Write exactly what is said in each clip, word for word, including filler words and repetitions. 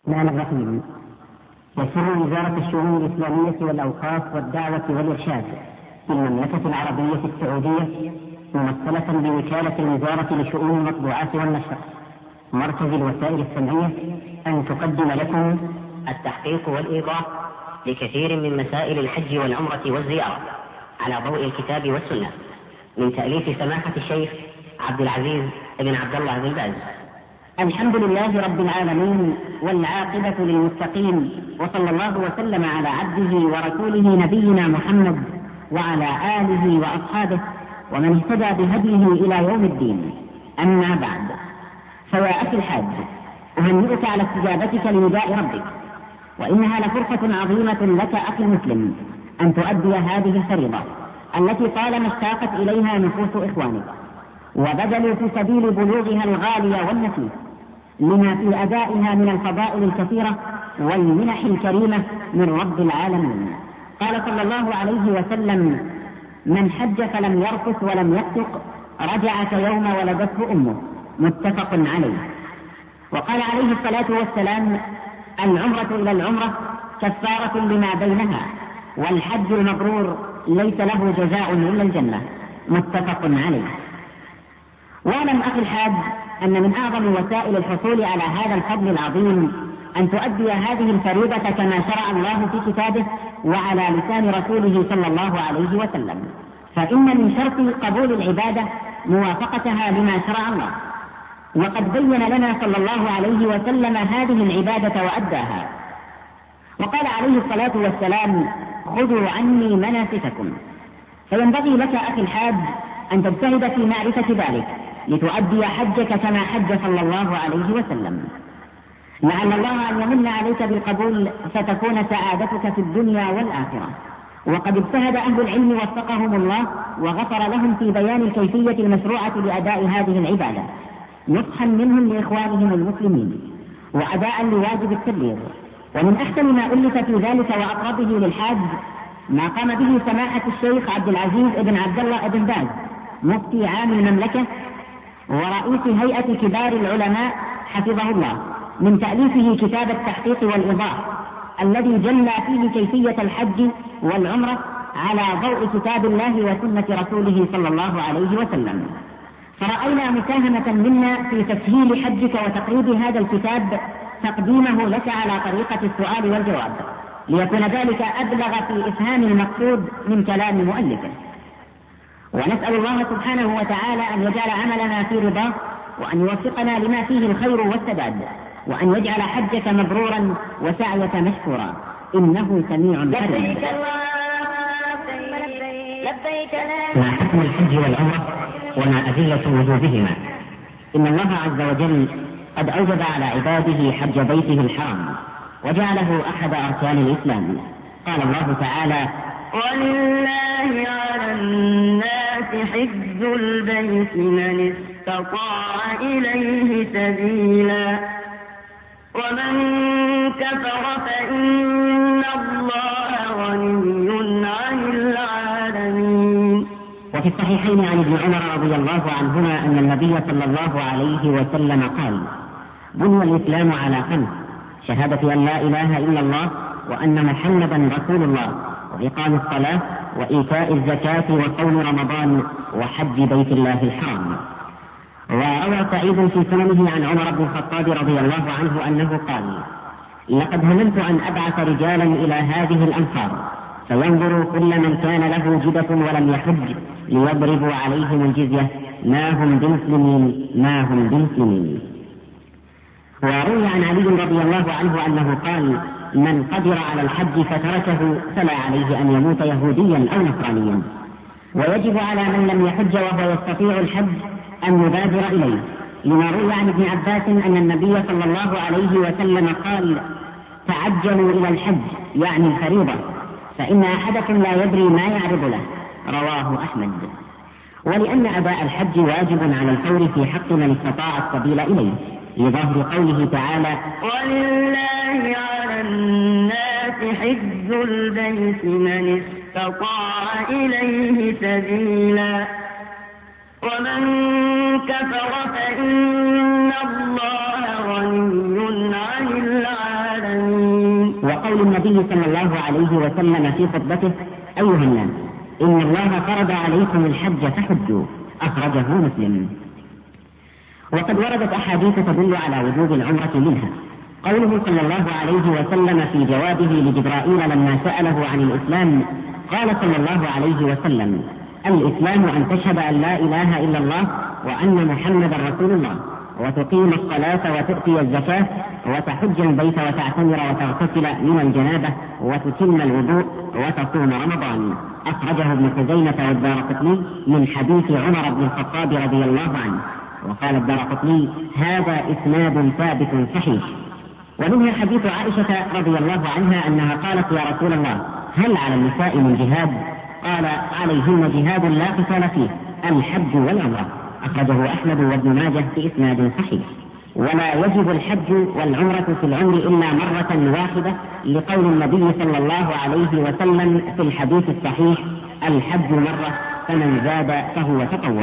الرحمن الرحيم. يسر وزارة الشؤون الإسلامية والأوقاف والدعوة والإرشاد في المملكة العربية السعودية ممثلة بوكالة الوزارة لشؤون المطبوعات والنشر مركز الوسائل السمعية أن تقدم لكم التحقيق والإيضاح لكثير من مسائل الحج والعمرة والزيارة على ضوء الكتاب والسنة من تأليف سماحة الشيخ عبد العزيز بن عبد الله بن باز. الحمد لله رب العالمين والعاقبة للمتقين، وصلى الله وسلم على عبده ورسوله نبينا محمد وعلى آله وأصحابه ومن اهتدى بهديه إلى يوم الدين. أما بعد، فيا أخي الحاج، أهنئك على استجابتك لنداء ربك، وإنها لفرصة عظيمة لك أخي المسلم أن تؤدي هذه الفريضة التي طالما اشتاقت إليها نفوس إخوانك وبذلوا في سبيل بلوغها الغالية والنفيس لما في أدائها من الفضائل الكثيرة والمنح الكريمة من رب العالمين. قال صلى الله عليه وسلم: من حج فلم يرفث ولم يفسق رجع كيوم ولدته أمه، متفق عليه. وقال عليه الصلاة والسلام: العمرة إلى العمرة كفارة لما بينها، والحج المبرور ليس له جزاء إلا الجنة، متفق عليه. واعلم أخي الحاج أن من أعظم وسائل الحصول على هذا الفضل العظيم أن تؤدي هذه الفريضة كما شرع الله في كتابه وعلى لسان رسوله صلى الله عليه وسلم، فإن من شرط قبول العبادة موافقتها لما شرع الله، وقد بين لنا صلى الله عليه وسلم هذه العبادة وأداها. وقال عليه الصلاة والسلام: خذوا عني مناسككم. فينبغي لك أخي الحاج أن تجتهد في معرفة ذلك لتؤدي حجك كما حج صلى الله عليه وسلم، لعل الله أن يمن عليك بالقبول فتكون سعادتك في الدنيا والآخرة. وقد اجتهد أهل العلم وفقهم الله وغفر لهم في بيان الكيفية المشروعة لأداء هذه العبادة، نصحا منهم لإخوانهم المسلمين وأداء لواجب التبليغ. ومن أحسن ما ألف في ذلك وأقربه للحاج ما قام به سماحة الشيخ عبد العزيز بن عبد الله بن باز مفتي عام المملكة ورئيس هيئة كبار العلماء حفظه الله، من تأليفه كتاب التحقيق والإيضاح الذي جلى فيه كيفية الحج والعمرة على ضوء كتاب الله وسنة رسوله صلى الله عليه وسلم. فرأينا مساهمة منا في تسهيل حجك وتقريب هذا الكتاب تقديمه لك على طريقة السؤال والجواب، ليكون ذلك أبلغ في إفهام المقصود من كلام مؤلفه. ونسأل الله سبحانه وتعالى أن يجعل عملنا في رضاه، وأن يوفقنا لما فيه الخير والسداد، وأن يجعل حجك مبرورا وسعيك مشكورا، إنه سميع عليم. ما حكم الحج والعمرة وما أدلة وجوبهما؟ إن الله عز وجل قد أوجب على عباده حج بيته الحرام وجعله أحد أركان الإسلام. قال الله تعالى: ولله على الناس حج البيت من استطاع إليه سبيلا ومن كفر فإن الله غني عن العالمين. وفي الصحيحين عن ابن عمر رضي الله عنهما أن النبي صلى الله عليه وسلم قال: بني الإسلام على خمس: شهادة أن لا إله إلا الله وأن محمدا رسول الله، وإقام الصلاة، وإيتاء الزكاة، وصوم رمضان، وحج بيت الله الحرام. وروى سعيد في سننه عن عمر بن الخطاب رضي الله عنه أنه قال: لقد هممت أن أبعث رجالا إلى هذه الأمصار فينظروا كل من كان له جدة ولم يحج ليضربوا عليهم الجزية، ما هم بمسلمين ما هم بمسلمين. وروي عن علي رضي الله عنه أنه قال: من قدر على الحج فتركه فلا عليه أن يموت يهوديا أو نصرانيا. ويجب على من لم يحج وهو يستطيع الحج أن يبادر إليه، لما روي عن ابن عباس أن النبي صلى الله عليه وسلم قال: تعجلوا إلى الحج، يعني الفريضة، فإن أحدكم لا يدري ما يعرض له. رواه أحمد. ولأن أداء الحج واجب على الفور في حق من استطاع السبيل إليه، لظهر قوله تعالى: ولله على الناس حج البيت من استطاع إليه سبيلا ومن كفر فإن الله غني عن العالمين. وقول النبي صلى الله عليه وسلم في خطبته: أيها الناس، إن الله فرض عليكم الحج فحجوا. أخرجه مسلم. وقد وردت أحاديث تدل على وجوب العمرة منها. قوله صلى الله عليه وسلم في جوابه لجبرائيل لما سأله عن الإسلام، قال صلى الله عليه وسلم: الإسلام أن تشهد أن لا إله إلا الله وأن محمدا رسول الله، وتقيم الصلاة وتؤتي الزكاة وتحج البيت وتعتمر وتغتسل من الجنابة وتتم الوضوء وتصوم رمضان. أخرجه ابن خزيمة والدارقطني من حديث عمر بن الخطاب رضي الله عنه. وقال الدارقطني: هذا إسناد ثابت صحيح. ومنها حديث عائشة رضي الله عنها أنها قالت: يا رسول الله، هل على النساء من جهاد؟ قال: عليهن جهاد لا قتال فيه، الحج والعمرة. أخرجه أحمد وابن ماجه في إسناد صحيح. ولا يجب الحج والعمرة في العمر إلا مرة واحدة، لقول النبي صلى الله عليه وسلم في الحديث الصحيح: الحج مرة، فمن زاد فهو تطوع.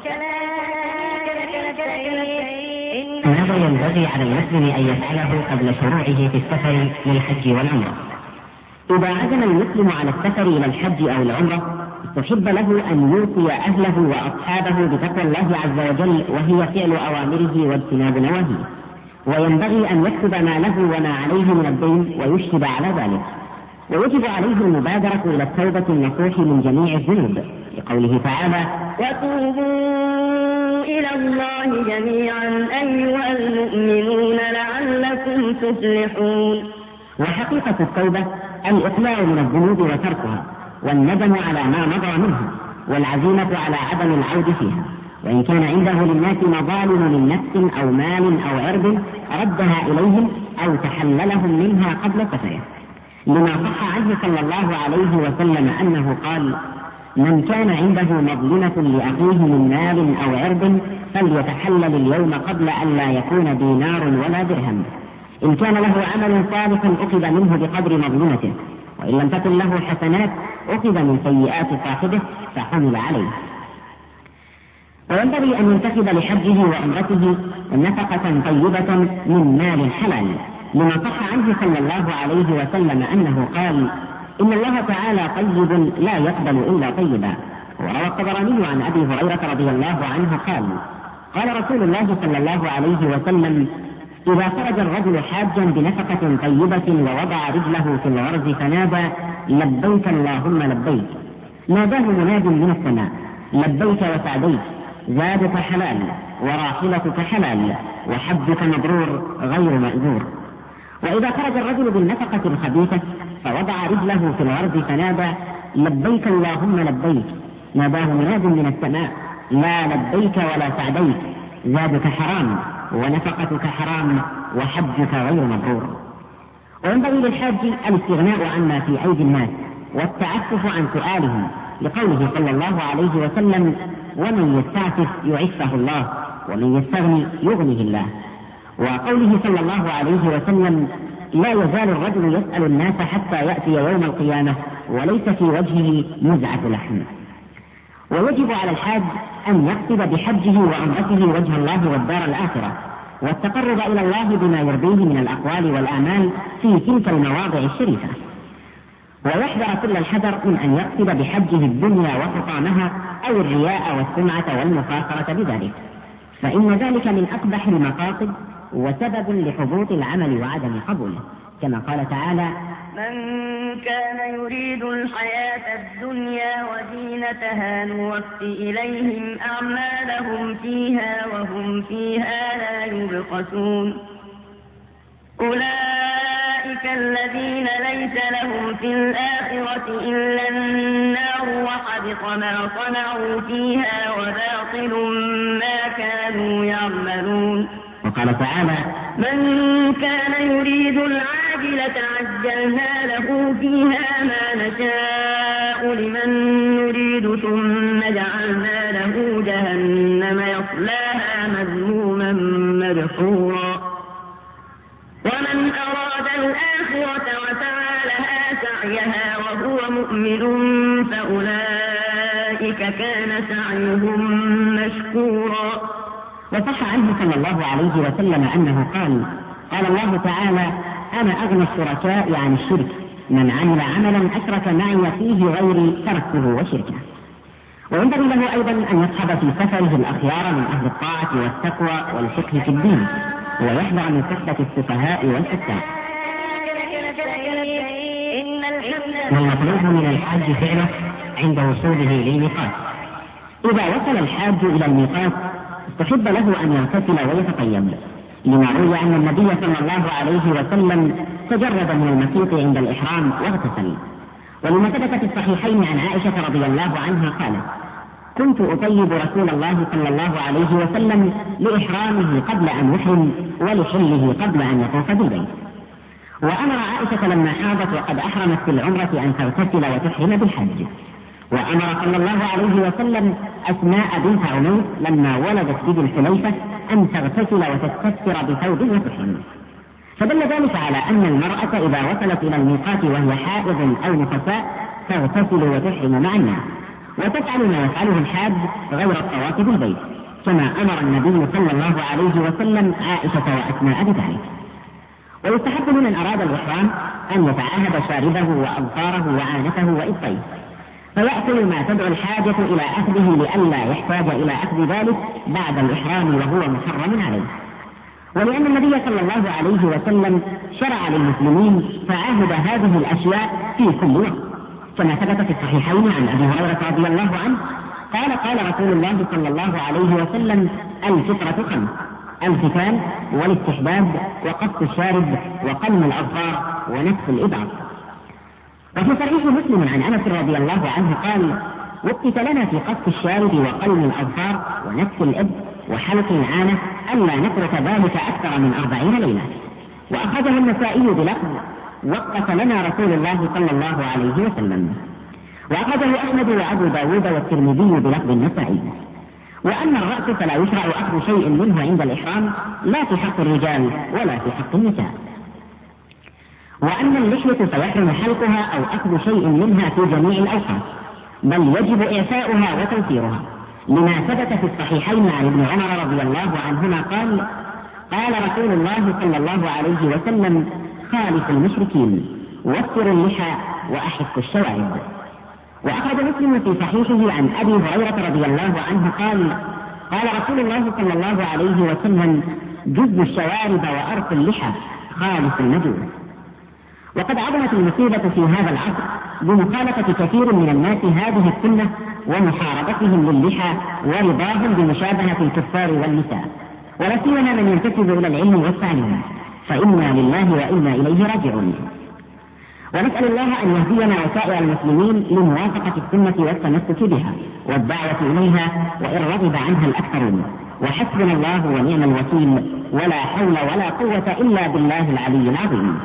ماذا ينبغي على المسلم أن يفعله قبل شروعه في السفر للحج والعمرة؟ إذا عزم المسلم على السفر إلى الحج أو العمرة، استحب له أن يوصي أهله وأصحابه بتقوى الله عز وجل، وهي فعل أوامره واجتناب نواهيه. وينبغي أن يكتب ما له وما عليه من الدين ويشهد على ذلك. ويجب عليه المبادرة إلى التوبة النصوح من جميع الذنوب، لقوله تعالى: وتوبوا إلى الله جميعا أيها المؤمنون لعلكم تفلحون. وحقيقة التوبة الإقلاع من الذنوب وتركها، والندم على ما مضى منها، والعزيمة على عدم العود فيها. وإن كان عنده للناس مظالم من نفس أو مال أو عرض، ردها إليهم أو تحللهم منها قبل سفره، لما صح عنه صلى الله عليه وسلم أنه قال: من كان عنده مظلمة لأخيه من مال أو عرض فليتحلل اليوم قبل أن لا يكون دينار ولا درهم. إن كان له عمل صالح أخذ منه بقدر مظلمته، وإن لم تكن له حسنات أخذ من سيئات صاحبه فحمل عليه. وينبغي أن ينتخب لحجه وعمرته نفقة طيبة من مال حلال، لما صح عنه صلى الله عليه وسلم أنه قال: إن الله تعالى طيب لا يقبل إلا طيبا. وروى الطبراني عن أبي هريرة رضي الله عنه قال: قال رسول الله صلى الله عليه وسلم: إذا خرج الرجل حاجا بنفقة طيبة ووضع رجله في الغرز فنادى: لبيك اللهم لبيك، ناداه مناد من السماء: لبيك وسعديك، زادك حلال وراحلتك حلال وحجك مبرور غير مأجور. وإذا خرج الرجل بالنفقة الخبيثة فوضع رجله في الغرز فنادى: لبيك اللهم لبيك، ناداه مناد من السماء: لا لبيك ولا سعديك، زادك حرام ونفقتك حرام وحجك غير مبرور. وينبغي للحاج الاستغناء عما في أيدي الناس والتعفف عن سؤالهم، لقوله صلى الله عليه وسلم: ومن يستعفف يعفه الله، ومن يستغني يغنيه الله. وقوله صلى الله عليه وسلم: لا يزال الرجل يسأل الناس حتى يأتي يوم القيامة وليس في وجهه مزعة لحم. ويجب على الحاج أن يقصد بحجه وعمرته وجه الله والدار الآخرة، والتقرب إلى الله بما يرضيه من الأقوال والآمال في تلك المواضع الشريفة. ويحذر كل الحذر من أن يقصد بحجه الدنيا وحطامها أو الرياء والسمعة والمفاخرة بذلك، فإن ذلك من أقبح المقاصد وسبب لحبوط العمل وعدم قبوله، كما قال تعالى: من كان يريد الحياة الدنيا وزينتها نوفي إليهم أعمالهم فيها وهم فيها لا يبخسون. أولئك الذين ليس لهم في الآخرة إلا النار وحبط ما صنعوا فيها وباطل ما كانوا يعملون. وقال تعالى: من كان يريد العاجلة عجلنا له فيها ما نشاء لمن نريد ثم جعلنا له جهنم يصلاها مذموما مدحورا. ومن أراد الآخرة وسعى لها سعيها وهو مؤمن فأولئك كان سعيهم مشكورا. وصح عنه صلى الله عليه وسلم أنه قال: قال الله تعالى: أنا أغنى الشركاء عن الشرك، من عمل عملا أشرك معي فيه غيري تركته وشركه. وينبغي له أيضا أن يصحب في سفره الأخيار من أهل الطاعة والتقوى والفقه في الدين، ويحذر من صحبة السفهاء والفساق. والمطلوب من الحاج فعله عند وصوله للميقات. إذا وصل الحاج إلى الميقات استحب له أن يغتسل ويتطيب، لما روي أن النبي صلى الله عليه وسلم تجرد من المخيط عند الإحرام واغتسل. ولما ثبت في الصحيحين عن عائشة رضي الله عنها قالت: كنت أطيب رسول الله صلى الله عليه وسلم لإحرامه قبل أن يحرم ولحله قبل أن يطوف بالبيت. وأمر عائشة لما حاضت وقد أحرمت في العمرة أن تغتسل وتحرم بالحج. وأمر صلى الله عليه وسلم أسماء بنت عميس لما ولدت بذي الحليفة أن تغتسل وتستتر بثوب وتحرم. فدل ذلك على أن المرأة إذا وصلت إلى الميقات وهي حائض أو نفساء تغتسل وتحرم مع الناس، وتفعل ما يفعله الحاج غير الطواف بالبيت، كما أمر النبي صلى الله عليه وسلم عائشة وأسماء بذلك. ويستحب لمن أراد الإحرام أن يتعاهد شاربه وأظفاره وعانته وإبطيه، فيأكل ما تدعو الحاجة إلى أخذه لئلا يحتاج إلى أخذ ذلك بعد الإحرام وهو محرم عليه. ولأن النبي صلى الله عليه وسلم شرع للمسلمين تعاهد هذه الأشياء في كل وقت، كما ثبت في الصحيحين عن أبي هريرة رضي الله عنه قال: قال رسول الله صلى الله عليه وسلم: الفطرة خمس: الختان والاستحباب وقص الشارب وقلم الأظفار ونتف الإبط. وفي صحيح مسلم عن أنس رضي الله عنه قال: وقت لنا في قص الشارب وقلم الأظفار ونتف الإبط وحلق العانة ألا نترك ذلك أكثر من أربعين ليلة. وأخذه النسائي بلفظ: وقت لنا رسول الله صلى الله عليه وسلم. وأخذه أحمد وأبو داود والترمذي بلفظ النسائي. وأما الرأس فلا يشرع أخذ شيء منه عند الإحرام، لا في حق الرجال ولا في حق النساء. وأما اللحية فيحرم حلقها أو أخذ شيء منها في جميع الأوقات، بل يجب إعفاؤها وتوفيرها، لما ثبت في الصحيحين عن ابن عمر رضي الله عنهما قال: قال رسول الله صلى الله عليه وسلم: خالف المشركين، وفروا اللحى وأحفوا الشوارب. وأخرج مسلم في صحيحه عن أبي هريرة رضي الله عنه قال: قال رسول الله صلى الله عليه وسلم: جز الشوارب وأرخ اللحى خالف المجوس. وقد عظمت المصيبة في هذا العصر بمخالفة كثير من الناس هذه السنة ومحاربتهم للحى ورضاهم بمشابهة الكفار والنساء، ولا سيما من ينتسب إلى العلم والتعليم، فإنا لله وإنا إليه راجعون. ونسأل الله أن يهدينا وسائر المسلمين لموافقة السنة والتمسك بها والدعوة إليها، وإن رغب عنها الأكثرون. وحسبنا الله ونعم الوكيل، ولا حول ولا قوة إلا بالله العلي العظيم.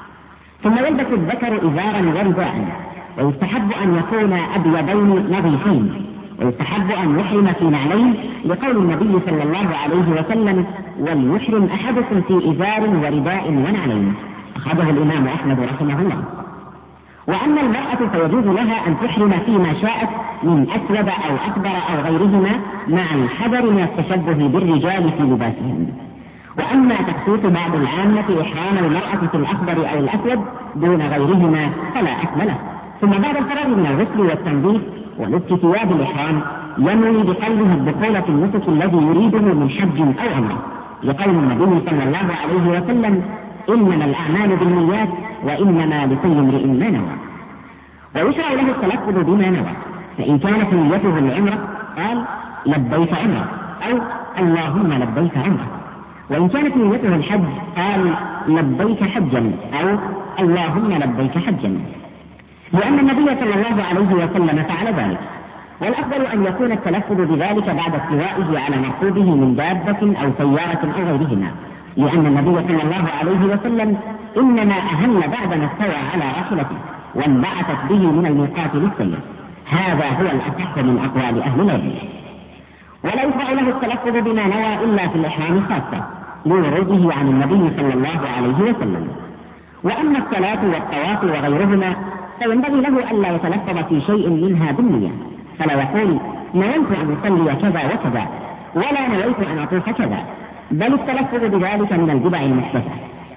ثم يلبس الذكر إزارا ورداء، ويستحب أن يكون أبيضين نظيفين، ويستحب أن يحرم في نعلين، لقول النبي صلى الله عليه وسلم: وليحرم أحدكم في إزار ورداء ونعلين. أخرجه الإمام أحمد رحمه الله. وأما المرأة فيجوز لها أن تحرم فيما شاءت من أسود أو أكبر أو غيرهما، مع الحذر من التشبه بالرجال في لباسهم. وأما تخصيص بعض العامة إحرام المرأة في الأخضر أو الأسود دون غيرهما فلا أثم له. ثم بعد الفراغ من الغسل والتنظيف ولبس ثياب الإحرام ينوي بقلبه الدخول في النسك الذي يريده من حج أو عمرة، لقول النبي صلى الله عليه وسلم: إنما الأعمال بالنيات وإنما لكل امرئ ما نوى. ويشرع له التلفظ بما نوى، فإن كانت نيته العمرة قال: لبيك عمرة، أو اللهم لبيك عمرة. وإن كانت نيته الحج قال: لبيك حجا، أو اللهم لبيك حجا، لأن النبي صلى الله عليه وسلم فعل ذلك. والأفضل أن يكون التلفظ بذلك بعد استوائه على مركوبه من دابة أو سيارة أو غيرهما، لأن النبي صلى الله عليه وسلم إنما أهل بعدما استوى على راحلته وانبعثت به من الميقات للسير. هذا هو الأصح من أقوال أهل العلم. ولا يشرع له التلفظ بما نوى إلا في الإحرام خاصة، لوروده عن النبي صلى الله عليه وسلم. وأما الصلاة والطواف وغيرهما فينبغي له ألا يتلفظ في شيء منها بالنية، فلا يقول: نويت أن أصلي كذا وكذا، ولا نويت أن أطوف كذا، بل التلفظ بذلك من البدع المحدثة.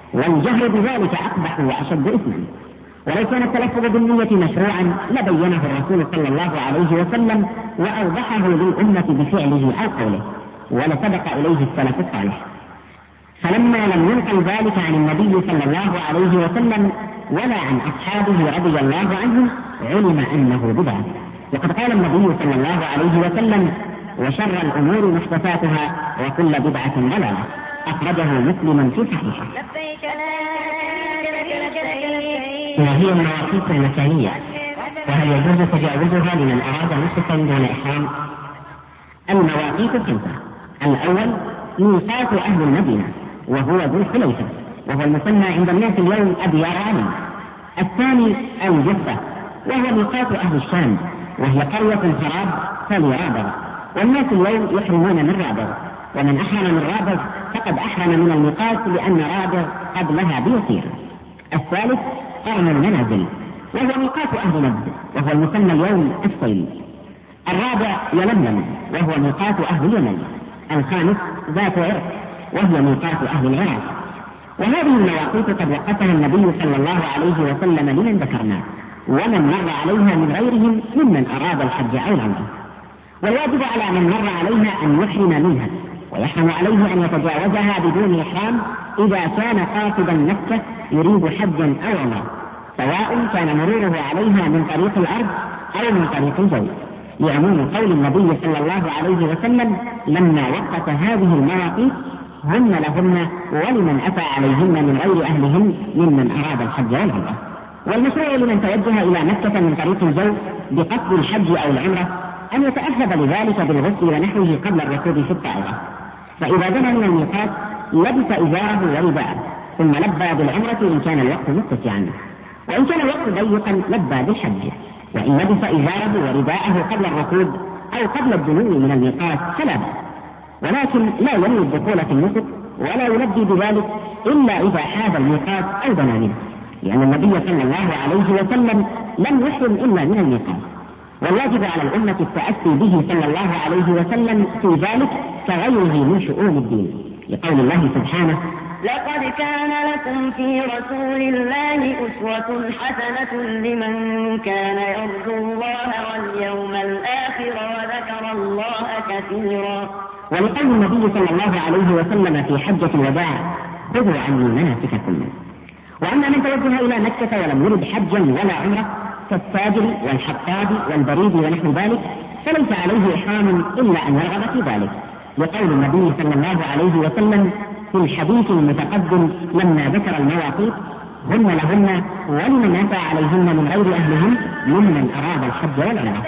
والجهر بذلك أقبح وأشد إثما. ولو كان التلفظ بالنية مشروعا لبينه الرسول صلى الله عليه وسلم وأوضحه للأمة بفعله أو قوله، ولسبق إليه السلف الصالح. فلما لم ينقل ذلك عن النبي صلى الله عليه وسلم ولا عن أصحابه رضي الله عنهم علم أنه بدعة. وقد قال النبي صلى الله عليه وسلم: وشر الأمور محدثاتها وكل بدعة ضلالة. أخرجه مسلم في صحيحه. وهي المواقيت المكانية، وهل يجوز تجاوزها لمن أراد نسكا دون إحرام؟ المواقيت الخمسة: الأول ميقات أهل المدينة وهو ذو الحليفة، وهو المسمى عند الناس اليوم أبيار علي. الثاني الجفة، وهو ميقات أهل الشام، وهي قرية خراب تلي رابغ، والناس اليوم يحرمون من رابغ، ومن أحرم من رابغ فقد أحرم من الميقات لأن رابغ قبلها بيسير. الثالث قرن المنازل، وهو ميقات أهل نجد، وهو المسمى اليوم الصيل. الرابع يلملم، وهو ميقات أهل اليمن. الخامس ذات عرق، وهي ميقات أهل العراق. وهذه المواقيت قد وقتها النبي صلى الله عليه وسلم لمن ذكرنا، ومن مر عليها من غيرهم ممن أراد الحج أو العمرة. والواجب على من مر عليها أن يحرم منها، ويحرم عليه أن يتجاوزها بدون إحرام إذا كان قاصدا مكة يريد حجا أو عمرة، سواء كان مروره عليها من طريق الأرض أو من طريق الجو، لعموم قول النبي صلى الله عليه وسلم لما وقت هذه المواقيت: هن لهن ولمن أتى عليهن من غير أهلهن ممن أراد الحج والعمرة. والمشروع لمن توجه إلى مكة من طريق الجو بقصد الحج أو العمرة أن يتأهب لذلك بالغسل ونحوه قبل الركوب في الطائرة، فإذا دنا من الميقات لبس إزاره ورداءه، ثم لبى بالعمرة إن كان الوقت متسعا، وإن كان الوقت ضيقا لبى بالحج. وإن لبس إزاره ورداءه قبل الركوب أو قبل الدنو من الميقات فلا بأس، ولكن لا ينوي الدخول في النسك ولا يلبي بذلك إلا إذا حاز الميقات أو دنا منه، لأن النبي صلى الله عليه وسلم لم يحرم إلا من الميقات. والواجب على الأمة التأسي به صلى الله عليه وسلم في ذلك كغيره من شؤون الدين، لقول الله سبحانه: لقد كان لكم في رسول الله أسوة حسنة لمن كان يرجو الله واليوم الآخر وذكر الله كثيرا. ولقول النبي صلى الله عليه وسلم في حجة الوداع: خذوا عني مناسككم. وأما من توجه إلى مكة ولم يرد حجا ولا عمرة كالتاجر والحطاب والبريد ونحو ذلك فليس عليه إحرام إلا أن يرغب في ذلك، لقول النبي صلى الله عليه وسلم في الحديث المتقدم لما ذكر المواقيت: هن لهن ولمن أتى عليهن من غير أهلهن ممن أراد الحج والعمرة.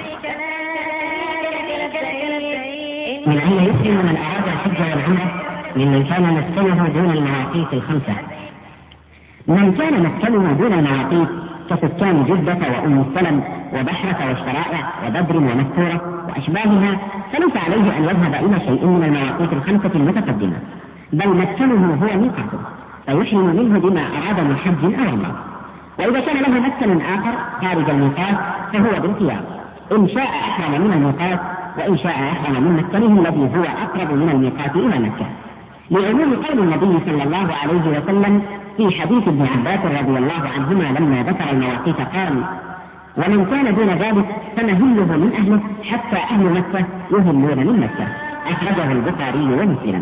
من أين يحرم من أراد الحج والعمرة؟ ممن كان مسكنه دون المواقيت الخمسة. من كان مسكنه دون المواقيت كسكان جدة وأم السلم وبحرة والشرائع وبدر ومستورة وأشباهها فليس عليه أن يذهب إلى شيء من المواقيت الخمسة المتقدمة، بل مسكنه هو ميقاته فيحرم منه بما أراد من حج أو عمرة. وإذا كان له مسكن آخر خارج الميقات فهو بالخيار، إن شاء أحرم من الميقات وإن شاء أحرم من مسكنه الذي هو أقرب من الميقات إلى مكة، لعموم قول النبي صلى الله عليه وسلم في حديث ابن عباس رضي الله عنهما لما ذكر المواقيت قال: ومن كان دون ذلك فمهله من أهله حتى أهل مكة يهلون من مكة. أخرجه البخاري ومسلم.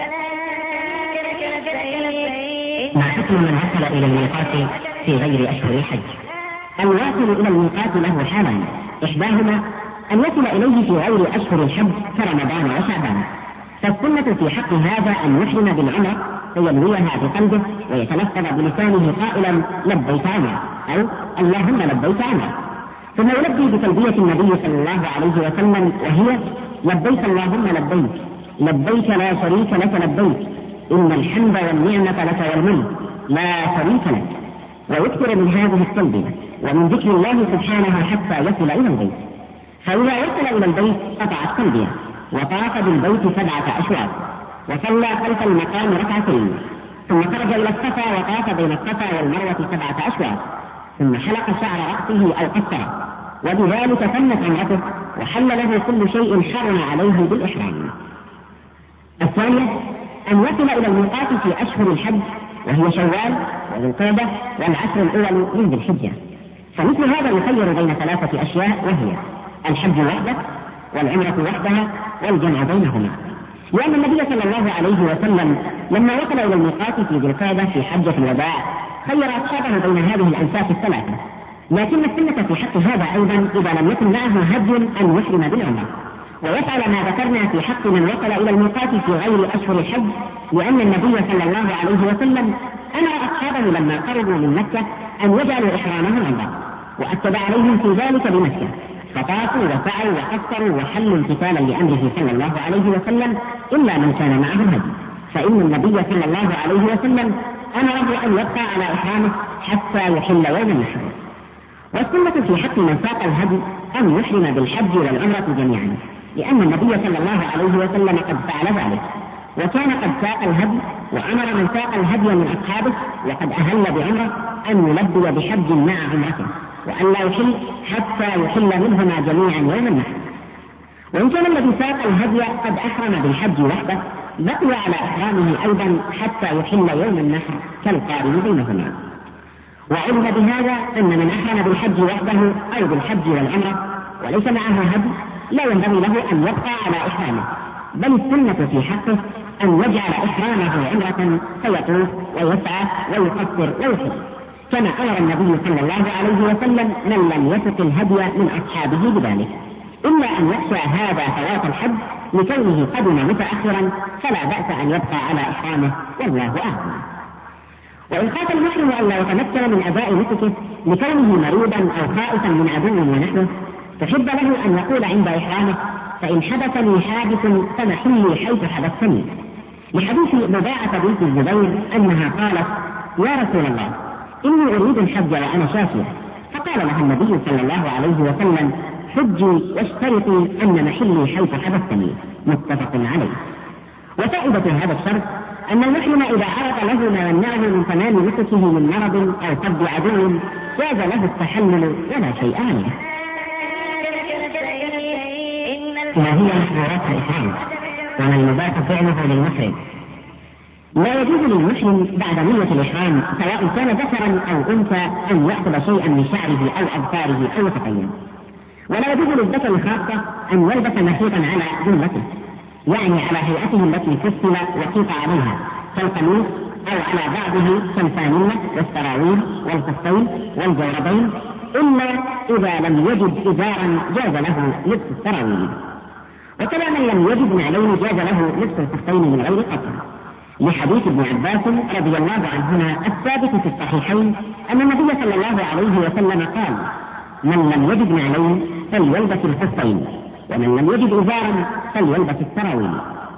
ما حكم من وصل إلى الميقات في غير أشهر الحج؟ الواصل إلى الميقات له حالان، إحداهما أن يصل إليه في غير أشهر الحج كرمضان وشعبان، فالسنة في حق هذا أن يحرم بالعمرة فينويها بقلبه ويتلفظ بلسانه قائلا: لبيك عمرة أو اللهم لبيك عمرة، ثم يلبي بتلبية النبي صلى الله عليه وسلم وهي: لبيك اللهم لبيك لبيك لا شريك لك لبيك إن الحمد والنعمة لك والملك لا شريك لك. ويكثر من هذه التلبية ومن ذكر الله سبحانه حتى يصل إلى البيت، فإذا وصل إلى البيت قطع التلبية وطاف بالبيت سبعة أشواط وصلى خلف المقام ركعتين، ثم خرج إلى الصفا وطاف بين الصفا والمروة سبعة أشواط، ثم حلق شعر رأسه أو قصره، وبذلك تمت عمرته وحل له كل شيء حرم عليه بالإحرام. الثانية أن يصل إلى الميقات في أشهر الحج وهي شوال وذو القعدة والعشر الأول من ذي الحجة. فمثل هذا يخير بين ثلاثة أشياء، وهي الحج وحده والعمرة وحدها والجمع بينهما. لأن النبي صلى الله عليه وسلم لما وصل إلى الميقات في ذي القعدة في حجة الوداع خير أصحابه بين هذه الأنساك الثلاثة، لكن السنة في حق هذا أيضا إذا لم يكن معه هدي أن يحرم بالعمرة ويفعل ما ذكرنا في حق من وصل إلى الميقات في غير أشهر الحج، لأن النبي صلى الله عليه وسلم أمر أصحابه لما قربوا من مكة أن يجعلوا إحرامهم عمرة، وأكد عليهم في ذلك بمكة، فطافوا وسعوا وقصروا وحلوا امتثالا لأمره صلى الله عليه وسلم إلا من كان معه هدي، فإن النبي صلى الله عليه وسلم أمره أن يبقى على إحرامه حتى يحل يوم النحر. والسنة في حق من ساق الهدي أن يحرم بالحج والعمرة جميعا، لأن النبي صلى الله عليه وسلم قد فعل ذلك، وكان قد ساق الهدي وأمر من ساق الهدي من أصحابه وقد أهل بعمرة أن يلبي بحج مع عمرته، وأن لا يحل حتى يحل منهما جميعا يوم النحر. وإن كان الذي ساق الهدي قد أحرم بالحج وحده بقي على إحرامه أيضا حتى يحل يوم النحر كالقارن بينهما. وعلم بهذا أن من أحرم بالحج وحده أو بالحج والعمرة وليس معه هدي لا ينبغي له أن يبقى على إحرامه، بل السنة في حقه أن يجعل إحرامه عمرة فيطوف ويسعى ويقصر ويحج، كما أمر النبي صلى الله عليه وسلم من لم يسق الهدي من أصحابه بذلك، إلا أن يخشى هذا فوات الحج لكونه قدم متأخرا فلا بأس أن يبقى على إحرامه، والله أعلم. وإن خاف المحرم ألا يتمكن من أداء نسكه لكونه مريضا أو خائفا من عدو ونحوه فحب له أن يقول عند إحرامه: فإن حدثني حادث فمحلي حيث حدثني، لحديث مضاعة بنت الزبير أنها قالت: يا رسول الله إني أريد الحج وأنا شافية، فقال لها النبي صلى الله عليه وسلم: حجي واشترطي أن محلي حيث حدثني، متفق عليه. وفائدة هذا الشرط أن المحرم إذا عرض له ما يمنعه من تمام نسكه من مرض أو صد عدو جاز له التحلل ولا شيء عليه. ما هي محظورات الإحرام وما المباح فعله للمحرم؟ لا يجوز للمحرم بعد نية الإحرام سواء كان ذكرا أو أنثى أن يأخذ شيئا من شعره أو أظفاره أو يتطيب، ولا يجوز للذكر خاصة أن يلبس محيطا على جملته، يعني على هيئته التي فصل وقيط عليها كالقميص، أو على بعضه كالفانلة والسراويل والخفين والجوربين، إلا إذا لم يجد إزارا جاز له لبس السراويل. وكما من لم يجد نعلين جاز له لبس الخفين من غير قطع، لحديث ابن عباس رضي الله عنهما الثابت في الصحيحين أن النبي صلى الله عليه وسلم قال: من لم يجد نعلين فليلبس الخفين، ومن لم يجد إزارا فليلبس السراويل.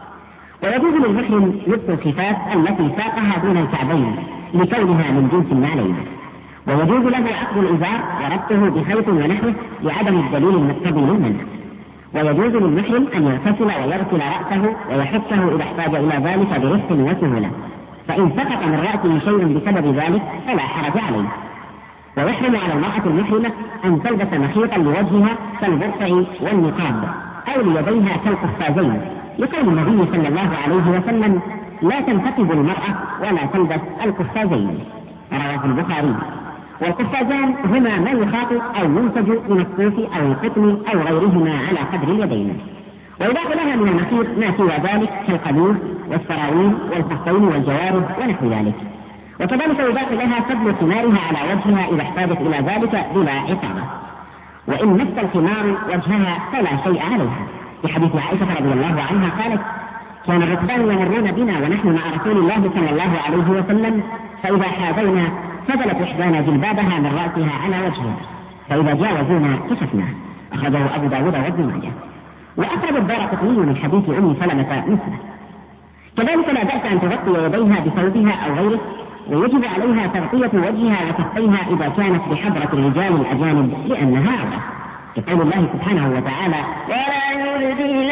ويجوز للمحرم لبس الخفاف التي ساقها دون الكعبين لكونها من جنس النعلين، ويجوز له عقد الإزار وربطه بخيط ونحوه لعدم الدليل المقتضي للمنع. ويجوز للمحرم أن يغتسل ويغسل رأسه ويحكه إذا احتاج إلى ذلك برفق وسهولة، فإن سقط من رأسه شيء بسبب ذلك فلا حرج عليه. ويحرم على المرأة المحرمة أن تلبس مخيطا لوجهها كالبرقع والنقاب أو ليديها كالقفازين، لقول النبي صلى الله عليه وسلم: لا تنتقب المرأة ولا تلبس القفازين، رواه البخاري. والقفازان هما ما يخاط أو ينتج من الصوف أو القطن أو غيرهما على قدر اليدين. ويضاف لها من المخيط ما سوى ذلك كالقميص والسراويل والخفين والجوارب ونحو ذلك. وكذلك يضاف لها فضل ثمارها على وجهها إذا احتاجت إلى ذلك بلا عقابة. وإن مس الخمار وجهها فلا شيء عليها، في حديث عائشة رضي الله عنها قالت: كان الركبان يمرون بنا ونحن مع رسول الله صلى الله عليه وسلم، فإذا حاذينا فضلت إحدانا جلبابها من رأسها على وجهها، فإذا جاوزونا كشفناه. أخرجه أبو داود وابن ماجه. وأخرج الدارقطني من حديث أم سلمة مثله. كذلك لا بأس أن تغطي يديها بثوبها أو غيره، ويجب عليها تغطية وجهها وكفيها إذا كانت بحضرة الرجال الأجانب لأنها عورة، كقول الله سبحانه وتعالى: ولا يبدين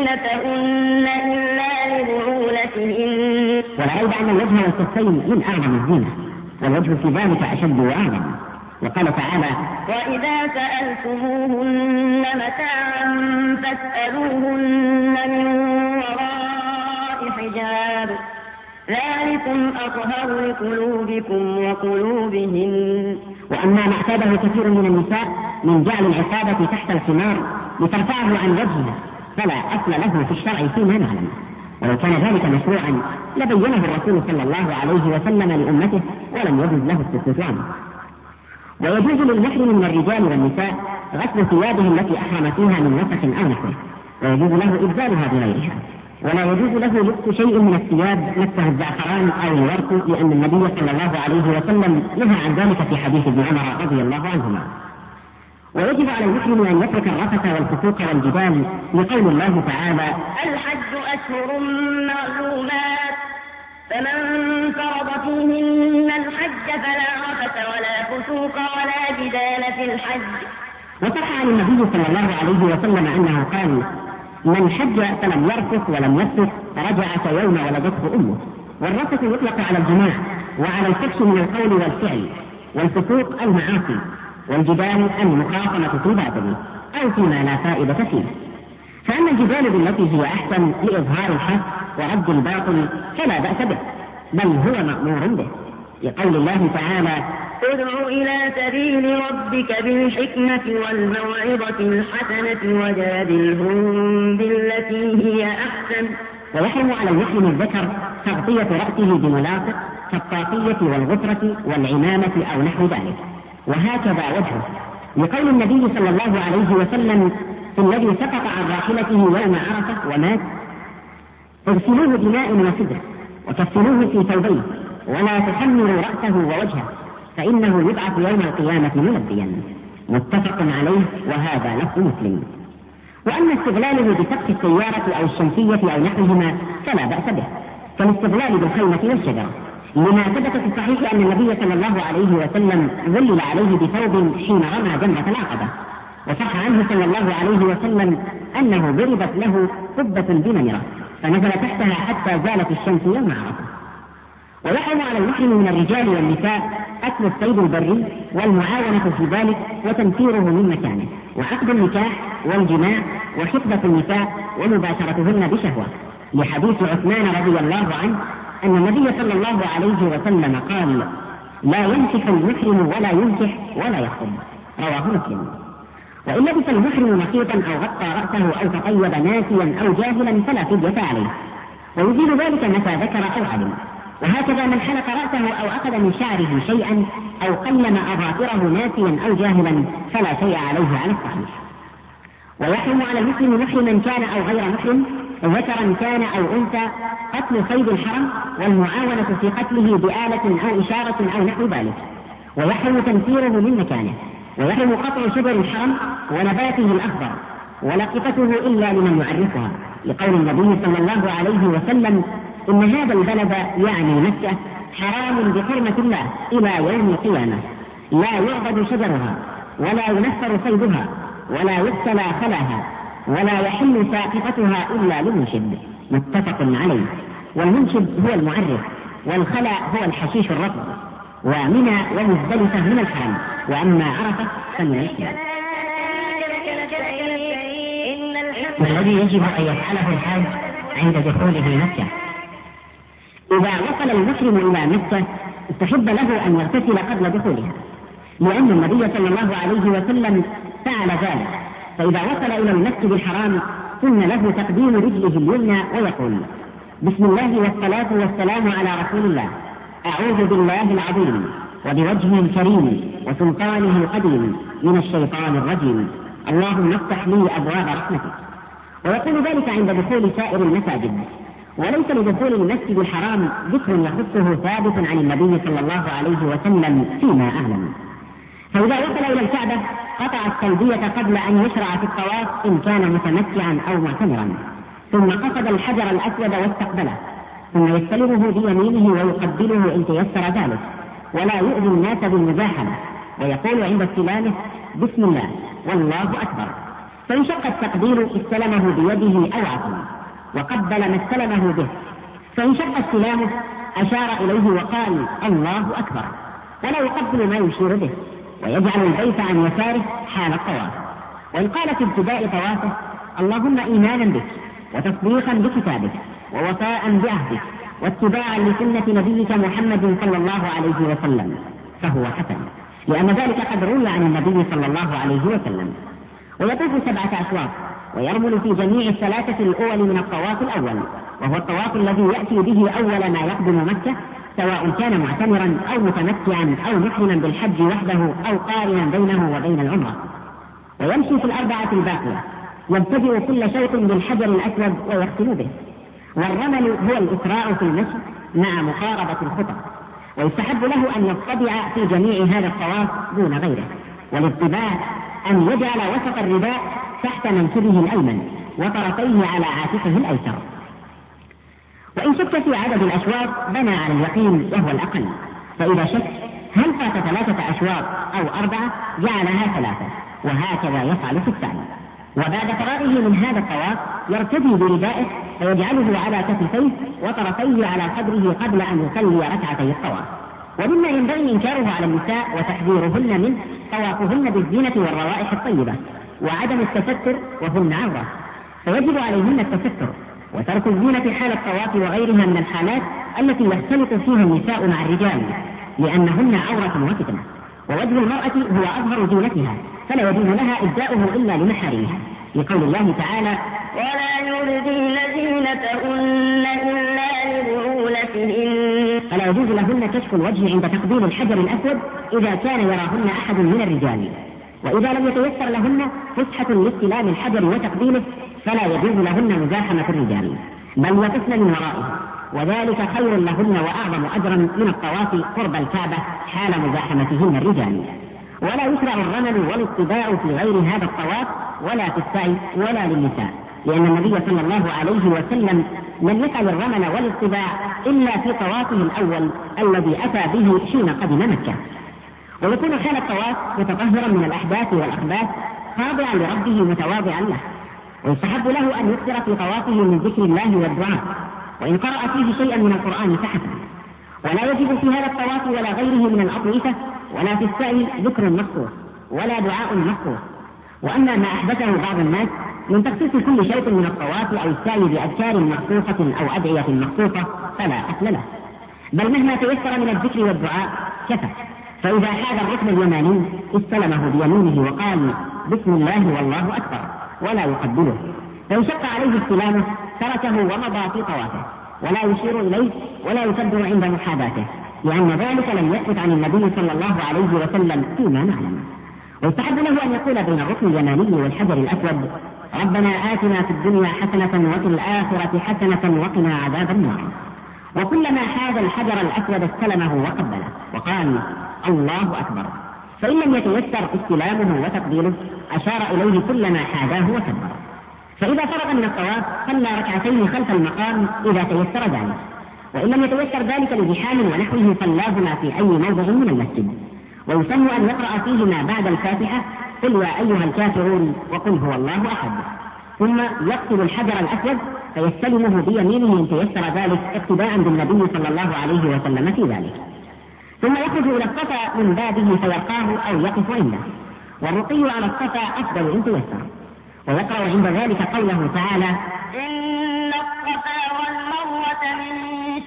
زينتهن إلا لبعولتهن. ولا ريب أن الوجه والكفين من أعظم الزينة، والوجه في ذلك أشد وأعظم. وقال تعالى: وإذا سألتموهن متاعا فاسألوهن من وراء حجاب ذلكم أطهر لقلوبكم وقلوبهن. وأما ما اعتاده كثير من النساء من جعل العصابة تحت الخمار لترفعه عن وجهها فلا أصل له في الشرع فيما نعلم، ولو كان ذلك مشروعا لبينه الرسول صلى الله عليه وسلم لأمته ولم يجوز له السكوت عنه. ويجوز للمحرم من الرجال والنساء غسل ثيابه التي أحرم فيها من وسخ أو نحوه، ويجوز له إبدالها بغيرها، ولا يجوز له لبس شيء من الثياب مسه الزعفران أو الورق، لأن النبي صلى الله عليه وسلم نهى عن ذلك في حديث ابن عمر رضي الله عنهما. ويجب على المسلم أن يترك الرفث والفسوق والجدال لقول الله تعالى: الحج أشهر معلومات فمن فرض فيهن الحج فلا رفث ولا فسوق ولا جدال في الحج. وصح عن النبي صلى الله عليه وسلم أنه قال: من حج فلم يرفث ولم يفسق رجع كيوم ولدته أمه. والرفث يطلق على الجماع وعلى الفحش من القول والفعل، والفسوق المعاصي، والجدال المخاصمة في باطل أو فيما لا فائدة فيه. فأما الجدال بالتي هي أحسن لإظهار الحق ورد الباطل فلا بأس به، بل هو مأمور به، لقول الله تعالى: ادع إلى سبيل ربك بالحكمة والموعظة الحسنة وجادلهم بالتي هي أحسن. ويحرم على المسلم الذكر تغطية رأسه بملاصق كالطاقية والغترة والعمامة أو نحو ذلك، وهكذا وجهه، لقول النبي صلى الله عليه وسلم في الذي سقط عن راحلته يوم عرفة ومات: اغسلوه بماء وسدر وكفنوه في ثوبيه ولا تحمروا رأسه ووجهه فإنه يبعث يوم القيامة ملبيا. متفق عليه، وهذا لفظ مسلم. وأما استغلاله بسقف السيارة أو الشمسية أو نحوهما فلا بأس به، كالاستغلال بالخيمة والشجرة، لما ثبت في الصحيح أن النبي صلى الله عليه وسلم ظلل عليه بثوب حين رمى جمرة العقبة، وصح عنه صلى الله عليه وسلم أنه ضربت له قبة بنمرة فنزل تحتها حتى زالت الشمس يوم عرفة. ويحرم على المحرم من الرجال والنساء أكل الصيد البري والمعاونة في ذلك وتنفيره من مكانه، وعقد النكاح والجماع وخطبة النساء ومباشرتهن بشهوة، لحديث عثمان رضي الله عنه أن النبي صلى الله عليه وسلم قال: لا ينكح المحرم ولا ينكح ولا يخطب، رواه مسلم. وإن لبس المحرم مخيطا أو غطى رأسه أو تطيب ناسيا أو جاهلا فلا فدية عليه، ويزيل ذلك متى ذكر أو علم. وهكذا من حلق رأسه أو أخذ من شعره شيئا أو قلم أظافره ناسيا أو جاهلا فلا شيء عليه على الصحيح. ويحرم على المسلم محرما كان أو غير محرم، ذكرا كان أو أنثى، قتل صيد الحرم والمعاونة في قتله بآلة أو إشارة أو نحو ذلك، ويحرم تنفيره من مكانه، ويحرم قطع شجر الحرم ونباته الأخضر ولقطته إلا لمن يعرفها، لقول النبي صلى الله عليه وسلم: إن هذا البلد يعني مكة حرام بحرمة الله إلى يوم القيامة، لا يعبد شجرها ولا ينفر صيدها ولا يقتلى خلاها ولا يحل ساقطتها إلا لمنشد. متفق عليه. والمنشد هو المعرف، والخلا هو الحشيش الرطب، ومنى ومزدلفة من الحرم، وأما عرفة فمن الإسلام. والذي يجب أن يفعله الحاج عند دخوله مكة: إذا وصل المحرم إلى مكة استحب له أن يغتسل قبل دخولها، لأن النبي صلى الله عليه وسلم فعل ذلك. فإذا وصل إلى المسجد الحرام سن له تقديم رجله اليمنى ويقول: بسم الله والصلاة والسلام على رسول الله، أعوذ بالله العظيم وبوجهه الكريم وسلطانه القديم من الشيطان الرجيم، اللهم افتح لي أبواب رحمتك. ويقول ذلك عند دخول سائر المساجد، وليس لدخول المسجد الحرام ذكر يخصه ثابت عن النبي صلى الله عليه وسلم فيما أعلم. فإذا وصل إلى الكعبة قطع التلبية قبل أن يشرع في الطواف إن كان متمتعا أو معتمرا، ثم قصد الحجر الأسود واستقبله، ثم يستلمه بيمينه ويقبله إن تيسر ذلك، ولا يؤذي الناس بالمزاحمة، ويقول عند استلامه: بسم الله والله أكبر. فإن شق التقبيل استلمه بيده أو عصا وقبل ما استلمه به، فإن شق استلامه أشار إليه وقال: الله أكبر، ولا يقبل ما يشير به، ويجعل البيت عن يساره حال الطواف. وإن قال في ابتداء طوافه: اللهم إيمانا بك وتصديقا بكتابك ووفاء بعهدك واتباعا لسنة نبيك محمد صلى الله عليه وسلم فهو حسن، لأن ذلك قد روي عن النبي صلى الله عليه وسلم. ويطوف سبعة أشواط ويرمل في جميع الثلاثة الأول من الطواف الأول، وهو الطواف الذي يأتي به أول ما يقدم مكة، سواء كان معتمرا أو متمتعا أو محرما بالحج وحده أو قارنا بينه وبين العمرة. ويمشي في الأربعة الباقية يبتدئ كل شوط بالحجر الأسود ويختم به. والرمل هو الإسراع في المشي مع مقاربة الخطى، ويستحب له أن يطبع في جميع هذا الطواف دون غيره. والاطباع أن يجعل وسط الرداء تحت منكبه الأيمن وطرفيه على عاتقه الأيسر. وإن شك في عدد الأشواط بنى على اليقين وهو الأقل، فإذا شك هل فات ثلاثة أشواط أو أربعة جعلها ثلاثة، وهكذا يفعل في السعي. وبعد فراغه من هذا الطواف يرتدي بردائه فيجعله على كتفيه وطرفيه على صدره قبل أن يصلي ركعتي الطواف. ومما ينبغي إنكاره على النساء وتحذيرهن منه طوافهن بالزينة والروائح الطيبة وعدم التستر وهن عورة، فيجب عليهن التستر وترك الزينة حال الطواف وغيرها من الحالات التي يختلط فيها النساء مع الرجال، لأنهن عورة وفتنة. ووجه المرأة هو أظهر زينتها، فلا يجوز لها إبداؤه إلا لمحارمها، لقول الله تعالى: ولا يبدين زينتهن إلا لبعولتهن. فلا يجوز لهن كشف الوجه عند تقبيل الحجر الأسود إذا كان يراهن أحد من الرجال. وإذا لم يتيسر لهن فسحة لاستلام الحجر وتقبيله فلا يجوز لهن مزاحمة الرجال، بل يقفن من ورائه، وذلك خير لهن وأعظم أجرا من الطواف قرب الكعبة حال مزاحمتهن الرجال. ولا يشرع الرمل والاطباع في غير هذا الطواف ولا في السعي ولا للنساء، لأن النبي صلى الله عليه وسلم لم يفعل الرمل والاطباع إلا في طوافه الأول الذي أتى به حين قدم مكة. ويكون حال الطواف متطهرا من الأحداث والأخباث خاضعا لربه متواضعا له. ويستحب له أن يكثر في طوافه من ذكر الله والدعاء، وإن قرأ فيه شيئا من القرآن فحسن. ولا يجب في هذا الطواف ولا غيره من الأطوفة ولا في السعي ذكر مخصوص ولا دعاء مخصوص. وأما ما أحدثه بعض الناس من تخصيص كل شيء من الطواف أو السعي بأذكار مخصوصة أو أدعية مخصوصة فلا أصل له، بل مهما تيسر من الذكر والدعاء كفى. فإذا حاذ الركن اليماني استلمه بيمينه وقال بسم الله والله أكبر ولا يقبله، فإن شق عليه استلامه تركه ومضى في طوافه، ولا يشير إليه ولا يكبر عند محاذاته، لأن ذلك لم يثبت عن النبي صلى الله عليه وسلم فيما نعلم. ويستحب له أن يقول بين الركن اليماني والحجر الأسود: ربنا آتنا في الدنيا حسنة وفي الآخرة حسنة وقنا عذاب النار. وكلما حاذ الحجر الأسود استلمه وقبله وقال الله أكبر، فإن لم يتيسر استلامه وتقبيله أشار إليه كلما حاذاه وكبر. فإذا فرغ من الطواف صلى ركعتين خلف المقام إذا تيسر ذلك، وإن لم يتيسر ذلك لزحام ونحوه صلاهما في أي موضع من المسجد. ويسن أن يقرأ فيهما بعد الفاتحة قل يا أيها الكافرون وقل هو الله أحد، ثم يقتل الحجر الأسود فيستلمه بيمينه إن تيسر ذلك اقتداء بالنبي صلى الله عليه وسلم في ذلك، ثم يخرج إلى الصفا من بابه فيلقاه أو يقف عنده. والرقي على الصفا أفضل إن تيسر. ويقرأ عند ذلك قوله تعالى: إن الصفا والمروة من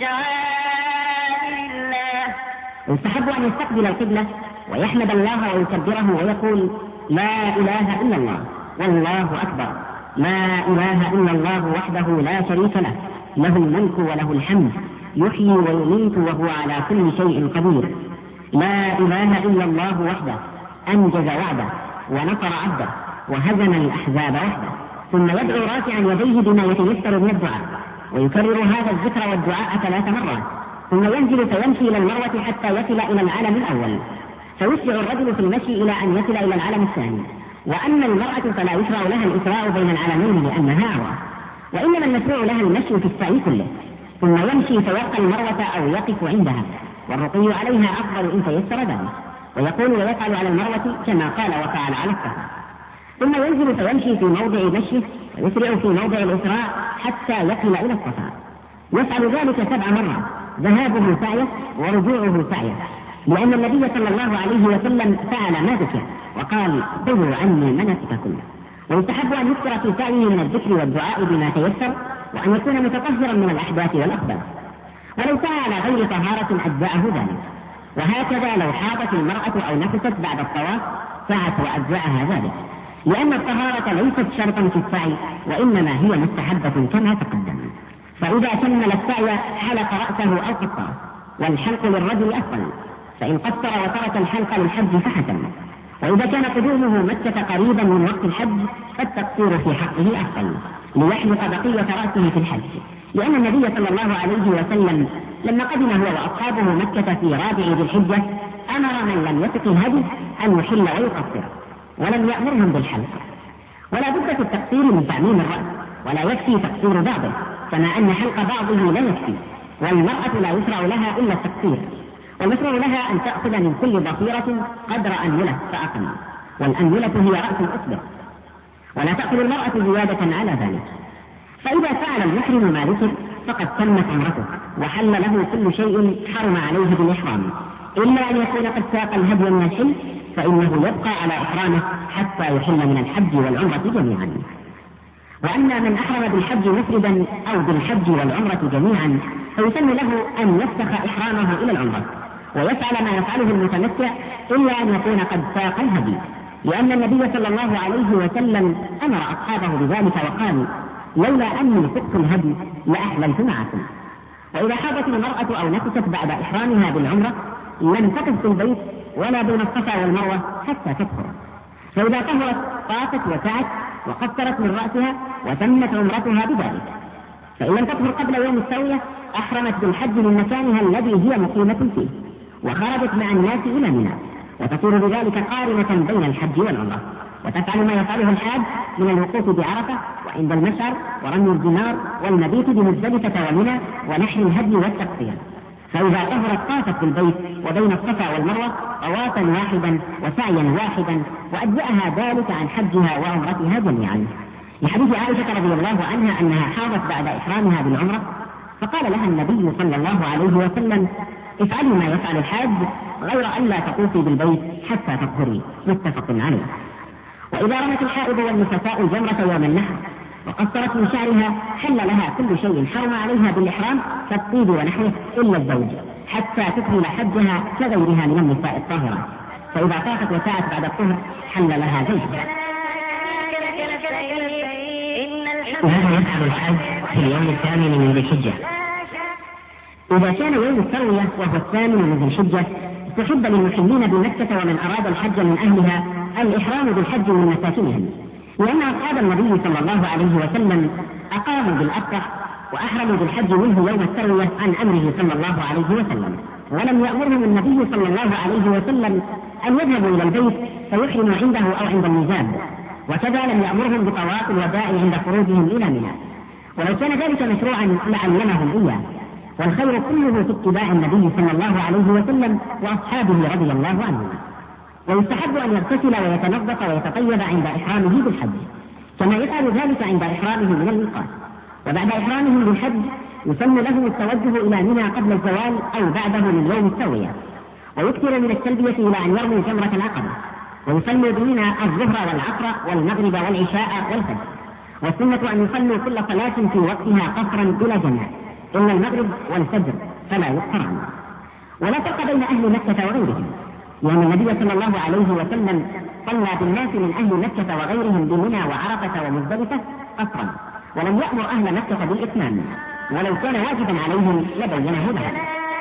شعائر الله. ويستحب أن يستقبل القبلة ويحمد الله ويكبره ويقول لا إله إلا الله والله أكبر، لا إله إلا الله وحده لا شريك له، له الملك وله الحمد، يحيي ويميت وهو على كل شيء قدير، لا إله إلا الله وحده أنجز وعده ونصر عبده وهزم الأحزاب وحده. ثم يدعو رافعا يديه بما يتيسر من الدعاء، ويكرر هذا الذكر والدعاء ثلاث مرات، ثم ينزل فيمشي إلى المروة حتى يصل إلى العلم الأول، فيسرع الرجل في المشي إلى أن يصل إلى العلم الثاني. وأما المرأة فلا يشرع لها الإسراء بين العلمين لأنها عورة، وإنما المشروع لها المشي في السعي كله، ثم يمشي فيلقى المروة أو يقف عندها، والرقي عليها أفضل إن تيسر ذلك. ويقول ويفعل على المروة كما قال وفعل على الصفا. ثم ينزل فيمشي في موضع مشيه ويسرع في موضع الإسراء حتى يصل إلى الصفا. يفعل ذلك سبع مرات، ذهابه سعيه ورجوعه سعيه، لأن النبي صلى الله عليه وسلم فعل ما ذكر وقال خذوا عني مناسككم. ويستحب أن يكثر في سعيه من الذكر والدعاء بما تيسر، وأن يكون متطهرا من الأحداث والأخبار. ولو سعى على غير طهارة أجزأه ذلك. وهكذا لو حاضت المرأة أو نفست بعد الطواف سعت وأجزأها ذلك، لأن الطهارة ليست شرطا في السعي، وإنما هي مستحبة كما تقدم. فإذا كمل السعي حلق رأسه أو قصره، والحلق للرجل أفضل، فإن قصر وترك الحلق للحج فحسن. وإذا كان قدومه مكة قريبا من وقت الحج فالتقصير في حقه أفضل، ليحلق بقية رأسه في الحج، لأن النبي صلى الله عليه وسلم لما قدم هو وأصحابه مكة في رابع ذي الحجة أمر من لم يسق الهدي أن يحل ويقصر، ولم يأمرهم بالحلق. ولا بد في التقصير من تعميم الرأس، ولا يكفي تقصير بعضه، كما أن حلق بعضه لا يكفي. والمرأة لا يشرع لها إلا التقصير، والمشروع لها أن تأخذ من كل ضفيرة قدر أنملة فأقل، والأنملة هي رأس الأصبع، ولا تأخذ المرأة زيادة على ذلك. فإذا فعل المحرم ما ذكر فقد تمت عمرته وحل له كل شيء حرم عليه بالإحرام، إلا أن يكون قد ساق الهدي من الحل، فإنه يبقى على إحرامه حتى يحل من الحج والعمرة جميعا. وأما من أحرم بالحج مفردا أو بالحج والعمرة جميعا فيسن له أن يفسخ إحرامه إلى العمرة ويفعل ما يفعله المتمتع، إلا أن يكون قد ساق الهدي، لأن النبي صلى الله عليه وسلم أمر أصحابه بذلك وقال: لولا أني سقت الهدي لأحللت معكم. وإذا حاضت المرأة أو نفست بعد إحرامها بالعمرة لم تقف في البيت ولا بين الصفا والمروة حتى تطهر، فإذا طهرت طافت وسعت وقصرت من رأسها وتمت عمرتها بذلك. فإن لم تطهر قبل يوم التروية أحرمت بالحج من مكانها الذي هي مقيمة فيه، وخرجت مع الناس إلى منى، وتصير بذلك قارنة بين الحج والعمرة، وتفعل ما يفعله الحاج من الوقوف بعرفة وعند المشعر ورمي الجمار والمبيت بمزدلفة ومنى ونحر الهدي والتقصير. فإذا طهرت طافت بالبيت وبين الصفا والمروة طوافا واحدا وسعيا واحدا، وأجزأها ذلك عن حجها وعمرتها جميعا، لحديث عائشة رضي الله عنها أنها حاضت بعد إحرامها بالعمرة فقال لها النبي صلى الله عليه وسلم: افعلي ما يفعل الحاج غير أن لا تطوفي بالبيت حتى تطهري، متفق عليه. وإذا رمت الحائض والنفساء الجمرة يوم النحر وقصرت من شعرها حل لها كل شيء حرم عليها بالإحرام كالطيب ونحوه إلا الزوج، حتى تكمل حجها كغيرها من النساء الطاهرات. فإذا طافت وسعت بعد الطهر حل لها زوجها. وهذا يفعل الحج في اليوم الثامن من ذي الحجة. إذا كان يوم التروية وهو الثامن من ذي الحجة استحب للمحلين بمكة ومن أراد الحج من أهلها الإحرام بالحج من مساكنهم، لأن أصحاب النبي صلى الله عليه وسلم أقاموا بالأبطح وأحرموا بالحج منه يوم التروية عن أمره صلى الله عليه وسلم، ولم يأمرهم النبي صلى الله عليه وسلم أن يذهبوا إلى البيت فيحرموا عنده أو عند الميزاب، وكذا لم يأمرهم بطواف الوداع عند خروجهم إلى منى، ولو كان ذلك مشروعا لعلمهم إياه. والخير كله في اتباع النبي صلى الله عليه وسلم وأصحابه رضي الله عنهم. ويستحب أن يغتسل ويتنظف ويتطيب عند إحرامه بالحج، كما يفعل ذلك عند إحرامه من الميقات. وبعد إحرامه بالحج يسن له التوجه إلى منى قبل الزوال أو بعده من يوم التروية، ويكثر من التلبية إلى أن يرمي جمرة العقبة، ويصلي بمنى الظهر والعصر والمغرب والعشاء والفجر. والسنة أن يصلوا كل صلاة في وقتها قصرا بلا جمع إلا المغرب والفجر فلا يقصران. ولا فرق بين أهل مكة وغيرهم، لأن النبي صلى الله عليه وسلم صلى بالناس من أهل مكة وغيرهم بمنى وعرفة ومزدلفة قصرا، ولم يأمر أهل مكة بالإتمام، ولو كان واجبا عليهم لبينه لهم.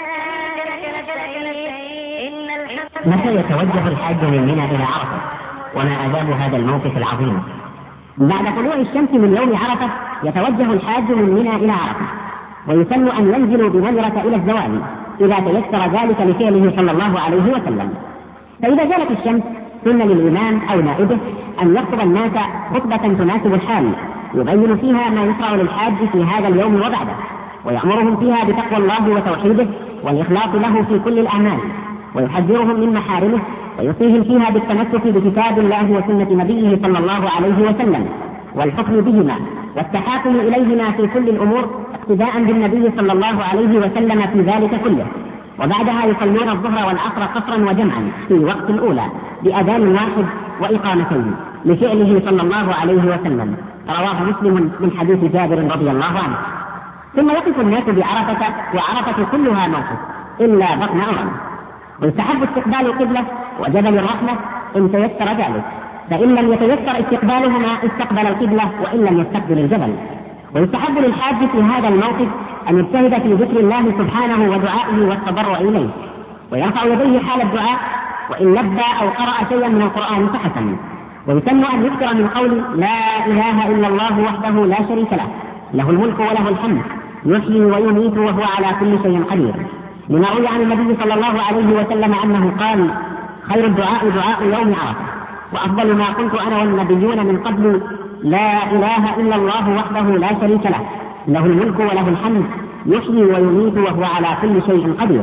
متى يتوجه الحاج من منى إلى عرفة، وما آداب هذا الموقف العظيم؟ بعد طلوع الشمس من يوم عرفة يتوجه الحاج من منى إلى عرفة، ويسن أن ينزلوا بنمرة إلى الزوال إذا تيسر ذلك لفعله صلى الله عليه وسلم. فإذا زالت الشمس سن للإمام أو نائبه أن يخطب الناس خطبة تناسب الحال يبين فيها ما يشرع للحاج في هذا اليوم وبعده، ويأمرهم فيها بتقوى الله وتوحيده والإخلاص له في كل الأعمال، ويحذرهم من محارمه، ويوصيهم فيها بالتمسك بكتاب الله وسنة نبيه صلى الله عليه وسلم والحكم بهما والتحاكم إليهما في كل الأمور اقتداء بالنبي صلى الله عليه وسلم في ذلك كله. وبعدها يصلون الظهر والعصر قصرا وجمعا في وقت الأولى بأذان واحد وإقامتين لفعله صلى الله عليه وسلم، رواه مسلم من حديث جابر رضي الله عنه. ثم يقف الناس بعرفة وعرفة كلها موقف إلا بطن أرم. ويستحب استقبال القبلة وجبل الرحمة إن تيسر ذلك، فإن لم يتيسر استقبالهما استقبل القبلة وإن لم يستقبل الجبل. ويستحب للحاج في هذا الموقف أن يجتهد في ذكر الله سبحانه ودعائه والتضرع إليه، ويرفع يديه حال الدعاء، وإن لبى أو قرأ شيئا من القرآن فحسن. ويسن أن يكثر من قول لا إله إلا الله وحده لا شريك له، له الملك وله الحمد، يحيي ويميت وهو على كل شيء قدير، لما روي عن النبي صلى الله عليه وسلم أنه قال: خير الدعاء دعاء يوم عرفة، وأفضل ما قلت أنا والنبيون من قبل لا إله إلا الله وحده لا شريك له، له الملك وله الحمد، يحيي ويميت وهو على كل شيء قدير.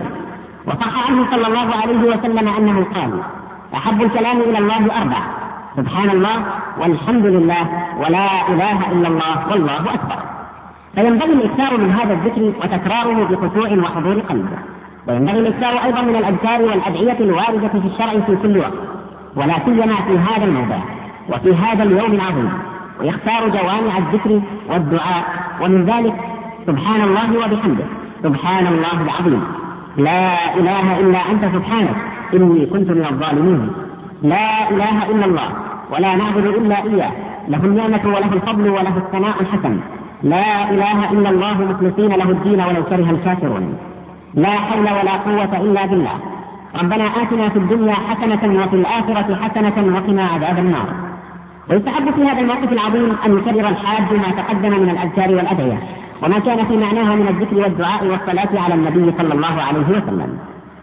وصح عنه صلى الله عليه وسلم أنه قال: أحب الكلام إلى الله أربع: سبحان الله والحمد لله ولا إله إلا الله والله أكبر. فينبغي الإكثار من هذا الذكر وتكراره بخشوع وحضور قلب. وينبغي الإكثار أيضا من الأذكار والأدعية الواردة في الشرع في كل وقت، ولا سيما في هذا الموضع وفي هذا اليوم العظيم. ويختار جوامع الذكر والدعاء، ومن ذلك سبحان الله وبحمده، سبحان الله العظيم، لا إله إلا أنت سبحانك إني كنت من الظالمين، لا إله إلا الله ولا نعبد إلا إياه، له النعمة وله الفضل وله الثناء الحسن، لا إله إلا الله مخلصين له الدين ولو كره الكافرون، لا حول ولا قوة إلا بالله، ربنا آتنا في الدنيا حسنة وفي الآخرة حسنة وقنا عذاب النار. ويستحب في هذا الموقف العظيم أن يكرر الحاج ما تقدم من الأذكار والأدعية وما كان في معناها من الذكر والدعاء والصلاة على النبي صلى الله عليه وسلم.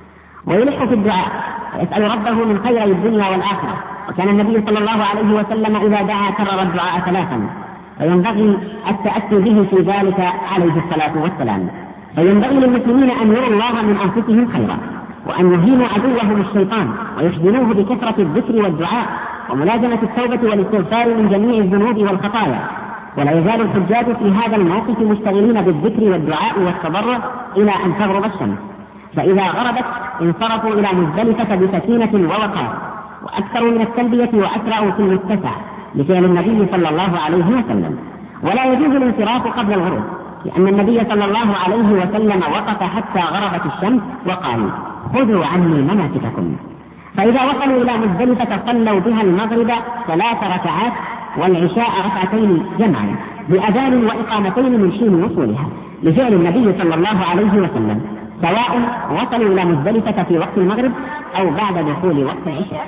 ويلح في الدعاء ويسأل ربه من خير الدنيا والآخرة. وكان النبي صلى الله عليه وسلم إذا دعا كرر الدعاء ثلاثا، فينبغي التأتي به في ذلك عليه الصلاة والسلام. فينبغي للمسلمين أن يروا الله من أنفسهم خيرا، وأن يهينوا عدوهم الشيطان ويحزنوه بكثرة الذكر والدعاء وملازمة التوبة والاستغفار من جميع الذنوب والخطايا. ولا يزال الحجاج في هذا الموقف مشتغلين بالذكر والدعاء والتضرع إلى أن تغرب الشمس، فإذا غربت انصرفوا إلى مزدلفة بسكينة ووقار، وأكثروا من التلبية وأسرعوا في المتسع لفعل النبي صلى الله عليه وسلم. ولا يجوز الانصراف قبل الغروب، لأن النبي صلى الله عليه وسلم وقف حتى غربت الشمس وقال: خذوا عني مناسككم. فإذا وصلوا إلى مزدلفة صلوا بها المغرب ثلاث ركعات والعشاء ركعتين جمعا بأذان وإقامتين من حين وصولها لفعل النبي صلى الله عليه وسلم، سواء وصلوا إلى مزدلفة في وقت المغرب أو بعد دخول وقت العشاء.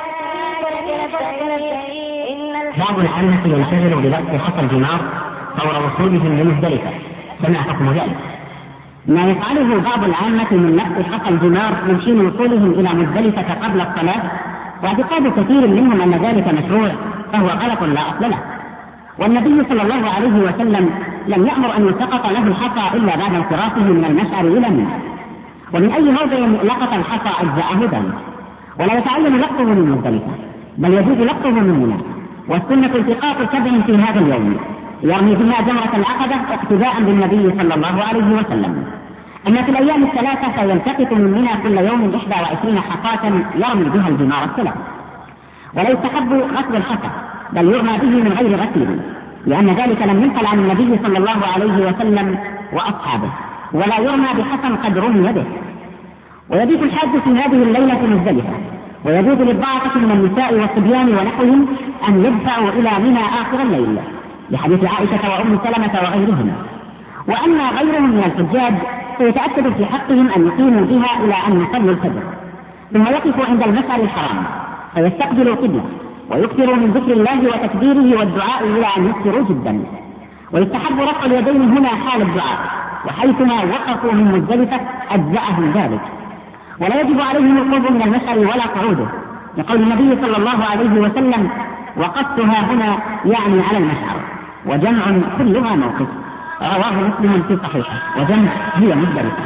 بعض العامة ينشغل بلبس حصى الجمار فور وصولهم لمزدلفة، فما حكم ذلك؟ ما يفعله بعض العامة من لبس حصى الجمار من حين وصولهم إلى مزدلفة قبل الصلاة، واعتقاد كثير منهم أن ذلك مشروع، فهو غلط لا أصل له. والنبي صلى الله عليه وسلم لم يأمر أن يسقط له الحصى إلا بعد انصرافه من المشعر إلى منى، ومن أي موضع لقط الحصى أجزأه ذلك، ولا يتعين لقطه من مزدلفة، بل يجوز لقطه من منى. والسنة التقاط سبع في هذا اليوم يرمي بها جمرة العقبة اقتداء بالنبي صلى الله عليه وسلم. أما في الأيام الثلاثة فيلتقط من منى كل يوم إحدى وعشرين حصاة يرمي بها الجمار الثلاث. ولا يستحب غسل الحصى، بل يرمى به من غير غسيل، لأن ذلك لم ينقل عن النبي صلى الله عليه وسلم وأصحابه. ولا يرمى بحصى قد رمي به. ويبيت الحاج في هذه الليلة مزدلفة، ويجوز للضعفة من النساء والصبيان ونحوهم أن يدفعوا إلى منى آخر الليل، لحديث عائشة وأم سلمة وغيرهم. وأما غيرهم من الحجاج فيتأكد في حقهم أن يقيموا بها إلى أن يصلوا الفجر، ثم يقفوا عند المشعر الحرام فيستقبلوا قبلة، ويكثروا من ذكر الله وتكبيره والدعاء إلى أن يكثروا جدا. ويستحب رفع اليدين هنا حال الدعاء، وحيثما وقفوا من مزدلفة أجزأهم ذلك. ولا يجب عليهم القرب من المشعر ولا قعوده، لقول النبي صلى الله عليه وسلم: وقفتها هنا يعني على المشعر، وجمع كلها موقف. رواه مسلم في صحيحه. وجمع هي مزدلفة.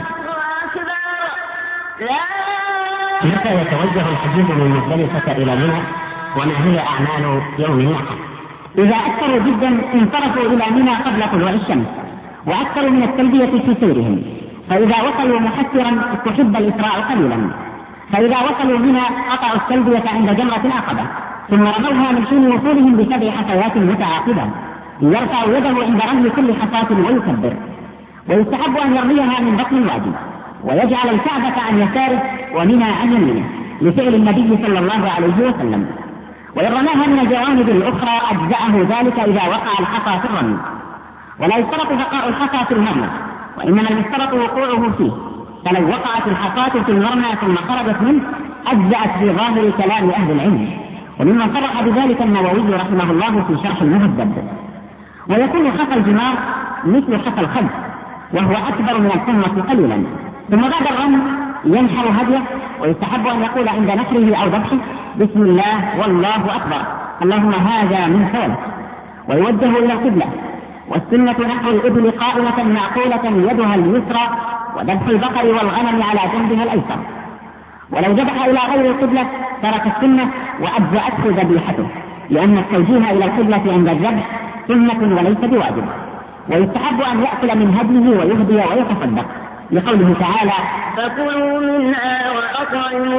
متى يتوجه الحجيج من مزدلفة إلى منى، وما هي أعمال يوم النحر؟ إذا أكثروا جدا انصرفوا إلى منى قبل طلوع الشمس، وأكثروا من التلبية في سيرهم، فإذا وصلوا محسرا استحب الإسراع قليلا، فإذا وصلوا منى قطعوا التلبية عند جمرة العقبة، ثم رموها من حين وصولهم بسبع حصيات متعاقبة، يرفع يده عند رمي كل حصاة ويكبر. ويستحب أن يرميها من بطن الوادي ويجعل الكعبة عن يساره ومنى عن يمينه لفعل النبي صلى الله عليه وسلم. وإن رماها من الجوانب الأخرى أجزأه ذلك إذا وقع الحصى في الرمي، ولا يشترط بقاء الحصى في المرمى، وإنما المشترط وقوعه فيه، فلو وقعت الحصاة في المرمى ثم خرجت منه أجزأت في ظاهر كلام أهل العلم، ومما صرح بذلك النووي رحمه الله في شرح المهذب. ويكون حصى الجمار مثل حصى الخلف وهو أكبر من الحمرة قليلا. ثم بعد الرمي ينحر هديه، ويستحب أن يقول عند نحره أو ذبحه بسم الله والله أكبر اللهم هذا من ولد، ويوجه إلى القبلة. والسنة نحو الإبل قائمة معقولة يدها اليسرى، وذبح البقر والغنم على جنبها الأيسر. ولو ذبح إلى غير القبلة ترك السنة وأجزأته ذبيحته، لأن التوجيه إلى القبلة عند الذبح سنة وليس بواجب. ويستحب أن يأكل من هديه ويهدي ويتصدق، لقوله تعالى فكلوا منها وأطعموا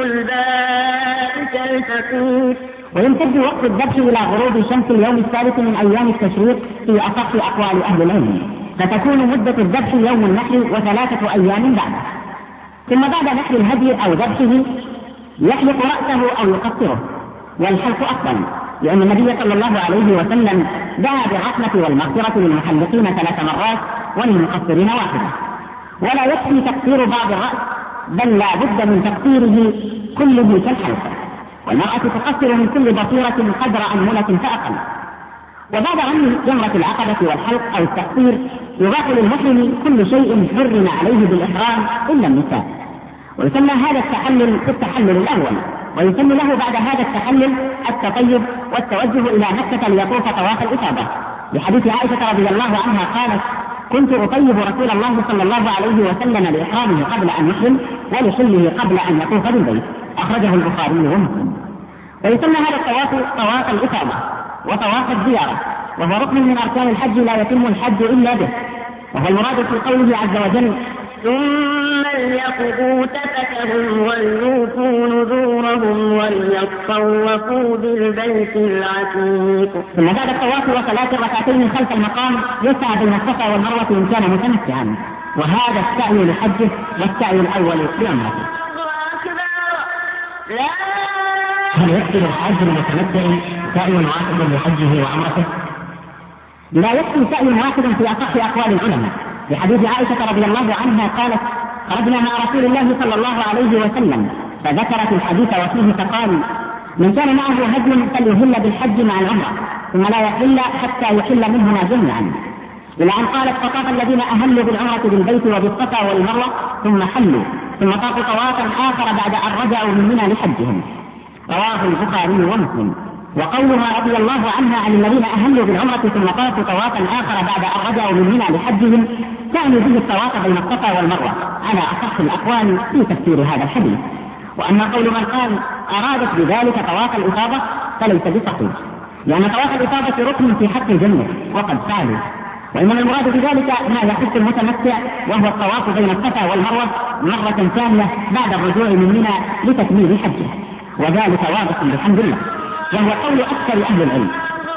البائس الفقير. ويمتد وقت الذبح إلى غروب شمس اليوم الثالث من أيام التشريق في أصح أقوال أهل العلم، فتكون مدة الذبح يوم النحر وثلاثة أيام بعده. ثم بعد نحر الهدي أو ذبحه يحلق رأسه أو يقصره، والحلق أفضل، لأن النبي صلى الله عليه وسلم دعا بالرحمة والمغفرة للمحلقين ثلاث مرات وللمقصرين واحدة. ولا يكفي تقصير بعض الرأس، بل لا بد من تقصيره كله كالحلق. والمرأة تقصر من كل بصيرة قدر أنملة فأقل. وبعد رمي جمرة العقبة والحلق أو التقصير يضاف للمحرم كل شيء حرم عليه بالإحرام إلا النساء. ويسمى هذا التحلل التحلل الأول، ويسمى له بعد هذا التحلل التطيب والتوجه إلى مكة ليطوف طواف الإفاضة، لحديث عائشة رضي الله عنها قالت كنت أطيب رسول الله صلى الله عليه وسلم لإحرامه قبل أن يحرم ولحله قبل أن يطوف بالبيت، أخرجه البخاري ومسلم. ويسمى هذا الطواف طواف الإفاضة وطواف الزيارة، وهو ركن من أركان الحج لا يتم الحج إلا به، وهو المراد في قوله عز وجل ثم ليقضوا تفتهم وليوفوا نذورهم وليطوفوا بالبيت العتيق. ثم بعد الطواف وصلاة الركعتين خلف المقام يسعى بين الصفا والمروة إن كان متمتعا، وهذا السعي لحجه والسعي الأول لعمرته. هل يكفي الحج المتمتع سعي واحد لحجه وعمرته؟ لا يكفي سعي واحد في أصح أقوال العلماء، لحديث عائشة رضي الله عنها قالت خرجنا مع رسول الله صلى الله عليه وسلم فذكرت الحديث وفيه فقال من كان معه هدي فليهل بالحج مع العمرة ثم لا يحل حتى يحل منهما جميعا، إلى أن قالت فطاف الذين أهلوا بالعمرة بالبيت وبالصفا والمروة ثم حلوا ثم طافوا طوافا آخر بعد أن رجعوا من منى لحجهم، رواه البخاري ومسلم. وقولها رضي الله عنها عن الذين أهلوا بالعمرة ثم طافوا طوافا آخر بعد أن رجعوا من منى لحجهم تعني به الطواف بين الصفا والمروة على أصح الأقوال في تفسير هذا الحديث. وأما قول من قال أرادت بذلك طواف الإفاضة فليس بصحيح، لأن طواف الإفاضة ركن في حق الجنة وقد فعلوا، وإنما المراد بذلك ما يخص المتمتع وهو الطواف بين الصفا والمروة مرة ثانية بعد الرجوع من منى لتكميل حجه، وذلك واضح بحمد الله، وهو قول أكثر أهل العلم.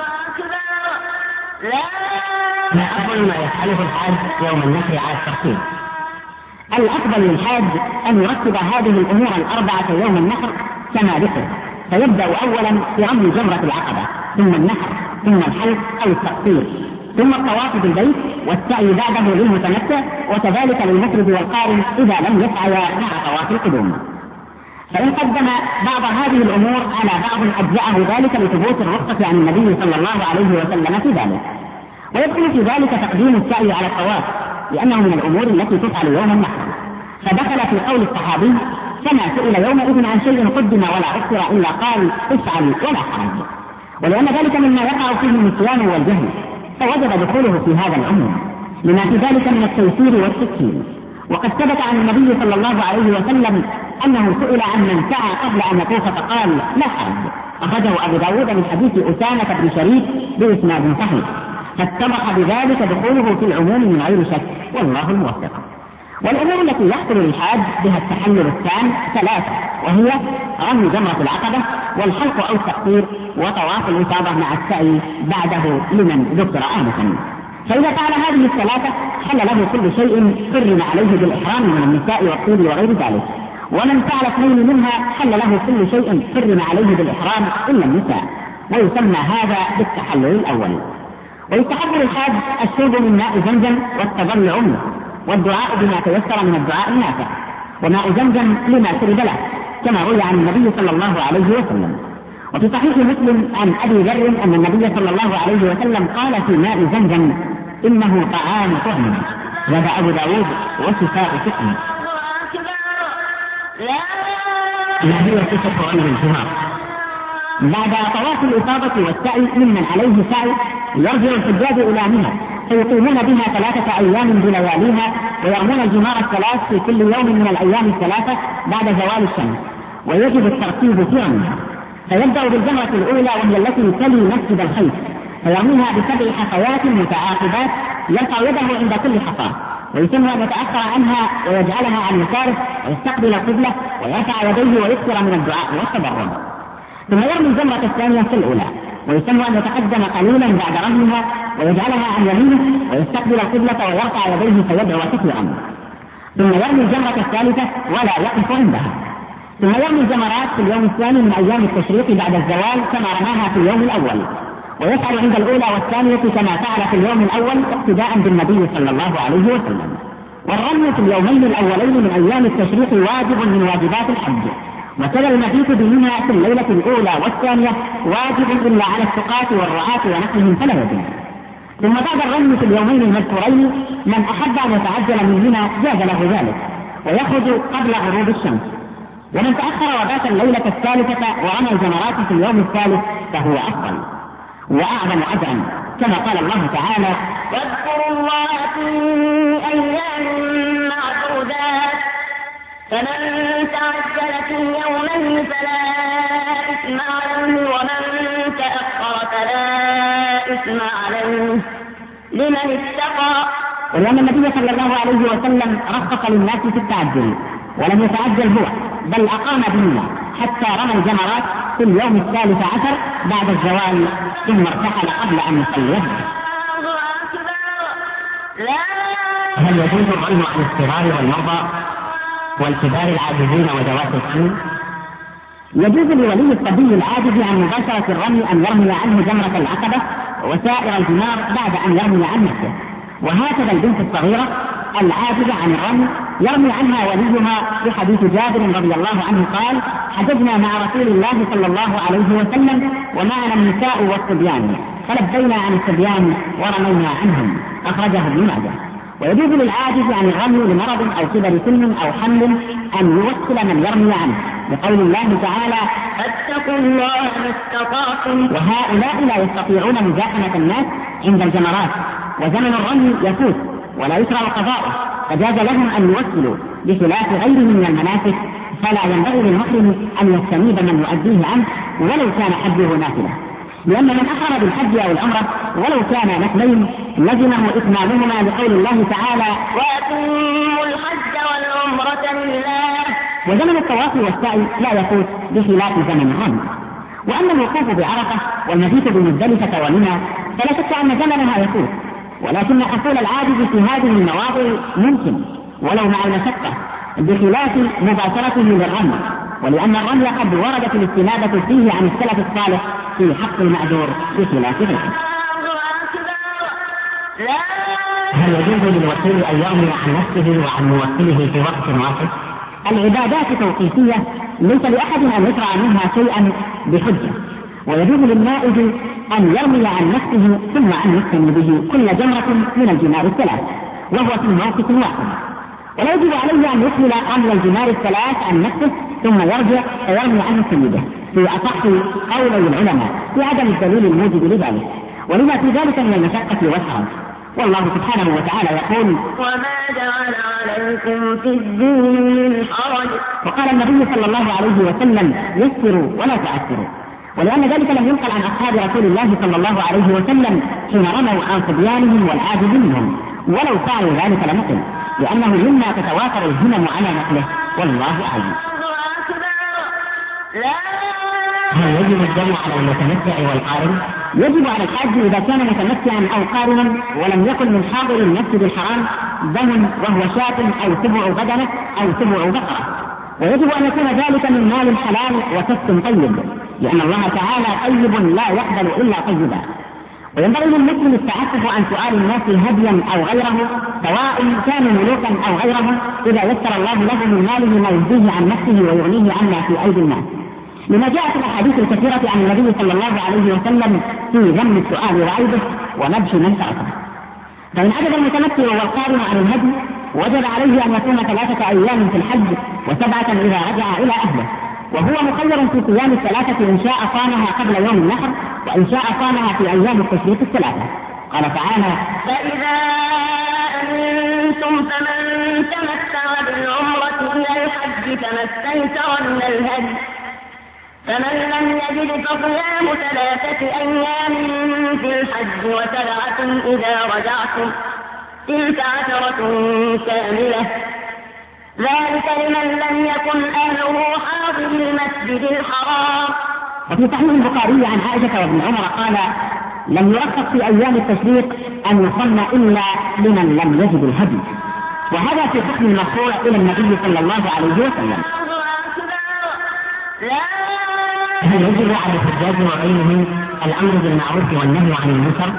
ما أفضل ما يفعله الحاج يوم النحر على الترتيب؟ الأفضل للحاج أن يرتب هذه الأمور الأربعة يوم النحر كما ذكر، فيبدأ أولا برمي جمرة العقبة ثم النحر ثم الحلق أو التقصير ثم الطواف بالبيت والسعي بعده للمتمتع، وكذلك للمفرد والقارن إذا لم يسعيا مع طواف القدوم. فإن قدم بعض هذه الأمور على بعض أجزأه ذلك لثبوت الرخصة عن النبي صلى الله عليه وسلم في ذلك. ويدخل في ذلك تقديم السعي على الطواف لأنه من الأمور التي تفعل يوم النحر، فدخل في قول الصحابي كما سئل يومئذ عن شيء قدم ولا أخر إلا قال افعل ولا حرج، ولأن ذلك مما يقع فيه النسيان والجهل فوجب دخوله في هذا العموم لما في ذلك من التيسير والتسهيل. وقد ثبت عن النبي صلى الله عليه وسلم أنه سئل عن من سعى قبل أن يطوف فقال لا حرج، أخرجه أبو داود من حديث أسامة بن شريك بإسناد صحيح، فاتضح بذلك دخوله في العموم من غير شك، والله الموفق. والأمور التي يحصل للحاج بها التحلل التام ثلاثة، وهي رمي جمرة العقبة والحلق أو التقصير وطواف الإفاضة مع السعي بعده لمن ذكر آنفا. فإذا فعل هذه الثلاثة حل له كل شيء حرم عليه بالإحرام من النساء والطيب وغير ذلك. ومن فعل اثنين منها حل له كل شيء حرم عليه بالإحرام إلا النساء، ويسمى هذا بالتحلل الأول. ويستحب للحاج الشرب من ماء زمزم والتضلع منه والدعاء بما تيسر من الدعاء النافع، وماء زمزم لما شرب له كما روي عن النبي صلى الله عليه وسلم. وفي صحيح مسلم عن أبي ذر أن النبي صلى الله عليه وسلم قال في ماء زمزم إنه طعام طعم، زاد أبو داود وشفاء سقم. ما هي صفة غير الجمار؟ بعد طواف الإفاضة والسعي ممن عليه سعي يرجع الحجاج إلى منى فيقيمون بها ثلاثة أيام بلياليها، ويرمون الجمار الثلاث في كل يوم من الأيام الثلاثة بعد زوال الشمس، ويجب الترتيب في رميها. فيبدأ بالجمرة الأولى وهي التي تلي مسجد الخيف، فيرميها بسبع حصيات متعاقبات يرفع يده عند كل حصاة، ويتم أن يتأخر عنها ويجعلها عن يساره ويستقبل القبلة ويرفع يديه ويكثر من الدعاء والتضرع. ثم يرمي الجمرة الثانية في الأولى، ويتم أن يتقدم قليلا بعد رميها ويجعلها عن يمينه ويستقبل القبلة ويرفع يديه فيدعو كثيرا. ثم يرمي الجمرة الثالثة ولا يقف عندها. ثم يرمي الجمرات في اليوم الثاني من أيام التشريق بعد الزوال كما رماها في اليوم الأول، ويفعل عند الأولى والثانية كما فعل في اليوم الأول اقتداء بالنبي صلى الله عليه وسلم. والرمي في اليومين الأولين من أيام التشريق واجب من واجبات الحج، وكذا المبيت بمنى في الليلة الأولى والثانية واجب إلا على السقاة والرعاة ونحوهم فلا يجب. ثم بعد الرمي في اليومين المذكورين من أحب أن يتعجل من منى جاز له ذلك ويخرج قبل غروب الشمس، ومن تأخر وبات الليلة الثالثة ورمى الجمرات في اليوم الثالث فهو أفضل وأعظم أجرا، كما قال الله تعالى: واذكروا الله في أيام معدودات فمن تعجل في يومين فلا إثم عليه ومن تأخر فلا إثم عليه لمن اتقى. ولأن النبي صلى الله عليه وسلم رخص للناس في التعجل ولم يتعجل هو، بل أقام بمنى حتى رمى الجمرات في اليوم الثالث عشر بعد الزوال، ثم ارتحل قبل أن يصلي. هل يجوز الرمي عن الصغار والمرضى والكبار العاجزين وذوات السن؟ يجوز لولي الصبي العاجز عن مباشرة الرمي أن يرمي عنه جمرة العقبة وسائر الجمار بعد أن يرمي عن نفسه، وهكذا البنت الصغيرة العاجزة عن الرمي يرمي عنها وليها في حديث جابر رضي الله عنه قال: حججنا مع رسول الله صلى الله عليه وسلم ومعنا النساء والصبيان فلبينا عن الصبيان ورمينا عنهم، أخرجه ابن ماجه. ويجوز للعاجز عن الرمي لمرض أو كبر سن أو حمل أن يوكل من يرمي عنه، لقول الله تعالى: فاتقوا الله ما استطعتم. وهؤلاء لا يستطيعون مزاحمة الناس عند الجمرات، وزمن الرمي يفوت ولا يشرع قضاؤه، فجاز لهم أن يوكلوا بخلاف غيره من المناسك، فلا ينبغي للمحرم أن يستنيب من يؤديه عنه ولو كان حجه نافلة، لأن من أحرم بالحج أو العمرة ولو كان نفلين لزمه إتمامهما لقول الله تعالى: وأتموا الحج والعمرة لله. وزمن الطواف والسعي لا يفوت بخلاف زمن الرمي. وأما الوقوف بعرفة والمبيت بمزدلفة ومنى فلا شك أن زمنها يفوت، ولكن حصول العاجز في هذه المواضع ممكن ولو مع المشقة بخلاف مباشرته للرمي، ولأن الرمي قد وردت الاستنادة فيه عن السلف الصالح في حق المعذور بخلاف غيره. هل يجوز للوكيل أن يرمي عن نفسه وعن موكله في وقت واحد؟ العبادات توقيفية ليس لأحد أن يشرع منها شيئا بحجة، ويجوز للنائب أن يرمي عن نفسه ثم أن يختم به كل جمرة من الجمار الثلاث وهو في موقف واحد، ولا يجب عليه أن يكمل رمي الجمار الثلاث عن نفسه ثم يرجع فيرمي عن سيده في أصح قولي العلماء في عدم الدليل الموجب لذلك، ولما في ذلك من المشقة والحرج. والله سبحانه وتعالى يقول: وما جعل عليكم في الدين من حرج. وقال النبي صلى الله عليه وسلم: يسروا ولا تعسروا. ولأن ذلك لم ينقل عن أصحاب رسول الله صلى الله عليه وسلم حين رموا عن صبيانهم والعاجز منهم، ولو فعلوا ذلك لنقل، لأنه مما تتواتر الهمم على نقله، والله أعلم. لا هل يجب الدم على المتمتع والقارن؟ يجب على الحاج إذا كان متمتعا أو قارنا ولم يكن من حاضر المسجد الحرام دم وهو شاة أو سبع بدنة أو سبع بقرة، ويجب أن يكون ذلك من مال حلال وكسب طيب، لأن الله تعالى طيب لا يقبل إلا طيبا. وينبغي للمسلم التعفف عن سؤال الناس هديا أو غيره، سواء كانوا ملوكا أو غيرهم، إذا يسر الله له من ماله ما يجزيه عن نفسه ويغنيه عما في أيدي الناس، لما جاءت الأحاديث الكثيرة عن النبي صلى الله عليه وسلم في ذم السؤال وعيبه ونبش من تركه. فإن عجز المتمتع والقارن عن الهدي وجب عليه أن يكون ثلاثة أيام في الحج وسبعة إذا رجع إلى أهله، وهو مخير في صيام الثلاثة إن شاء صامها قبل يوم النحر، وإن شاء صامها في أيام التشريق الثلاثة. قال تعالى: فإذا أمنتم فمن تمتع بالعمرة إلى الحج فما استيسر من الهدي، فمن لم يجد فصيام ثلاثة أيام في الحج وسبعة إذا رجعتم، تلك عشرة كاملة، ذلك لمن لم يكن أهله حاضر المسجد الحرام. وفي صحيح البخاري عن عائشة وابن عمر قال: لم يرخص في أيام التشريق أن يصلى إلا لمن لم يجد الهدي، وهذا في حكم المرفوع إلى النبي صلى الله عليه وسلم. هل يجب على الحجاج وغيرهم الأمر بالمعروف والنهي عن المنكر؟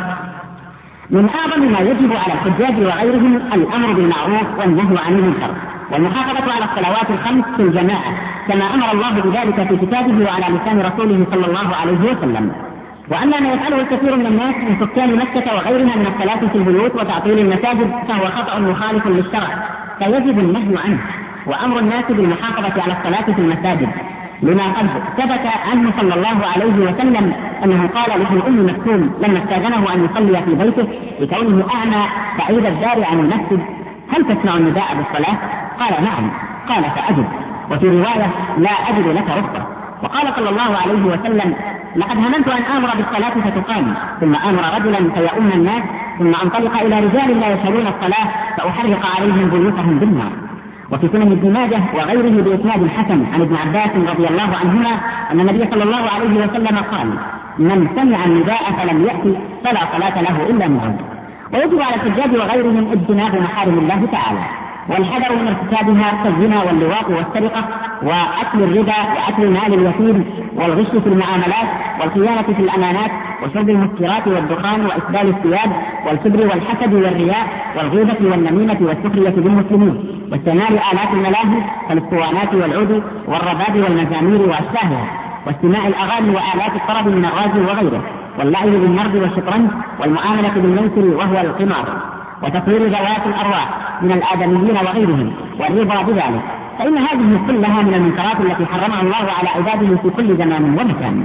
من أعظم ما يجب على الحجاج وغيرهم الأمر بالمعروف والنهي عن المنكر، والمحافظة على الصلوات الخمس في الجماعة، كما أمر الله بذلك في كتابه وعلى لسان رسوله صلى الله عليه وسلم. وأما ما يفعله الكثير من الناس من سكان مكة وغيرها من الصلاة في البيوت وتعطيل المساجد فهو خطأ مخالف للشرع، فيجب النهي عنه وأمر الناس بالمحافظة على الصلاة في المساجد، لما قد ثبت عنه صلى الله عليه وسلم أنه قال له أم مكتوم لما استأذنه أن يصلي في بيته لكونه أعمى بعيد الدار عن المسجد: هل تسمع النداء بالصلاة؟ قال: نعم. قال: فأجب. وفي رواية: لا أجد لك رخصة. وقال صلى الله عليه وسلم: لقد هممت أن آمر بالصلاة فتقام، ثم آمر رجلا فيؤم الناس، ثم أنطلق إلى رجال لا يشهدون الصلاة فأحرق عليهم بيوتهم بالنار. وفي سنن ابن ماجه وغيره بإسناد حسن عن ابن عباس رضي الله عنهما أن النبي صلى الله عليه وسلم قال: من سمع النداء فلم يأتي فلا صلاة له إلا من عذر. ويجب على الحجاج وغيرهم اجتناب محارم الله تعالى والحذر من ارتكابها كالزنا واللواط والسرقة وأكل الربا وأكل مال اليتيم والغش في المعاملات والخيانة في الأمانات وشرب المسكرات والدخان وإسبال الثياب والكبر والحسد والرياء والغيبة والنميمة والسخرية بالمسلمين واستعمال آلات الملاهي كالاسطوانات والعود والرباب والمزامير وأشباهها واستماع الأغاني وآلات الطرب من الراجل وغيره واللعب بالنرد والشطرنج والمعاملة بالميسر وهو القمار وتطهير ذوات الأرواح من الآدميين وغيرهم والرضا بذلك، فإن هذه كلها من المنكرات التي حرمها الله على عباده في كل زمان ومكان.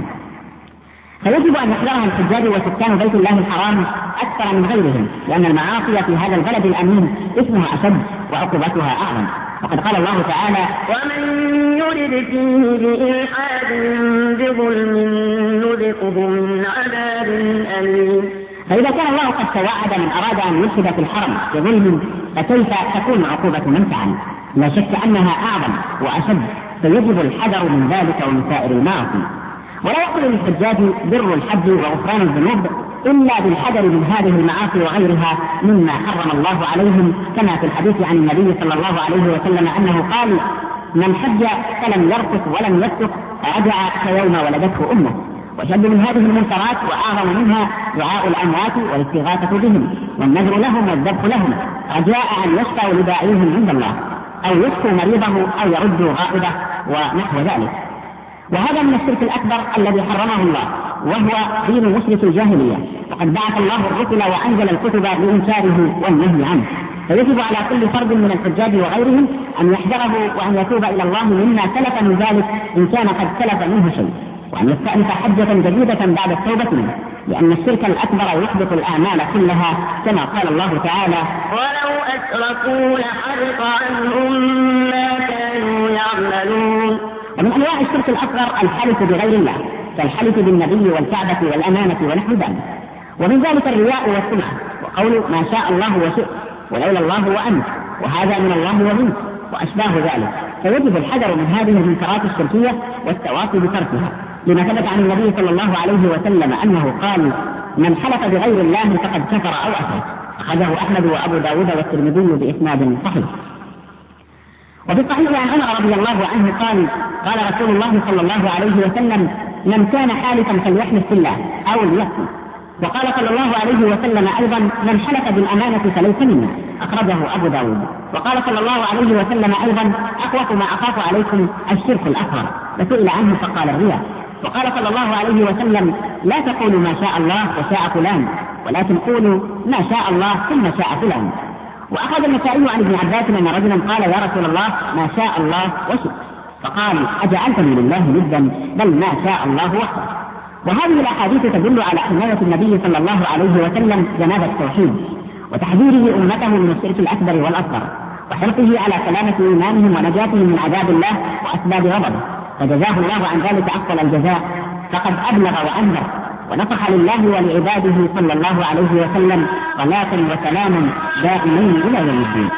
فيجب أن يحذرها الحجاج وسكان بيت الله الحرام أكثر من غيرهم، لأن المعاصي في هذا البلد الأمين اسمها أشد وعقوبتها أعظم. وقد قال الله تعالى: ومن يرد فيه بإلحاد بظلم نذقه من عذاب أليم. فإذا كان الله قد توعد من أراد أن يلحد في الحرم بظلم فكيف تكون عقوبة من فعل؟ لا شك أنها أعظم وأشد، فيجب الحذر من ذلك ومن سائر المعاصي. ولا يحصل للحجاج بر الحج وغفران الذنوب إلا بالحذر من هذه المعاصي وغيرها مما حرم الله عليهم، كما في الحديث عن النبي صلى الله عليه وسلم أنه قال: من حج فلم يرفث ولم يفسق رجع كيوم ولدته أمه. وشد من هذه المنكرات وأعظم منها دعاء الأموات والاستغاثة بهم والنذر لهم والذبح لهم رجاء أن يشفعوا لداعيهم عند الله أو يشفوا مريضه أو يردوا غائبه ونحو ذلك. وهذا من الشرك الأكبر الذي حرمه الله، وهو دين مشرك الجاهلية، وقد بعث الله الرسل وأنزل الكتب بإنكاره والنهي عنه. فيجب على كل فرد من الحجاج وغيرهم أن يحذره وأن يتوب إلى الله مما سلف من ذلك إن كان قد سلف منه شيء، وأن يستأنف حجة جديدة بعد التوبة منه، لأن الشرك الأكبر يحبط الأعمال كلها، كما قال الله تعالى: ولو أشركوا لحرق عنهم ما كانوا يعملون. ومن أنواع الشرك الأكبر الحلف بغير الله، كالحلف بالنبي والكعبة والأمانة ونحو ذلك. ومن ذلك الرياء والسمعة، وقول ما شاء الله وشئت ولولا الله وأنت وهذا من الله ومنك وأشباه ذلك. فيجب الحذر من هذه المنكرات الشركية والتواصي بتركها، لما ثبت عن النبي صلى الله عليه وسلم أنه قال: من حلف بغير الله فقد كفر أو أشرك. أخرجه أحمد وأبو داود والترمذي بإسناد صحيح. وفي الصحيح عن عمر رضي الله عنه قال: قال رسول الله صلى الله عليه وسلم: من كان حالفا فليحلف بالله أو ليصمت. وقال صلى الله عليه وسلم أيضا: من حلف بالأمانة فليس منا. أخرجه أبو داود. وقال صلى الله عليه وسلم أيضا: أخوف ما أخاف عليكم الشرك الأكبر. فسئل عنه فقال: الرياء. وقال صلى الله عليه وسلم: لا تقولوا ما شاء الله وشاء فلان، ولكن قولوا ما شاء الله ثم شاء فلان. وأخذ النسائي عن ابن عباس أن رجلا قال: يا رسول الله ما شاء الله وشئت. فقال: أجعلتني لله ندا؟ بل ما شاء الله وحده. وهذه الأحاديث تدل على حماية النبي صلى الله عليه وسلم جناب التوحيد، وتحذيره أمته من الشرك الأكبر والأصغر، وحرصه على سلامة إيمانهم ونجاتهم من عذاب الله وأسباب غضبه، فجزاه الله عن ذلك أفضل الجزاء. فقد أبلغ وأنذر ونصح لله ولعباده صلى الله عليه وسلم صلاة وسلاما دائمين إلى يوم الدين.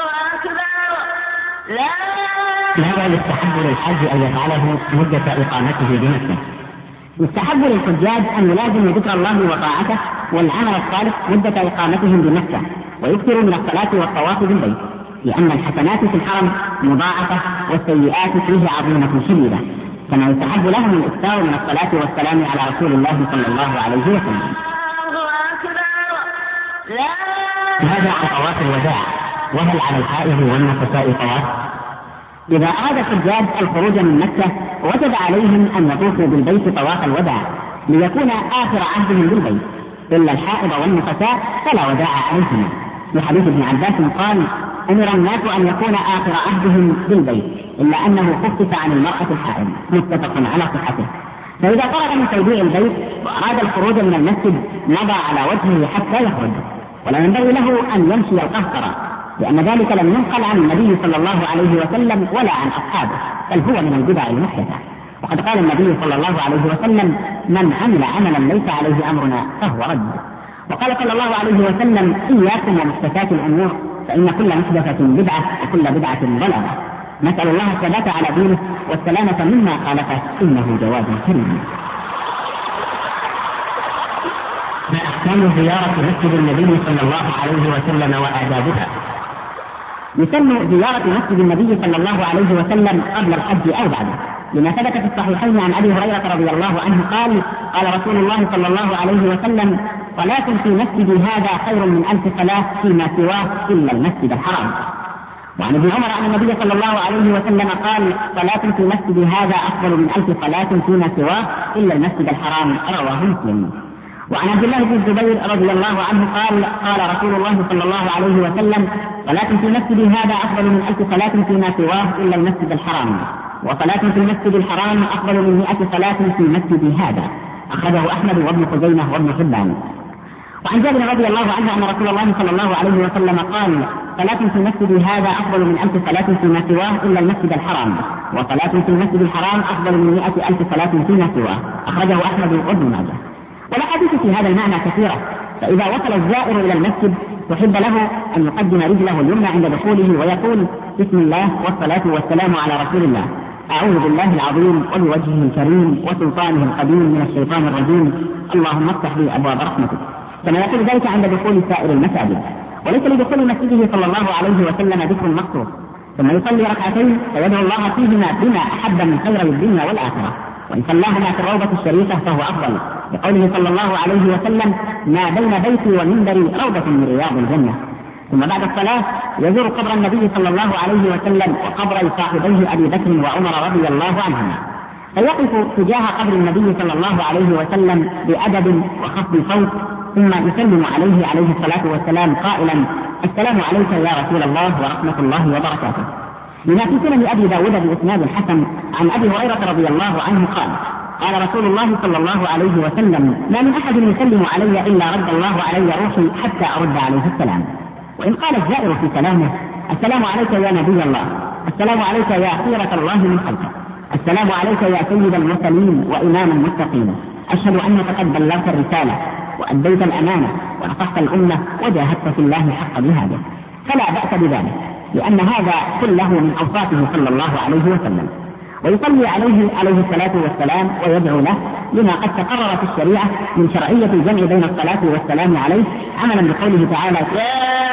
هذا يستحب للحج أن يفعله مدة إقامته بمكة. يستحب للحجاج أن يلازموا ذكر الله وطاعته والعمل الصالح مدة إقامتهم بمكة، ويكثروا من الصلاة والطواف بالبيت، لأن الحسنات في الحرم مضاعفة والسيئات فيه عظيمة شديدة. كما يستحب لهم الإكثار من الصلاة والسلام على رسول الله صلى الله عليه وسلم. هذا عن طواف الوداع. وهل على الحائض والنفساء طواف؟ إذا أراد الحجاج الخروج من مكة وجب عليهم أن يطوفوا بالبيت طواف الوداع ليكون آخر عهدهم بالبيت، إلا الحائض والنفساء فلا وداع عليهما، لحديث ابن عباس قال: أمر الناس أن يكون آخر عهدهم بالبيت، إلا أنه خفف عن المرأة الحائض، متفق على صحته. فإذا فرغ من توديع البيت وأراد الخروج من المسجد مضى على وجهه حتى يخرج، ولا ينبغي له أن يمشي القهقرة، لأن ذلك لم ينقل عن النبي صلى الله عليه وسلم ولا عن أصحابه، بل هو من البدع المحدثة. وقد قال النبي صلى الله عليه وسلم: من عمل عملا ليس عليه أمرنا فهو رد. وقال صلى الله عليه وسلم: إياكم ومحدثات الأمور، فإن كل محدثة بدعة وكل بدعة ضلالة. نسأل الله الثبات على دينه والسلامة مما خالفه، إنه جواد كريم. ما أحكام زيارة مسجد النبي صلى الله عليه وسلم وآدابها؟ يسن زيارة مسجد النبي صلى الله عليه وسلم قبل الحج أو بعده، لما ثبت في الصحيحين عن أبي هريرة رضي الله عنه قال: قال رسول الله صلى الله عليه وسلم: صلاة في مسجدي هذا خير من ألف صلاة فيما سواه إلا المسجد الحرام. وعن ابن عمر عن النبي صلى الله عليه وسلم قال: صلاة في مسجدي هذا أفضل من ألف صلاة فيما سواه إلا المسجد الحرام. رواه مسلم. وعن عبد الله بن الزبير رضي الله عنه قال: قال رسول الله صلى الله عليه وسلم: صلاة في مسجدي هذا أفضل من ألف صلاة فيما سواه إلا المسجد الحرام، وصلاة في المسجد الحرام أفضل من مئة صلاة في مسجدي هذا. أخرجه أحمد وابن خزيمة وابن حبان. وعن جابر رضي الله عنه أن رسول الله صلى الله عليه وسلم قال: صلاة في المسجد هذا أفضل من ألف صلاة فيما سواه إلا المسجد الحرام، وصلاة في المسجد الحرام أفضل من مئة ألف صلاة فيما سواه. أخرجه أحمد وابن ماجه. والأحاديث في هذا المعنى كثيرة، فإذا وصل الزائر إلى المسجد تحب له أن يقدم رجله اليمنى عند دخوله ويقول: بسم الله والصلاة والسلام على رسول الله، أعوذ بالله العظيم وبوجهه الكريم وسلطانه القديم من الشيطان الرجيم، اللهم افتح لي أبواب رحمتك. كما يقول ذلك عند دخول سائر المساجد. وليس لدخول مسجده صلى الله عليه وسلم ذكر مخصوص، ثم يصلي ركعتين فيدعو الله فيهما بما أحب من خير الدنيا والآخرة، وإن صلاهما في الروضة الشريفة فهو أفضل، لقوله صلى الله عليه وسلم: ما بين بيتي ومنبري روضة من رياض الجنة. ثم بعد الصلاة يزور قبر النبي صلى الله عليه وسلم وقبر صاحبيه أبي بكر وعمر رضي الله عنهما، فيقف تجاه قبر النبي صلى الله عليه وسلم بأدب وخفض صوت، ثم يسلم عليه عليه الصلاة والسلام قائلا: السلام عليك يا رسول الله ورحمة الله وبركاته. لما في سنن أبي داود بإسناد حسن عن أبي هريرة رضي الله عنه قال: قال رسول الله صلى الله عليه وسلم: ما من أحد يسلم علي إلا رد الله علي روحي حتى أرد عليه السلام. وإن قال الزائر في كلامه: السلام عليك يا نبي الله، السلام عليك يا خيرة الله من خلقه، السلام عليك يا سيد المرسلين وإمام المتقين، أشهد أنك قد بلغت الرسالة وأديت الأمانة ونصحت الأمة وجاهدت في الله حق جهاده، فلا بأس بذلك، لأن هذا كله من أوصافه صلى الله عليه وسلم. ويصلي عليه عليه الصلاة والسلام ويدعو له، لما قد تقرر في الشريعة من شرعية الجمع بين الصلاة والسلام عليه، عملا بقوله تعالى: يا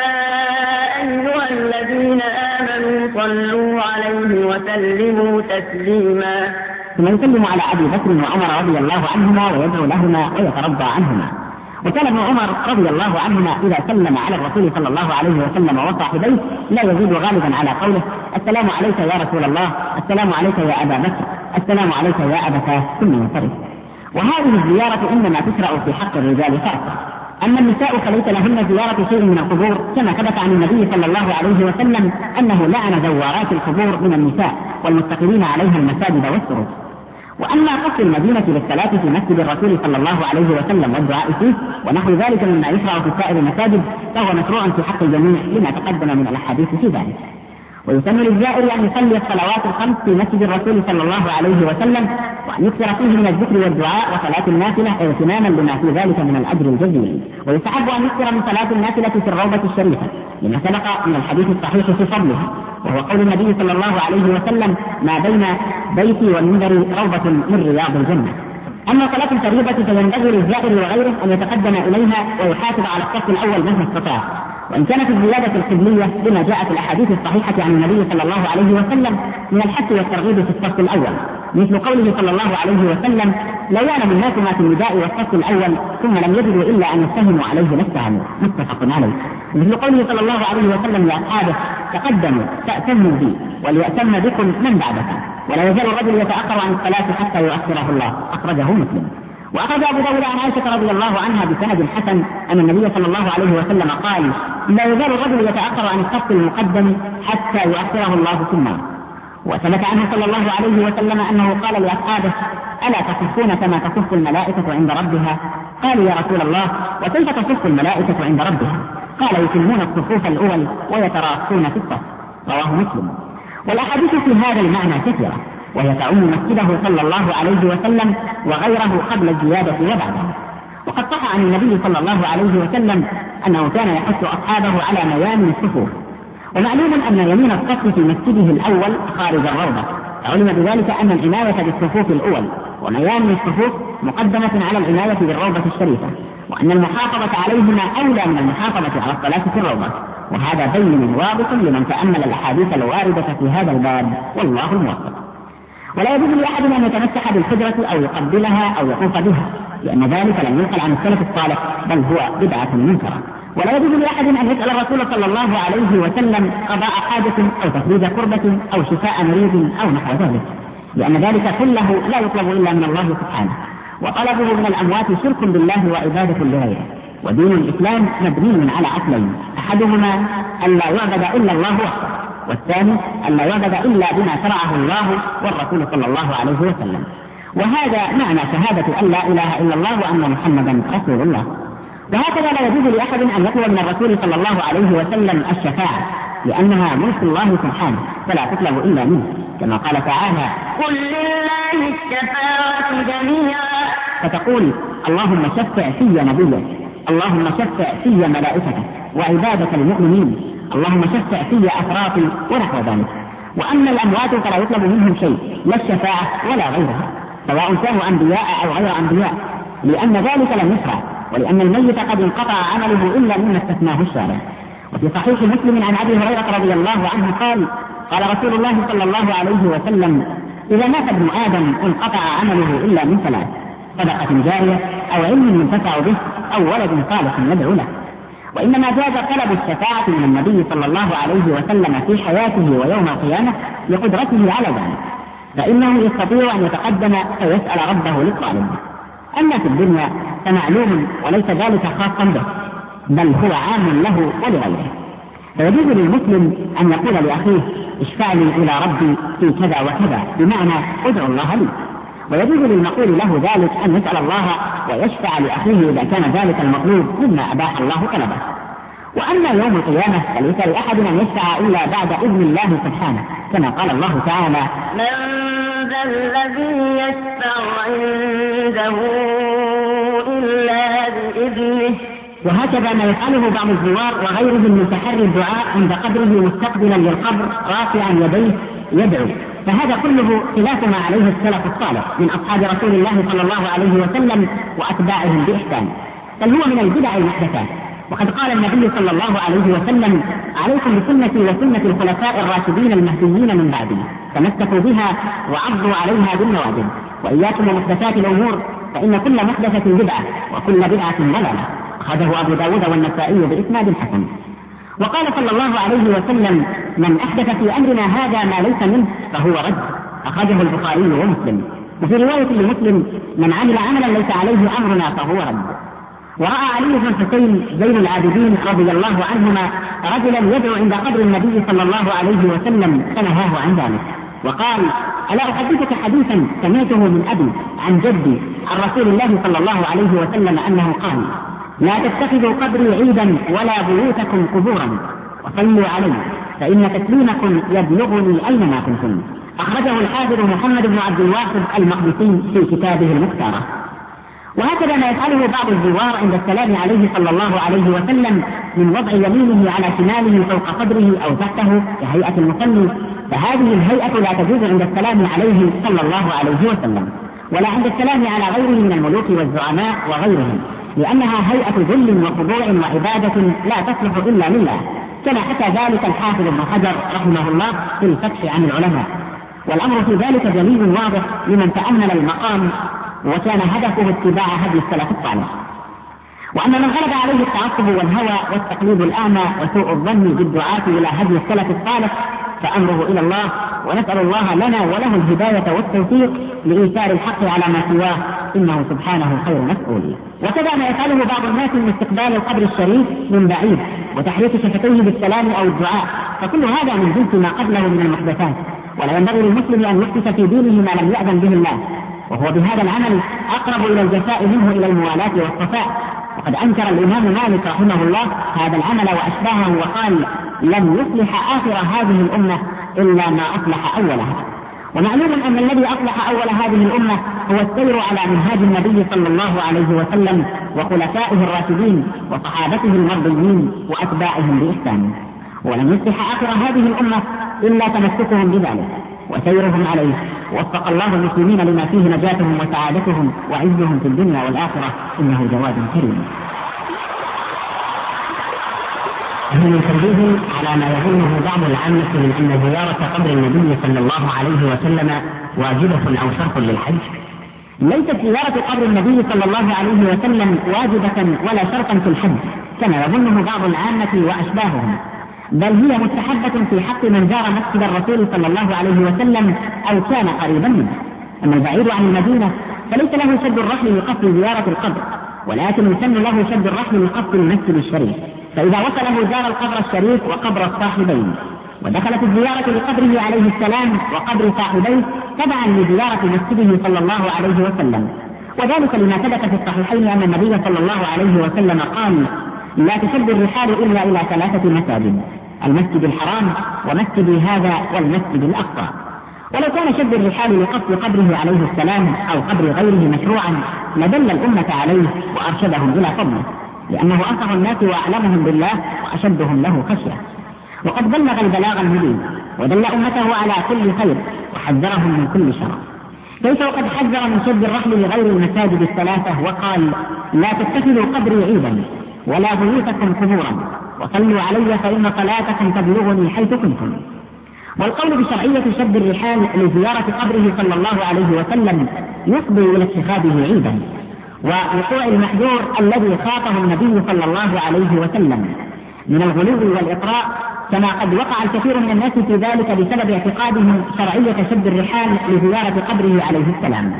أيها الذين آمنوا صلوا عليه وسلموا تسليما. ثم يسلم على أبي بكر وعمر رضي الله عنهما ويدعو لهما ويترضى عنهما. وكان ابن عمر رضي الله عنهما إذا سلم على الرسول صلى الله عليه وسلم وصاحبيه لا يزيد غالبا على قوله: السلام عليك يا رسول الله، السلام عليك يا أبا بكر، السلام عليك يا أبتاه، ثم ينصرف. وهذه الزيارة إنما تشرع في حق الرجال خاصة، أما النساء فليس لهن زيارة شيء من القبور، كما ثبت عن النبي صلى الله عليه وسلم أنه لعن زوارات القبور من النساء والمتخذين عليها المساجد والسرور. وأما قصد المدينة للصلاة في مسجد الرسول صلى الله عليه وسلم والدعاء فيه ونحو ذلك مما يشرع في سائر المساجد فهو مشروع في حق الجميع لما تقدم من الأحاديث في ذلك. ويسن للزائر أن يصلي الصلوات الخمس في مسجد الرسول صلى الله عليه وسلم، وأن يكثر فيه من الذكر والدعاء وصلاة النافلة اغتناما لما في ذلك من الأجر الجزيل. ويستحب أن يكثر من صلاة النافلة في الروضة الشريفة لما سبق من الحديث الصحيح في فضلها، وهو قول النبي صلى الله عليه وسلم: ما بين بيتي والمنبر روضة من رياض الجنة. أما صلاة الفريضة فينبغي للزائر وغيره أن يتقدم إليها ويحافظ على الصف الأول مهما استطاع، وإن كانت الزيادة القبلية بما جاء في الأحاديث الصحيحة عن النبي صلى الله عليه وسلم من الحث والترغيب في الصف الأول، مثل قوله صلى الله عليه وسلم: لو يعلم الناس ما في النداء والصف الأول ثم لم يجدوا إلا أن يتهموا عليه لاستهانوا، متفق عليه. مثل قوله صلى الله عليه وسلم لأصحابه: تقدموا تأتموا بي وليأتم بكم من بعدكم، ولا يزال الرجل يتأخر عن الصلاة حتى يؤخره الله، أخرجه مسلم. وأخرج أبو داود عن عائشة رضي الله عنها بسند حسن أن النبي صلى الله عليه وسلم قال: لا يزال الرجل يتأخر عن الصف المقدم حتى يؤخره الله في النار. وثبت عنه صلى الله عليه وسلم أنه قال لأصحابه: ألا تصفون كما تصف الملائكة عند ربها؟ قالوا: يا رسول الله، وكيف تصف الملائكة عند ربها؟ قال: يتمون الصفوف الأول ويتراصون في الصف. رواه مسلم. والأحاديث في هذا المعنى كثيرة، وهي تعم مسجده صلى الله عليه وسلم وغيره قبل الزيادة وبعدها. وقد صح عن النبي صلى الله عليه وسلم أنه كان يحث أصحابه على ميامن الصفوف. ومعلوم أن يمين الصف في مسجده الأول خارج الروضة، علم بذلك أن العناية بالصفوف الأول وميامن الصفوف مقدمة على العناية بالروضة الشريفة، وأن المحافظة عليهما أولى من المحافظة على الصلاة في الروضة، وهذا بين واضح لمن تأمل الأحاديث الواردة في هذا الباب، والله الموفق. ولا يجوز لأحد أن يتمسح بالحجرة أو يقبلها أو يطوف بها، لأن ذلك لم ينقل عن السلف الصالح، بل هو بدعة منكرة. ولا يجوز لأحد أن يسأل الرسول صلى الله عليه وسلم قضاء حاجة أو تفريج كربة أو شفاء مريض أو نحو ذلك، لأن ذلك كله لا يطلب إلا من الله سبحانه، وطلبه من الأموات شرك بالله وعبادة لغيره. ودين الإسلام مبني على أصلين: أحدهما أن لا يعبد إلا الله وحده، والثاني أن لا يعبد إلا بما شرعه الله والرسول صلى الله عليه وسلم. وهذا معنى شهادة أن لا إله إلا الله وأن محمدا رسول الله. وهكذا لا يجوز لأحد أن يطلب من الرسول صلى الله عليه وسلم الشفاعة، لأنها ملك الله سبحانه فلا تطلب إلا منه، كما قال تعالى: قل لله الشفاعة جميعا. فتقول: اللهم شفع في نبيك، اللهم شفع في ملائكتك وعبادك المؤمنين، اللهم شفع في أفراطي ونحو ذلك. وأما الأموات فلا يطلب منهم شيء، لا الشفاعة ولا غيرها، سواء كانوا أنبياء أو غير أنبياء، لأن ذلك لم يشرع، ولأن الميت قد انقطع عمله إلا مما استثناه الشارع. وفي صحيح مسلم عن أبي هريرة رضي الله عنه قال: قال رسول الله صلى الله عليه وسلم: إذا مات ابن آدم انقطع عمله إلا من ثلاث: صدقة جارية أو علم ينتفع به أو ولد صالح يدعو له. وإنما جاز طلب الشفاعة من النبي صلى الله عليه وسلم في حياته ويوم القيامة لقدرته على ذلك، فإنه يستطيع أن يتقدم فيسأل ربه للطالب. أما في الدنيا فمعلوم وليس ذلك خاصا به، بل هو عام له ولغيره. فيجوز للمسلم أن يقول لأخيه: اشفع لي إلى ربي في كذا وكذا، بمعنى ادعو الله لي. ويجوز للمقول له ذلك أن يسأل الله ويشفع لأخيه إذا كان ذلك المطلوب مما أباح الله طلبه. وأما يوم القيامة فليس لأحد أن يشفع إلا بعد إذن الله سبحانه، كما قال الله تعالى: من ذا الذي يشفع عنده إلا بإذنه. وهكذا ما يفعله بعض الزوار وغيرهم من تحري الدعاء عند قبره مستقبلا للقبر رافعا يديه يدعو، فهذا كله خلاف ما عليه السلف الصالح من أصحاب رسول الله صلى الله عليه وسلم وأتباعهم بإحسان، بل هو من البدع المحدثات. وقد قال النبي صلى الله عليه وسلم: عليكم بسنتي وسنة الخلفاء الراشدين المهديين من بعدي، تمسكوا بها وعضوا عليها بالنواجذ، وإياكم ومحدثات الأمور فإن كل محدثة بدعة وكل بدعة ضلالة. أخرجه أبو داود والنسائي بإسناد حسن. وقال صلى الله عليه وسلم: من أحدث في أمرنا هذا ما ليس منه فهو رد. أخرجه البخاري ومسلم. وفي رواية لمسلم: من عمل عملا ليس عليه أمرنا فهو رد. ورأى علي بن الحسين زين العابدين رضي الله عنهما رجلا يدعو عند قبر النبي صلى الله عليه وسلم فنهاه عن ذلك، وقال: ألا أحدثك حديثا سمعته من أبي عن جدي عن رسول الله صلى الله عليه وسلم أنه قال: لا تتخذوا قبري عيدا ولا بيوتكم قبورا، وصلوا علي فإن تسليمكم يبلغني أينما كنتم. أخرجه الحافظ محمد بن عبد الواحد المقدسي في كتابه المختارة. وهكذا ما يفعله بعض الزوار عند السلام عليه صلى الله عليه وسلم من وضع يمينه على شماله فوق قبره أو تحته كهيئة المصلي، فهذه الهيئة لا تجوز عند السلام عليه صلى الله عليه وسلم، ولا عند السلام على غيره من الملوك والزعماء وغيرهم، لأنها هيئة ذل وخضوع وعبادة لا تصلح إلا لله، كما حكى ذلك الحافظ ابن حجر رحمه الله في الفتح عن العلماء. والأمر في ذلك دليل واضح لمن تأمل المقام وكان هدفه اتباع هدي السلف الصالح. وأما من غلب عليه التعصب والهوى والتقليد الأعمى وسوء الظن بالدعاة إلى هدي السلف الصالح فأمره إلى الله، ونسأل الله لنا وله الهداية والتوفيق لإيثار الحق على ما سواه، إنه سبحانه خير مسؤول. وكذا ما يفعله بعض الناس من استقبال القبر الشريف من بعيد وتحريك شفتيه بالسلام أو الدعاء، فكل هذا من جنس ما قبله من المحدثات، ولا ينبغي للمسلم أن يحدث في دينه ما لم يأذن به الله، وهو بهذا العمل أقرب إلى الجفاء منه إلى الموالاة والصفاء. وقد أنكر الإمام مالك رحمه الله هذا العمل وأشباهه وقال: لن يصلح آخر هذه الأمة إلا ما أصلح أولها. ومعلوم أن الذي أصلح أول هذه الأمة هو السير على منهاج النبي صلى الله عليه وسلم وخلفائه الراشدين وصحابته المرضيين وأتباعهم بإحسان، ولن يصلح آخر هذه الأمة إلا تمسكهم بذلك وسيرهم عليه. وفق الله المسلمين لما فيه نجاتهم وسعادتهم وعزهم في الدنيا والآخرة، إنه جواد كريم. من تنبيه على ما يظنه بعض العامة من أن زيارة قبر النبي صلى الله عليه وسلم واجبة أو شرط للحج. ليست زيارة قبر النبي صلى الله عليه وسلم واجبة ولا شرطا في الحج كما يظنه بعض العامة وأشباههم، بل هي مستحبة في حق من زار مسجد الرسول صلى الله عليه وسلم أو كان قريبا منه. أما البعيد عن المدينة فليس له شد الرحل لقصد زيارة القبر، ولكن يسن له شد الرحل لقصد المسجد الشريف، فإذا وصله زار القبر الشريف وقبر الصاحبين، ودخلت الزيارة لقبره عليه السلام وقبر صاحبيه تبعا لزيارة مسجده صلى الله عليه وسلم. وذلك لما ثبت في الصحيحين أن النبي صلى الله عليه وسلم قال: لا تشد الرحال إلا إلى ثلاثة مساجد: المسجد الحرام ومسجد هذا والمسجد الأقصى. ولو كان شد الرحال لقصد قبره عليه السلام أو قبر غيره مشروعا لدل الأمة عليه وأرشدهم إلى فضله، لأنه أنصح الناس وأعلمهم بالله وأشدهم له خشية، وقد بلغ البلاغ المبين ودل أمته على كل خير وحذرهم من كل شر. كيف وقد حذر من شد الرحل لغير المساجد الثلاثة وقال: لا تتخذوا قبري عيدا ولا بيوتكم قبورا، وصلوا علي فإن صلاتكم تبلغني حيث كنتم. والقول بشرعية شد الرحال لزيارة قبره صلى الله عليه وسلم يفضي إلى اتخاذه عيدا، ووقوع المحذور الذي خاطه النبي صلى الله عليه وسلم من الغلو والإطراء، كما قد وقع الكثير من الناس في ذلك بسبب اعتقادهم شرعية شد الرحال لزيارة قبره عليه السلام.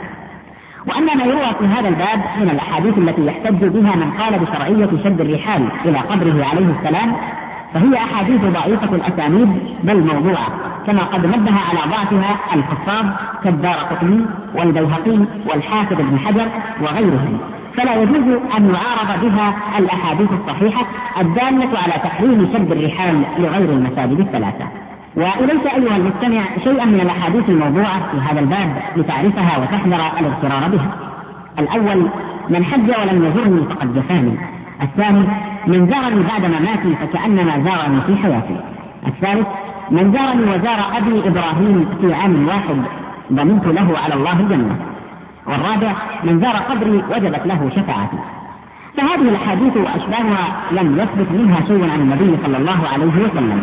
وأما ما يروى في هذا الباب من الأحاديث التي يحتج بها من قال بشرعية شد الرحال إلى قبره عليه السلام فهي أحاديث ضعيفة الأسانيد بل موضوعة، كما قد نبه على ضعفها الحفاظ كالدارقطني والبيهقي والحافظ ابن حجر وغيرهم، فلا يجوز أن يعارض بها الأحاديث الصحيحة الدالة على تحريم شد الرحال لغير المساجد الثلاثة. وإليك أيها المستمع شيئا من الأحاديث الموضوعة في هذا الباب لتعرفها وتحذر الاغترار بها. الأول: من حج ولم يزرني فقد جفاني. الثاني: من زارني بعد مماتي فكأنما زارني في حياتي. الثالث: من زارني وزار أبي إبراهيم في عام واحد ضمنت له على الله الجنة. والرابع من زار قبري وجبت له شفاعتي. فهذه الأحاديث وأشباهها لم يثبت منها شيء عن النبي صلى الله عليه وسلم.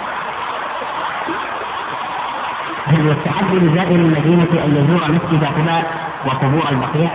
هل يستحب لزائر المدينة أن يزور مسجد قباء وقبور البقيع؟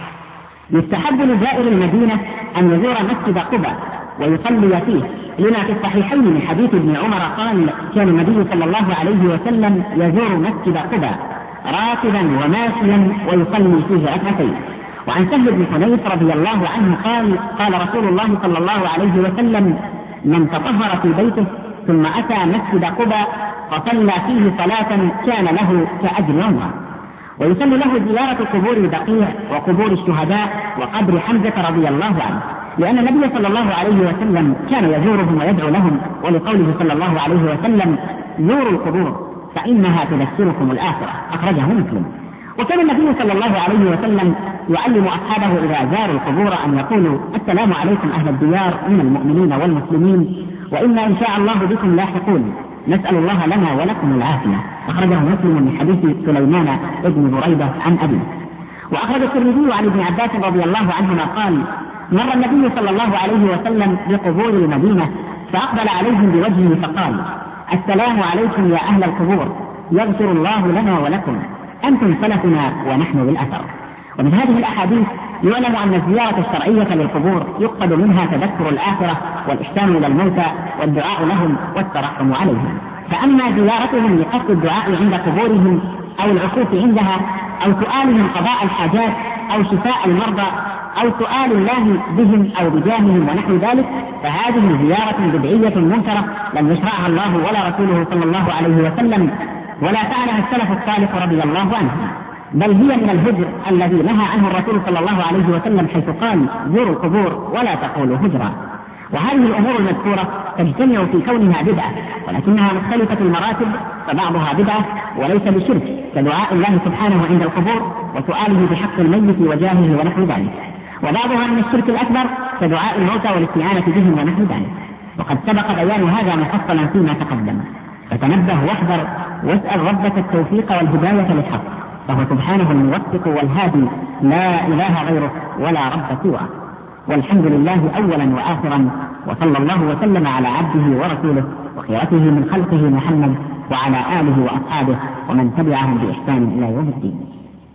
يستحب لزائر المدينة أن يزور مسجد قباء ويصلي فيه، لما في الصحيحين من حديث ابن عمر قال: كان النبي صلى الله عليه وسلم يزور مسجد قباء راكبا وماشيا ويصلي فيه ركعتين. وعن سهل بن حنيف رضي الله عنه قال: قال رسول الله صلى الله عليه وسلم: من تطهر في بيته ثم أتى مسجد قباء فصلى فيه صلاة كان له كأجر عمره. ويسن له زيارة قبور البقيع وقبور الشهداء وقبر حمزة رضي الله عنه، لأن النبي صلى الله عليه وسلم كان يزورهم ويدعو لهم، ولقوله صلى الله عليه وسلم: زوروا القبور فإنها تذكركم الآخرة، أخرجه مسلم. وكان النبي صلى الله عليه وسلم يعلم أصحابه إذا زاروا القبور أن يقولوا: السلام عليكم أهل الديار من المؤمنين والمسلمين، وإنا إن شاء الله بكم لاحقون، نسأل الله لنا ولكم العافية، أخرجه مسلم من حديث سليمان بن بريدة عن أبيه. وأخرج الترمذي عن ابن عباس رضي الله عنهما قال: مر النبي صلى الله عليه وسلم بقبور المدينة فأقبل عليهم بوجهه فقال: السلام عليكم يا أهل القبور، يغفر الله لنا ولكم، أنتم سلفنا ونحن بالأثر. ومن هذه الأحاديث يعلم أن الزيارة الشرعية للقبور يقصد منها تذكر الآخرة والإحسان إلى الموتى والدعاء لهم والترحم عليهم. فأما زيارتهم لقصد الدعاء عند قبورهم أو العكوف عندها أو سؤالهم قضاء الحاجات أو شفاء المرضى أو سؤال الله بهم أو بجاههم ونحو ذلك، فهذه زيارة بدعية منكرة لم يشرعها الله ولا رسوله صلى الله عليه وسلم، ولا فعلها السلف الصالح رضي الله عنه، بل هي من الهجر الذي نهى عنه الرسول صلى الله عليه وسلم، حيث قال: زوروا القبور ولا تقولوا هجرا. وهذه الأمور المذكورة تجتمع في كونها بدعة، ولكنها مختلفة المراتب، فبعضها بدعة وليس بشرك، كدعاء الله سبحانه عند القبور وسؤاله بحق الميت وجاهه ونحو ذلك، وبعضها من الشرك الأكبر كدعاء الموتى والاستعانة بهم ونحو ذلك. وقد سبق بيان هذا مفصلا فيما تقدم، فتنبه واحذر واسأل ربك التوفيق والهداية للحق، فهو سبحانه الموفق والهادي، لا إله غيره ولا رب سواه. والحمد لله أولا وآخرا، وصلى الله وسلم على عبده ورسوله وخيرته من خلقه محمد وعلى آله وأصحابه ومن تبعهم بإحسان إلى يوم الدين.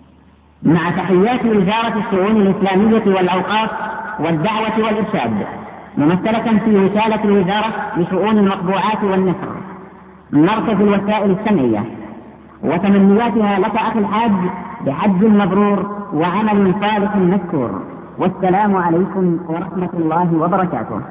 مع تحيات وزارة الشؤون الإسلامية والأوقاف والدعوة والإرشاد، ممثلة في رسالة الوزارة لشؤون المطبوعات والنشر، مركز الوسائل السمعية، وتمنياتها لك أخي الحاج بحج مبرور وعمل صالح مذكور، والسلام عليكم ورحمة الله وبركاته.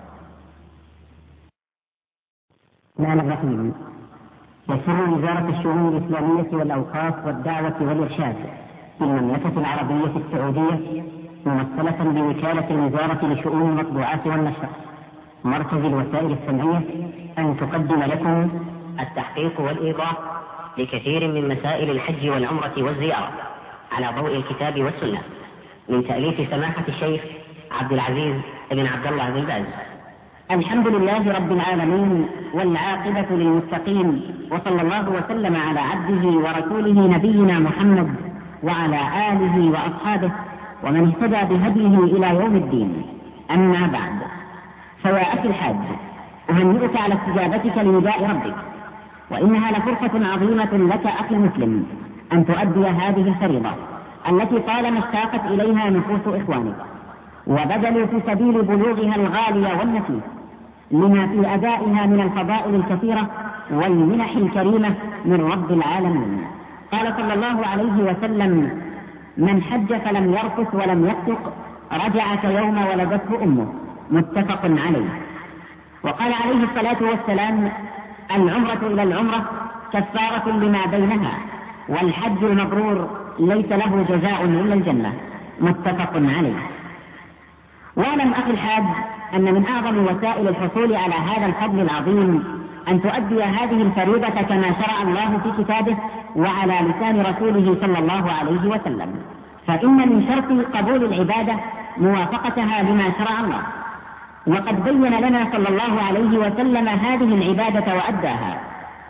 الرحمن الرحيم. يسر وزارة الشؤون الإسلامية والأوقاف والدعوة والإرشاد في المملكة العربية السعودية، ممثلة بوكالة الوزارة لشؤون المطبوعات والنشر، مركز الوسائل السمعية، أن تقدم لكم التحقيق والإيضاح لكثير من مسائل الحج والعمرة والزيارة على ضوء الكتاب والسنة، من تأليف سماحة الشيخ عبد العزيز بن عبد الله بن باز. الحمد لله رب العالمين، والعاقبة للمتقين، وصلى الله وسلم على عبده ورسوله نبينا محمد وعلى آله وأصحابه ومن اهتدى بهديه إلى يوم الدين. أما بعد، فيا أخي الحاج، أهنئك على استجابتك لنداء ربك، وإنها لفرصة عظيمة لك أخي المسلم أن تؤدي هذه الفريضة التي طالما اشتاقت إليها نفوس إخوانك وبذلوا في سبيل بلوغها الغالية والنفيس، لما في أدائها من الفضائل الكثيرة والمنح الكريمة من رب العالمين. قال صلى الله عليه وسلم: من حج فلم يرفث ولم يفسق رجع كيوم ولدته أمه، متفق عليه. وقال عليه الصلاة والسلام: العمرة إلى العمرة كفارة لما بينها، والحج المبرور ليس له جزاء إلا الجنة، متفق عليه. واعلم أخي الحاج أن من أعظم وسائل الحصول على هذا الفضل العظيم أن تؤدي هذه الفريضة كما شرع الله في كتابه وعلى لسان رسوله صلى الله عليه وسلم، فإن من شرط قبول العبادة موافقتها لما شرع الله، وقد بين لنا صلى الله عليه وسلم هذه العبادة وأداها،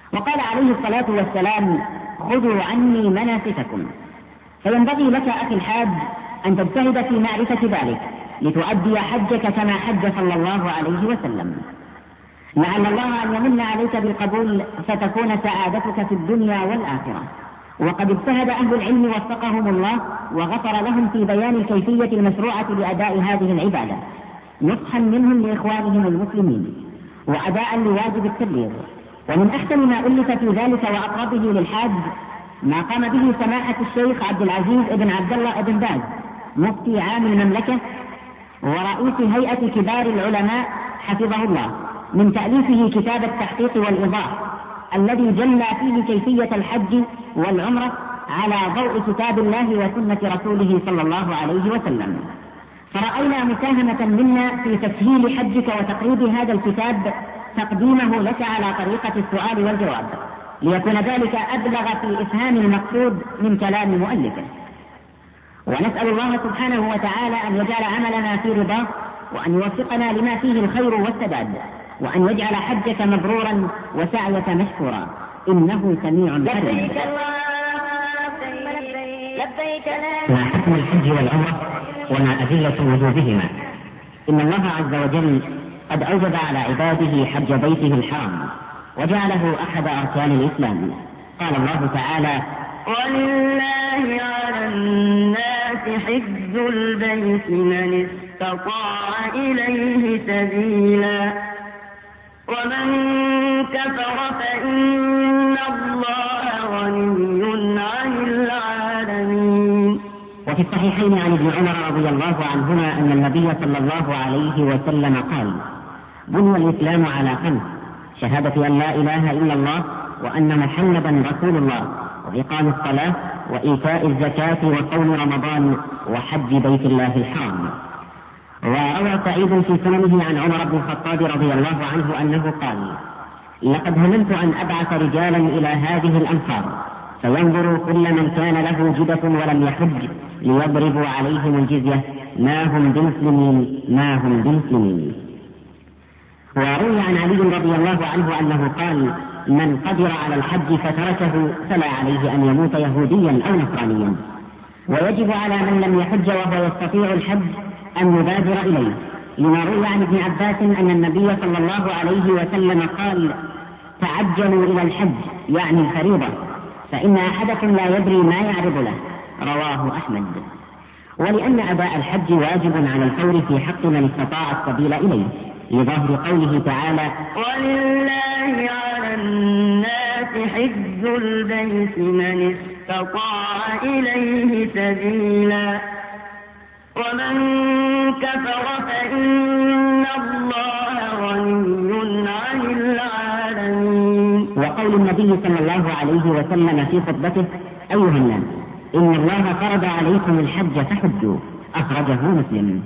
وقال عليه الصلاة والسلام: خذوا عني مناسككم. فينبغي لك أخي الحاج أن تجتهد في معرفة ذلك لتؤدي حجك كما حج صلى الله عليه وسلم، لعل الله أن يمن عليك بالقبول فتكون سعادتك في الدنيا والآخرة. وقد اجتهد أهل العلم وفقهم الله وغفر لهم في بيان الكيفية المشروعة لأداء هذه العبادة، نصحا منهم لإخوانهم المسلمين وأداء لواجب التبليغ. ومن أحسن ما ألف في ذلك وأقربه للحاج ما قام به سماحة الشيخ عبد العزيز بن عبد الله بن باز مفتي عام المملكة ورئيس هيئة كبار العلماء حفظه الله، من تأليفه كتاب التحقيق والإيضاح الذي جلى فيه كيفية الحج والعمرة على ضوء كتاب الله وسنة رسوله صلى الله عليه وسلم. فرأينا مساهمة منا في تسهيل حجك وتقريب هذا الكتاب تقديمه لك على طريقة السؤال والجواب، ليكون ذلك أبلغ في إفهام المقصود من كلام مؤلفه. ونسأل الله سبحانه وتعالى أن يجعل عملنا في رضاه، وأن يوفقنا لما فيه الخير والسداد، وأن يجعل حجك مبرورا وسعيك مشكورا، إنه سميع قريب. ما حكم الحج والعمرة وما أدلة وجوبهما؟ إن الله عز وجل قد أوجب على عباده حج بيته الحرام وجعله أحد أركان الإسلام. قال الله تعالى: ولله على الناس حج البيت من استطاع إليه سبيلا ومن كفر فإن الله غني عن العالمين. وفي الصحيحين عن ابن عمر رضي الله عنهما أن النبي صلى الله عليه وسلم قال: بني الإسلام على خمس: شهادة أن لا إله إلا الله وأن محمدا رسول الله، وإقام الصلاة، وإيتاء الزكاة، وصوم رمضان، وحج بيت الله الحرام. وروى سعيد في سننه عن عمر بن الخطاب رضي الله عنه أنه قال: لقد هممت أن أبعث رجالا إلى هذه الأمصار فينظروا كل من كان له جدة ولم يحج ليضربوا عليهم الجزية، ما هم بمسلمين ما هم بمسلمين. وروي عن علي رضي الله عنه أنه قال: من قدر على الحج فتركه فلا عليه أن يموت يهوديا أو نصرانيا. ويجب على من لم يحج وهو يستطيع الحج أن يبادر إليه، لما روي عن ابن عباس أن النبي صلى الله عليه وسلم قال: تعجلوا إلى الحج، يعني الفريضة، فإن أحدكم لا يدري ما يعرض له. رواه أحمد. ولأن أداء الحج واجب على الفور في حق من استطاع السبيل إليه، لظاهر قوله تعالى: ولله على الناس حج البيت من استطاع إليه سبيلا ومن كفر فإن الله غني عن العالمين. وقول النبي صلى الله عليه وسلم في خطبته: أيها الناس، إن الله فرض عليكم الحج فحجوا، أخرجه مسلم.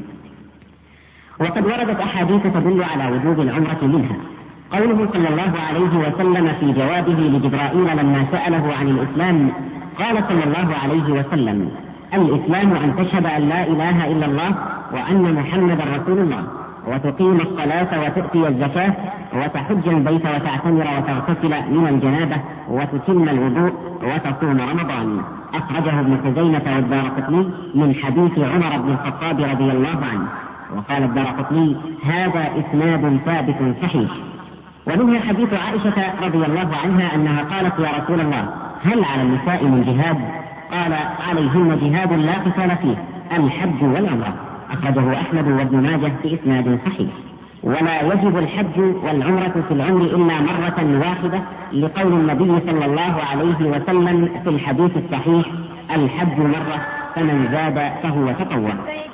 وقد وردت أحاديث تدل على وجوب العمرة، منها قوله صلى الله عليه وسلم في جوابه لجبرائيل لما سأله عن الإسلام، قال صلى الله عليه وسلم: الإسلام أن تشهد أن لا إله إلا الله وأن محمدا رسول الله، وتقيم الصلاة وتؤتي الزكاة وتحج البيت وتعتمر وتغتسل من الجنابة وتتم الوضوء وتصوم رمضان. أخرجه ابن خزيمة والدارقطني من حديث عمر بن الخطاب رضي الله عنه. وقال الدارقطني: هذا إسناد ثابت صحيح. ومنها حديث عائشة رضي الله عنها أنها قالت: يا رسول الله، هل على النساء من جهاد؟ قال: عليهن جهاد لا قتال فيه، الحج والعمرة. أخرجه أحمد وابن ماجه بإسناد صحيح. ولا يجب الحج والعمرة في العمر إلا مرة واحدة، لقول النبي صلى الله عليه وسلم في الحديث الصحيح: الحج مرة، فمن زاد فهو تطوع.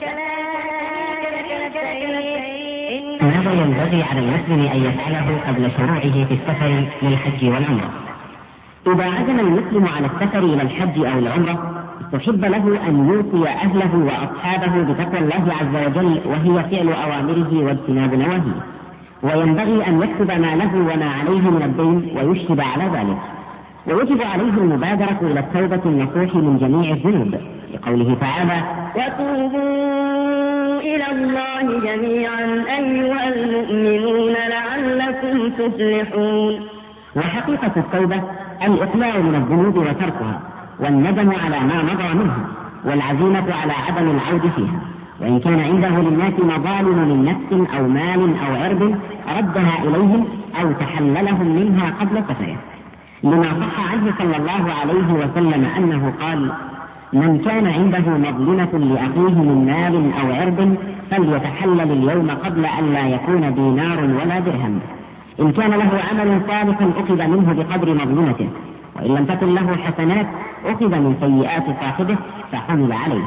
ماذا ينبغي على المسلم أن يفعله قبل شروعه في السفر للحج والعمرة؟ إذا عزم المسلم على السفر إلى الحج أو العمرة، استحب له أن يوصي أهله وأصحابه بتقوى الله عز وجل، وهي فعل أوامره واجتناب نواهيه. وينبغي أن يكتب ما له وما عليه من الدين ويشهد على ذلك. ويجب عليه المبادرة إلى التوبة النصوح من جميع الذنوب، لقوله تعالى: وتوبوا إلى الله جميعا أيها المؤمنون لعلكم تفلحون. وحقيقة التوبة الإقلاع من الذنوب وتركها، والندم على ما مضى منها، والعزيمة على عدم العود فيها، وإن كان عنده للناس مظالم من نفس أو مال أو عرض ردها إليهم أو تحللهم منها قبل سفره، لما صح عنه صلى الله عليه وسلم أنه قال: من كان عنده مظلمة لأخيه من مال أو عرض فليتحلل اليوم قبل أن لا يكون دينار ولا درهم، إن كان له عمل صالح أخذ منه بقدر مظلمته، وإن لم تكن له حسنات أخذ من سيئات صاحبه فحمل عليه.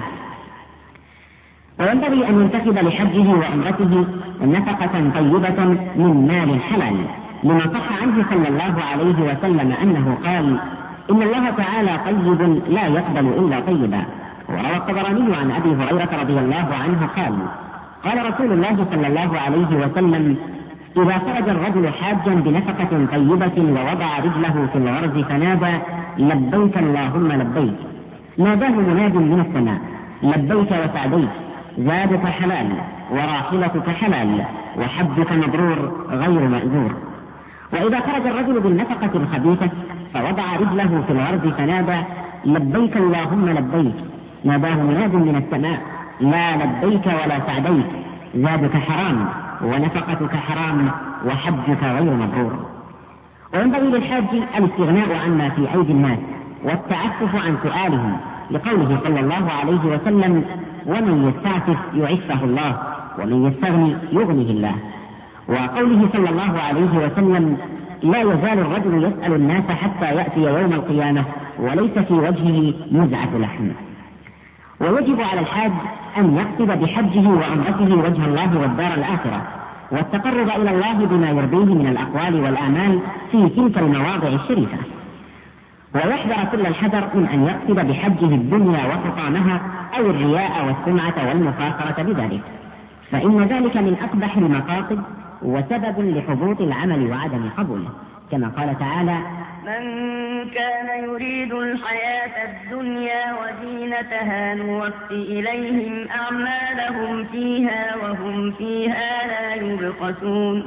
وينبغي أن ينتخب لحجه وعمرته نفقة طيبة من مال حلال، لما صح عنه صلى الله عليه وسلم أنه قال: إن الله تعالى طيب لا يقبل إلا طيبا. وروى الطبراني عن أبي هريرة رضي الله عنه قال: قال رسول الله صلى الله عليه وسلم: إذا خرج الرجل حاجا بنفقة طيبة ووضع رجله في الغرز فنادى: لبيك اللهم لبيك، ناداه مناد من السماء: لبيك وسعديك، زادك حلال وراحلتك حلال وحجك مبرور غير مأجور. وإذا خرج الرجل بالنفقة الخبيثة فوضع رجله في الغرز فنادى: لبيك اللهم لبيك، ناداه مناد من السماء: لا لبيك ولا سعديك، زادك حرام ونفقتك حرام وحجك غير مبرور. وينبغي للحاج الاستغناء عما في أيدي الناس والتعفف عن سؤالهم، لقوله صلى الله عليه وسلم: ومن يستعفف يعفه الله، ومن يستغني يغنيه الله. وقوله صلى الله عليه وسلم: لا يزال الرجل يسأل الناس حتى يأتي يوم القيامة وليس في وجهه نزعة لحم. ويجب على الحاج أن يقصد بحجه وعمرته وجه الله والدار الآخرة، والتقرب إلى الله بما يرضيه من الأقوال والأعمال في تلك المواضع الشريفة، ويحذر كل الحذر من أن يقصد بحجه الدنيا وحطامها أو الرياء والسمعة والمفاخرة بذلك، فإن ذلك من أقبح المقاصد وسبب لحبوط العمل وعدم قبوله، كما قال تعالى: من كان يريد الحياة الدنيا وزينتها نوفي إليهم أعمالهم فيها وهم فيها لا يبخسون.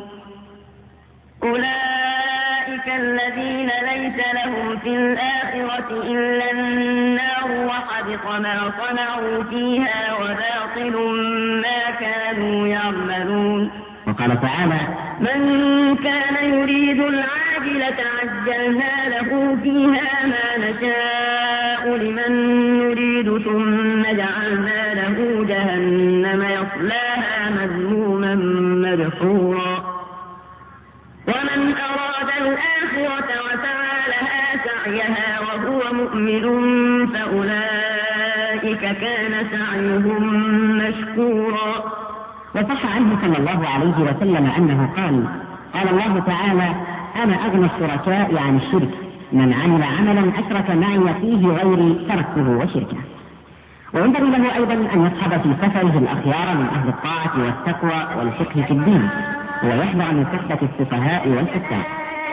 أولئك الذين ليس لهم في الآخرة إلا النار وحبط ما صنعوا فيها وباطل ما كانوا يعملون. وقال تعالى: من كان يريد العاجلة عجلنا له فيها ما نشاء لمن نريد ثم جعلنا له جهنم يصلاها مذموما مدحورا. ومن أراد الآخرة وسعى لها سعيها وهو مؤمن فأولئك كان سعيهم مشكورا. وصح عنه صلى الله عليه وسلم أنه قال: قال الله تعالى: أنا أغنى الشركاء عن الشرك، من عمل عملا أشرك معي فيه غيري تركته وشركه. وينبغي له أيضا أن يصحب في سفره الأخيار من أهل الطاعة والتقوى والفقه في الدين، ويحذر من صحبة السفهاء والحكام.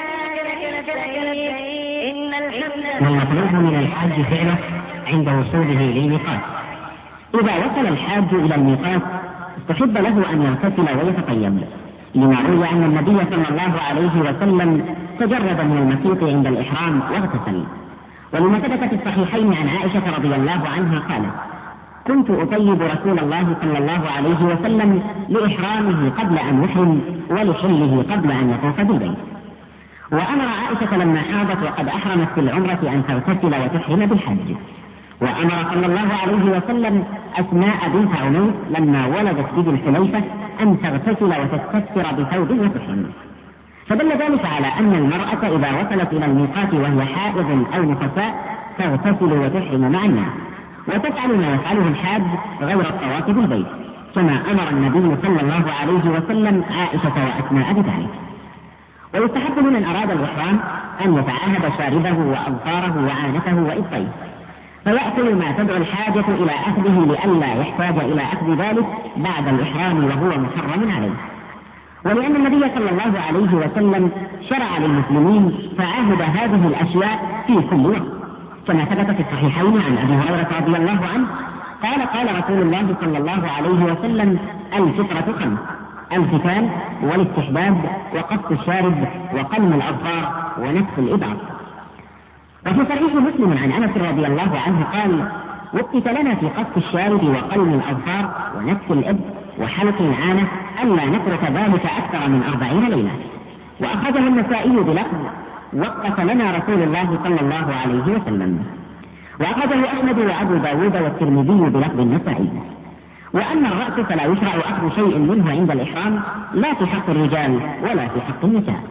والمطلوب من الحاج فعله عند وصوله للميقات. إذا وصل الحاج إلى الميقات استحب له أن يغتسل ويتطيب، لما روي أن النبي صلى الله عليه وسلم تجرد من المخيط عند الإحرام واغتسل. ولما ثبت في الصحيحين عن عائشة رضي الله عنها قالت: كنت أطيب رسول الله صلى الله عليه وسلم لإحرامه قبل أن يحرم ولحله قبل أن يطوف بالبيت. وأمر عائشة لما حاضت وقد أحرمت في العمرة أن تغتسل وتحرم بالحج. وأمر صلى الله عليه وسلم أسماء بنت عميس لما ولدت بذي الحليفة أن تغتسل وتستتر بثوب وتحرم. فدل ذلك على أن المرأة إذا وصلت إلى الميقات وهي حائض أو نفساء تغتسل وتحرم مع الناس، وتفعل ما يفعله الحاج غير الطواف بالبيت، كما أمر النبي صلى الله عليه وسلم عائشة وأسماء بذلك. ويستحب لمن أراد الإحرام أن يتعاهد شاربه وأظفاره وعانته وإبطيه، فيأكل ما تدعو الحاجة إلى أخذه لئلا يحتاج إلى أخذ ذلك بعد الإحرام وهو محرم عليه. ولأن النبي صلى الله عليه وسلم شرع للمسلمين تعاهد هذه الأشياء في كل وقت، كما ثبت في الصحيحين عن أبي هريرة رضي الله عنه قال: قال رسول الله صلى الله عليه وسلم: الفطرة خمس: الختان والاستحباب وقص الشارب وقلم الأظفار ونتف الإبط. وفي صحيح مسلم عن أنس رضي الله عنه قال: وقت لنا في قص الشارب وقلم الأظفار ونتف الإبط وحلق العانة ألا نترك ذلك أكثر من أربعين ليلة. وأخرجه النسائي بلفظ: وقت لنا رسول الله صلى الله عليه وسلم. وأخرجه أحمد وأبو داود والترمذي بلفظ النسائي. وأما الرأس فلا يشرع أخذ شيء منه عند الإحرام لا في حق الرجال ولا في حق النساء.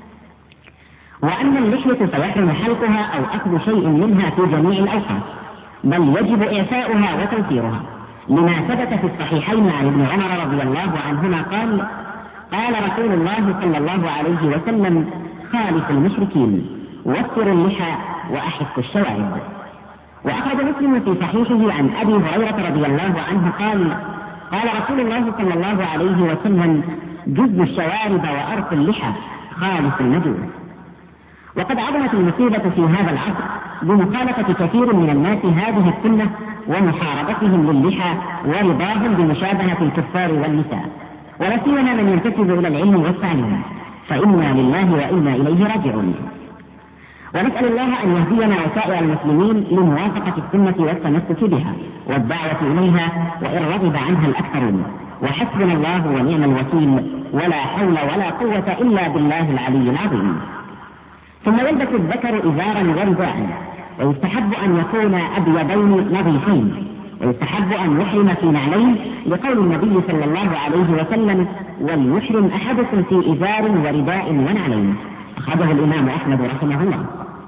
وأما اللحية فيحرم حلقها أو أخذ شيء منها في جميع الأوقات، بل يجب إعفاؤها وتوفيرها، لما ثبت في الصحيحين عن ابن عمر رضي الله عنهما قال: قال رسول الله صلى الله عليه وسلم: خالف المشركين، وفروا اللحى وأحفوا الشوارب. وأخرج مسلم في صحيحه عن أبي هريرة رضي الله عنه قال: قال رسول الله صلى الله عليه وسلم: جز الشوارب وأرق اللحى خالف المجوس. وقد عظمت المصيبة في هذا العصر بمخالفة كثير من الناس هذه السنة ومحاربتهم للحى ورضاهم بمشابهة الكفار والنساء، ولا سيما من ينتسب إلى العلم والتعليم، فإنا لله وإنا إليه راجعون. ونسأل الله أن يهدينا وسائر المسلمين لموافقة السنة والتمسك بها والدعوة إليها وإن رغب عنها الأكثرون. وحسبنا الله ونعم الوكيل، ولا حول ولا قوة إلا بالله العلي العظيم. ثم يلبس الذكر إزارا ورداء، ويستحب أن يكون أبيضين نظيفين، ويستحب أن يحرم في نعلين لقول النبي صلى الله عليه وسلم: وليحرم أحدكم في إزار ورداء ونعلين. أخرجه الإمام أحمد رحمه الله.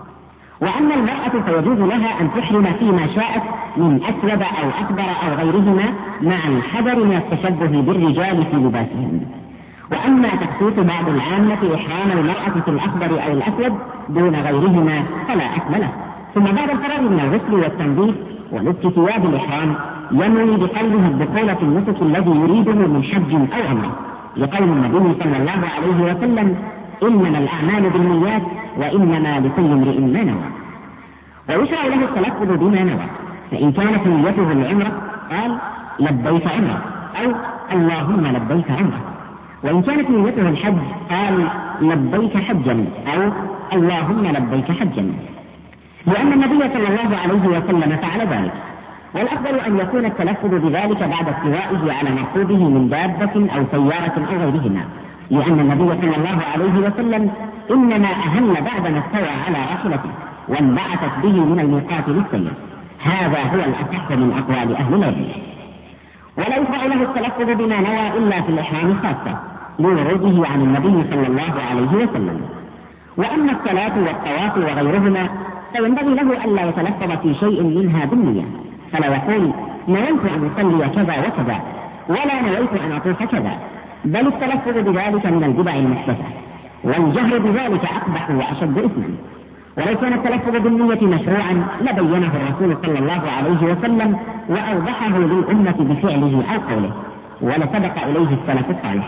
وأما المرأة فيجوز لها أن تحرم فيما شاءت من أسود أو أخضر أو غيرهما مع الحذر من التشبه بالرجال في لباسهم. وأما تخصيص بعض العامة إحرام المرأة في الأخضر أو الأسود دون غيرهما فلا أثم له. ثم بعد الفراغ من الغسل والتنظيف ولبس ثياب الإحرام ينوي بقلبه الدخول في النسك الذي يريده من حج أو عمرة، لقول النبي صلى الله عليه وسلم: إنما الأعمال بالنيات وإنما لكل امرئ ما نوى. ويشرع له التلفظ بما نوى، فإن كانت نيته العمرة قال: لبيك عمرة، أو اللهم لبيك عمرة. وإن كانت نيته الحج قال: لبيك حجا، أو اللهم لبيك حجا، لأن النبي صلى الله عليه وسلم فعل ذلك. والأفضل أن يكون التلفظ بذلك بعد استوائه على مركوبه من دابة أو سيارة أو غيرهما، لأن النبي صلى الله عليه وسلم إنما أهل بعدما استوى على راحلته وانبعثت به من الميقات للسير. هذا هو الأصح من أقوال أهل العلم. ولا يشرع له التلفظ بما نوى إلا في الإحرام خاصة لوروده عن النبي صلى الله عليه وسلم. وأما الصلاة والطواف وغيرهما فينبغي له ألا يتلفظ في شيء منها بالنية، فلا يقول: نويت أن أصلي كذا وكذا، ولا نويت أن أطوف كذا، بل التلفظ بذلك من البدع المحدثة، والجهر بذلك أقبح وأشد إثما. ولو كان التلفظ بالنية مشروعا لبينه الرسول صلى الله عليه وسلم وأوضحه للأمة بفعله أو قوله، ولسبق إليه السلف الصالح.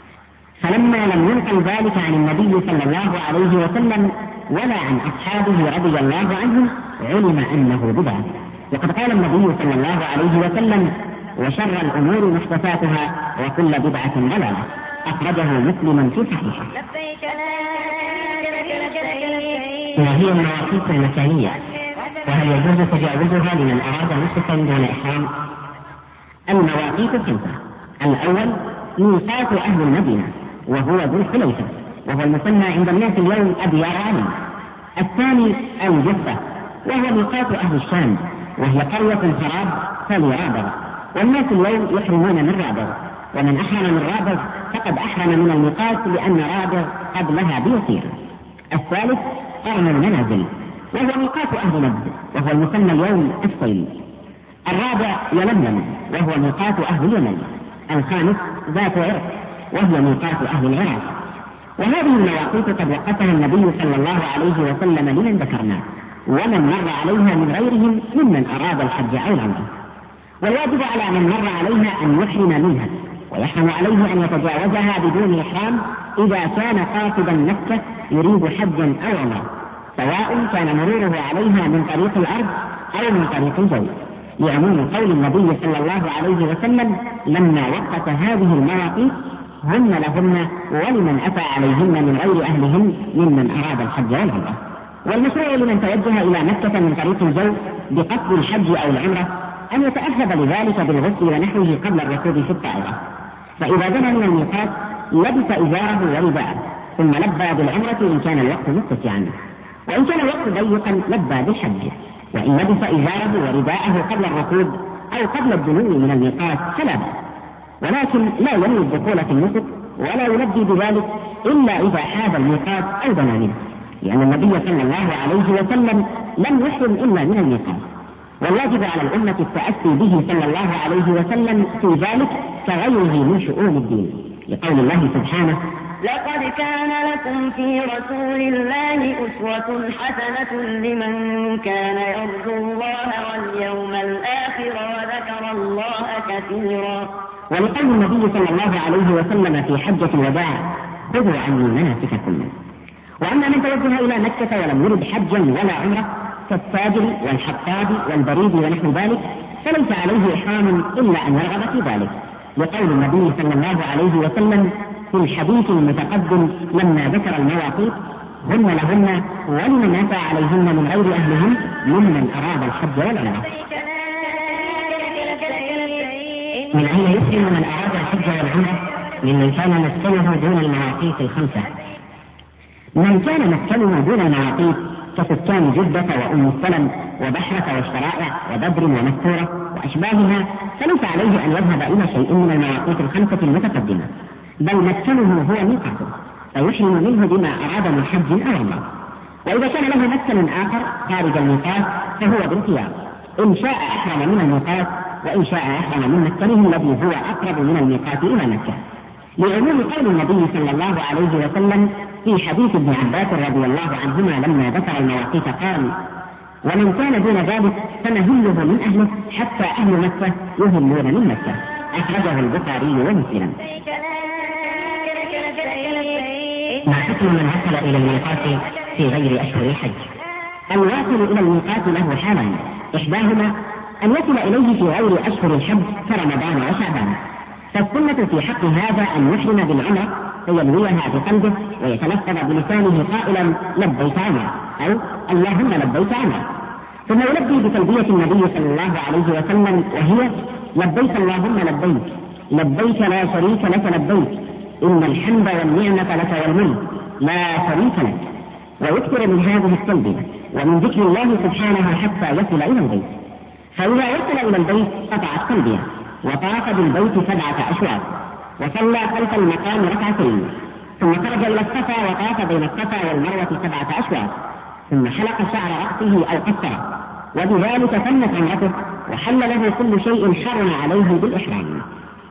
فلما لم ينقل ذلك عن النبي صلى الله عليه وسلم ولا عن أصحابه رضي الله عنهم علم أنه بدعة. وقد قال النبي صلى الله عليه وسلم: وشر الأمور محدثاتها وكل بدعة ضلالة. أخرجه مسلم في صحيحه. وهي المواقيت المكانية، وهل يجوز تجاوزها لمن أراد نسكا دون إحرام؟ المواقيت خمسة: الأول ميقات أهل المدينة وهو ذو الحليفة، وهو المسمى عند الناس اليوم أبيار علي. الثاني الجفة، وهو ميقات أهل الشام، وهي قرية خراب فلرابغ، والناس اليوم يحرمون من رابغ، ومن أحرم من رابغ فقد أحرم من الميقات لأن رابغ قبلها بيسير. الثالث قرن المنازل، وهو ميقات أهل نجد، وهو المسمى اليوم السيل. الرابع يلملم، وهو ميقات أهل اليمن. الخامس ذات عرق، وهي ميقات أهل العراق. وهذه المواقيت قد وقفها النبي صلى الله عليه وسلم لمن ذكرنا ومن مر عليها من غيرهم ممن أراد الحج أو العمرة. والواجب على من مر عليها أن يحرم منها، ويحرم عليه أن يتجاوزها بدون إحرام إذا كان قاصدا مكة يريد حجا أو عمرة، سواء كان مروره عليها من طريق الأرض أو من طريق الجو، لعموم قول النبي صلى الله عليه وسلم لما وقت هذه المواقيت: هن لهن ولمن أتى عليهن من غير أهلهن ممن أراد الحج والعمرة. والمشروع لمن توجه إلى مكة من طريق الجو بقصد الحج أو العمرة أن يتأهب لذلك بالغسل ونحوه قبل الركوب في الطائرة، فإذا دنا من الميقات لبس إزاره ورداءه ثم لبى بالعمرة إن كان الوقت متسعا، وإن كان الوقت ضيقا لبى بالحج. وإن لبس إزاره ورداءه قبل الركوب أو قبل الدنو من الميقات فلا بأس، ولكن لا ينوي الدخول في النسك ولا يلبي بذلك إلا إذا حاد الميقات أو دنا منه، لأن النبي صلى الله عليه وسلم لم يحرم إلا من الميقات، والواجب على الأمة التأسي به صلى الله عليه وسلم في ذلك كغيره من شؤون الدين، لقول الله سبحانه: لقد كان لكم في رسول الله أسوة حسنة لمن كان يرجو الله واليوم الآخر وذكر الله كثيرا. ولقول النبي صلى الله عليه وسلم في حجة الوداع: خذوا عني مناسككم. وأما من توجه إلى مكة ولم يرد حجا ولا عمرة كالتاجر والحطاب والبريد ونحو ذلك فليس عليه إحرام إلا أن يرغب في ذلك، لقول النبي صلى الله عليه وسلم في الحديث المتقدم لما ذكر المواقيت: هن لهن ولمن أتى عليهن من غير أهلهن ممن أراد الحج والعمرة. من أين يحرم من أراد الحج والعمرة؟ ممن كان مسكنه دون المواقيت الخمسة. من كان مسكنه دون المواقيت كسكان جدة وأم السلم وبحرة والشرائع وبدر ومستورة وأشباهها فليس عليه أن يذهب إلى شيء من المواقيت الخمسة المتقدمة، بل مسكنه هو ميقاته فيحرم منه بما أراد من حج أو عمرة. وإذا كان له مسكن آخر خارج الميقات فهو بالخيار، إن شاء أحرم من الميقات وإن شاء أحرم من مسكنه الذي هو أقرب من الميقات إلى مكة، لعموم قول النبي صلى الله عليه وسلم في حديث ابن عباس رضي الله عنهما لما ذكر المواقيت قال: ومن كان دون ذلك فمهله من أهله حتى أهل مكة يهلون من مكة. أخرجه البخاري ومسلم. ما حكم من وصل إلى الميقات في غير أشهر الحج؟ الواصل إلى الميقات له حالان، إحداهما أن يصل إليه في غير أشهر الحج كرمضان وشعبان، فالسنة في حق هذا أن يحرم بالعمرة فينويها بقلبه ويتلفظ بلسانه قائلا: لبيك عمرة أو اللهم لبيك عمرة، ثم يلبي بتلبية النبي صلى الله عليه وسلم وهي: لبيك اللهم لبيك لبيك لا شريك لك لبيك إن الحمد والنعمة لك والملك لا شريك لك، ويكثر من هذه التلبية ومن ذكر الله سبحانه حتى يصل إلى البيت. فإذا وصل إلى البيت قطع التلبية وطاف بالبيت سبعة أشواط وصلى خلف المقام ركعتين، ثم خرج إلى الصفا وطاف بين الصفا والمروة سبعة أشواط، ثم حلق شعر رأسه أو قصره، وبذلك تمت عمرته وحل له كل شيء حرم عليه بالإحرام.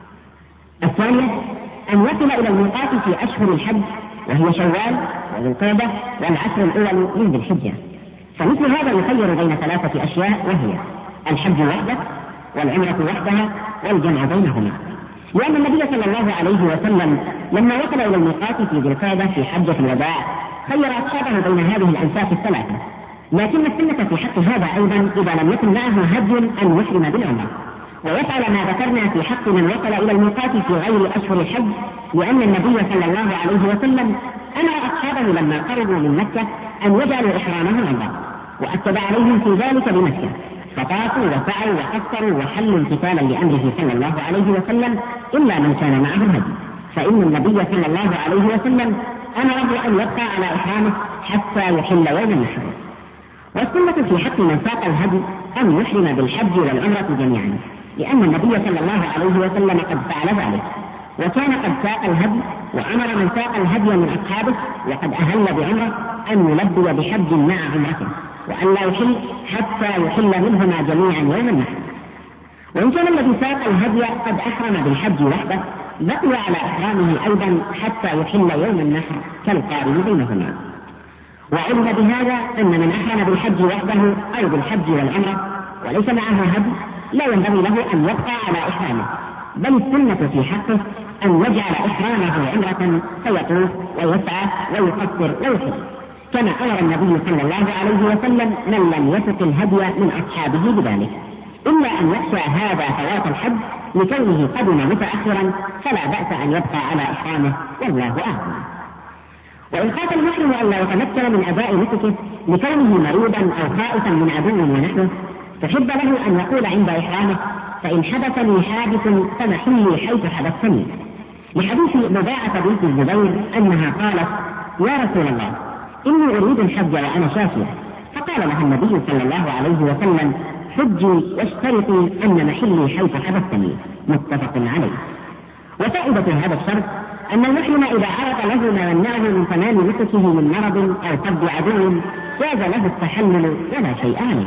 الثانية أن يصل إلى الميقات في أشهر الحج وهي شوال وذو القعدة والعشر الأول من ذي الحجة، فمثل هذا يخير بين ثلاثة أشياء وهي الحج وحده والعمرة وحدها والجمع بينهما، لأن النبي صلى الله عليه وسلم لما وصل إلى الميقات في ذي القعدة في حجة الوداع خير أصحابه بين هذه الأنساك الثلاثة، لكن السنة في حق هذا أيضا إذا لم يكن معه هدي أن يحرم بالعمرة ويفعل ما ذكرنا في حق من وصل إلى الميقات في غير أشهر الحج، لأن النبي صلى الله عليه وسلم أمر أصحابه لما قربوا من مكة أن يجعلوا إحرامهم عمرة، وأكد عليهم في ذلك بمكة، فطافوا وسعوا وقصروا وحلوا امتثالا لأمره صلى الله عليه وسلم إلا من كان معه هدي، فإن النبي صلى الله عليه وسلم أمره أن يبقى على إحرامه حتى يحل يوم النحر. والسنة في حق من ساق الهدي أن يحرم بالحج والعمرة جميعا، لأن النبي صلى الله عليه وسلم قد فعل ذلك وكان قد ساق الهدي، وأمر من ساق الهدي من أصحابه وقد أهل بعمرة أن يلبي بحج مع عمرته وأن لا يحل حتى يحل منهما جميعا يوم النحر. وإن كان الذي ساق الهدي قد أحرم بالحج وحده بقي على إحرامه أيضا حتى يحل يوم النحر كالقارن بينهما. وعلم بهذا أن من أحرم بالحج وحده أو بالحج والعمرة وليس معه هدي لا ينبغي له أن يبقى على إحرامه، بل السنة في حقه أن يجعل إحرامه عمرة فيطوف ويسعى ويقصر ويحج، كما أمر النبي صلى الله عليه وسلم من لم يسق الهدي من أصحابه بذلك. إلا أن يخشى هذا فوات الحج لكونه قدم متأخرا فلا بأس أن يبقى على إحرامه والله أعلم. وإن خاف المحرم أن لا يتمكن من أداء نسكه لكونه مريضا أو خائفا من عدو ونحوه فحب له أن يقول عند إحرامه فإن حدث لي حادث فمحلي حيث حدثني، لحديث مضاعة بنت الزبير أنها قالت يا رسول الله إني أريد الحج وأنا شاكية، فقال لها النبي صلى الله عليه وسلم حجي واشترطي أن محلي حيث حدثني، متفق عليه. وفائدة هذا الشرط أن المحرم إذا عرض له ما يمنعه من تمام نسكه من مرض أو صد عدو جاز له التحلل ولا شيء عليه.